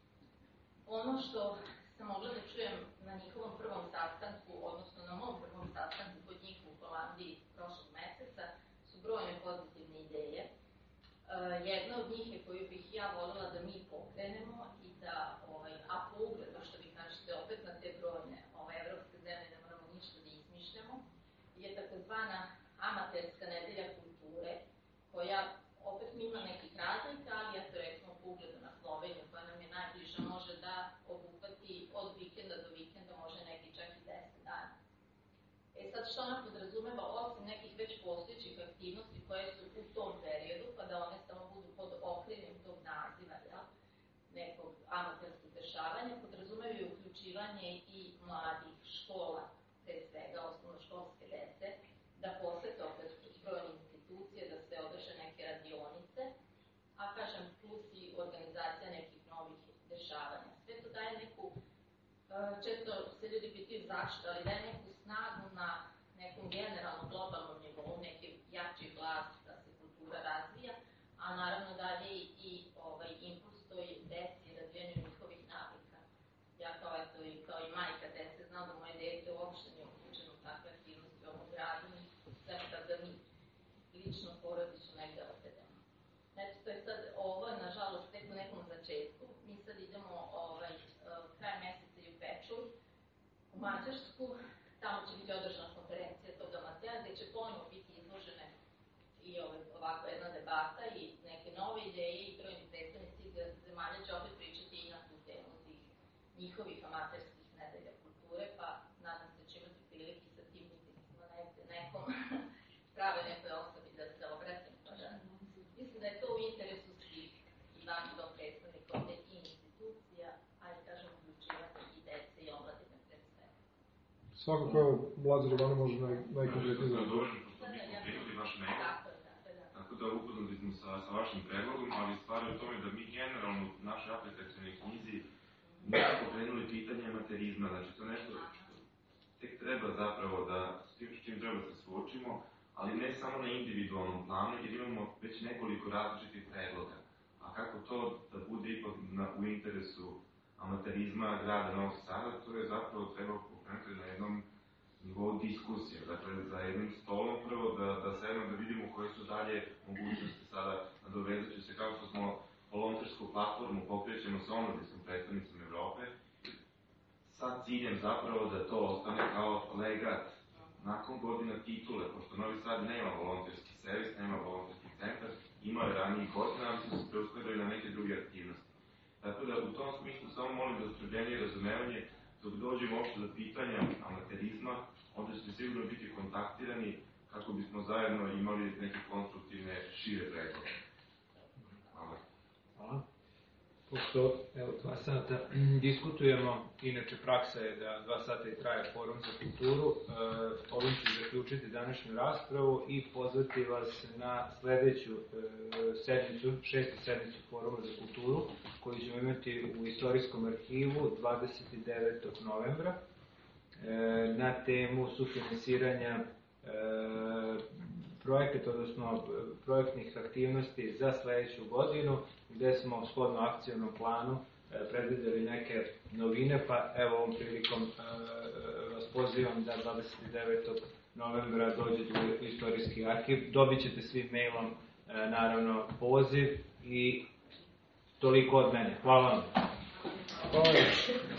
Ono što sam mogla da čujem na njihovom prvom sastanku, odnosno na mom prvom sastanku kod njih u Holandiji prošlog meseca, su brojne pozitivne ideje. Jedna od njih je koju bih ja voljela da mi pokrenemo i da, a po ugledu, što vi kažete, opet na te brojne evropske zemlje ne moramo ništa da izmišljamo, je takozvana amaterska nedelja kulture, koja opet ima nekih razlika, ali eto recimo po ugledu na Sloveniju, koja nam je najbliža, može da obuhvati od vikenda do vikenda, može neki čak i deset dana. E sad, što ona podrazumeva, osim nekih već postojećih aktivnosti koje su u tom periodu, pa da one samo budu pod okriljem tog naziva, jel, nekog amaterskog dešavanja, podrazumevaju uključivanje i mladih škola, pre svega osnovnoškolske dece, da posete opet brojne institucije, da se održe neke radionice, a kažem, plus i organizacija nekih novih dešavanja. Sve to daje neku, često se ljudi pitaju zašto, ali daje neku snagu na nekom generalnom globalnom nivou, neki jači glas da se kultura razvija, a naravno dalje i, i ovaj, impuls toj deci i razvijanju njihovih navika. Ja kao, eto, i, kao i majka dece znam da moje dete uopšte nije uključeno u takve aktivnosti u ovom gradu, sve kad da mi lično porodično negde opedemo. Znači, to je sad, ovo je nažalost tek u nekom začetku. Mi sad idemo ovaj, kraj meseca i u Pečur, u Mađarsku, tamo će biti održana konferencija tog amatea, gde će ponovno biti izložene i ovaj, ovako jedna debata i neke nove ideje i brojni predstavnici zemalja će opet pričati i na tu temu tih njihovih amaterskih nedelja kulture, pa nadam se Svakako, evo, Lazar Ivano može naj, najkonkretnije za... Dobro, pošto mi smo primili vaš mail, tako da upoznali smo sa, sa vašim predlogom, ali stvar je u tome da mi generalno u našoj aplikacijnoj knjizi nismo pokrenuli pitanje amaterizma, znači to nešto što tek treba zapravo da, s tim s čim treba da se suočimo, ali ne samo na individualnom planu, jer imamo već nekoliko različitih predloga. A kako to da bude ipak na, u interesu amaterizma grada Novog Sada, to je zapravo treba pokrenuti na jednom nivou diskusije, dakle za jednim stolom prvo da, da sedemo da vidimo koje su dalje mogućnosti sada, nadovezat ću se kao što smo volontersku platformu pokrećemo sa omladinskom predstavnicom Evrope, sa ciljem zapravo da to ostane kao legat nakon godina titule, pošto Novi Sad nema volonterski servis, nema volonterski centar, imao je ranijih godina, ali smo se preusmerili na neke druge aktivnosti. Tako da u tom smislu samo molim za strpljenje i razumevanje, dok dođemo uopšte do pitanja amaterizma, onda ćete sigurno biti kontaktirani kako bismo zajedno imali neke konstruktivne, šire predloge. Hvala. Hvala. Pošto, evo, dva sata diskutujemo, inače praksa je da dva sata i traje forum za kulturu, e, ovim ću zaključiti današnju raspravu i pozvati vas na sledeću e, sednicu, šestu sednicu foruma za kulturu, koju ćemo imati u Istorijskom arhivu dvadeset devetog novembra e, na temu sufinansiranja e, projekata, odnosno projektnih aktivnosti za sledeću godinu, gde smo shodno akcijnom planu e, predvideli neke novine, pa evo ovom prilikom e, vas pozivam da dvadeset devetog novembra dođete u Istorijski arhiv. Dobit ćete svi mailom e, naravno poziv i toliko od mene. Hvala vam. Hvala.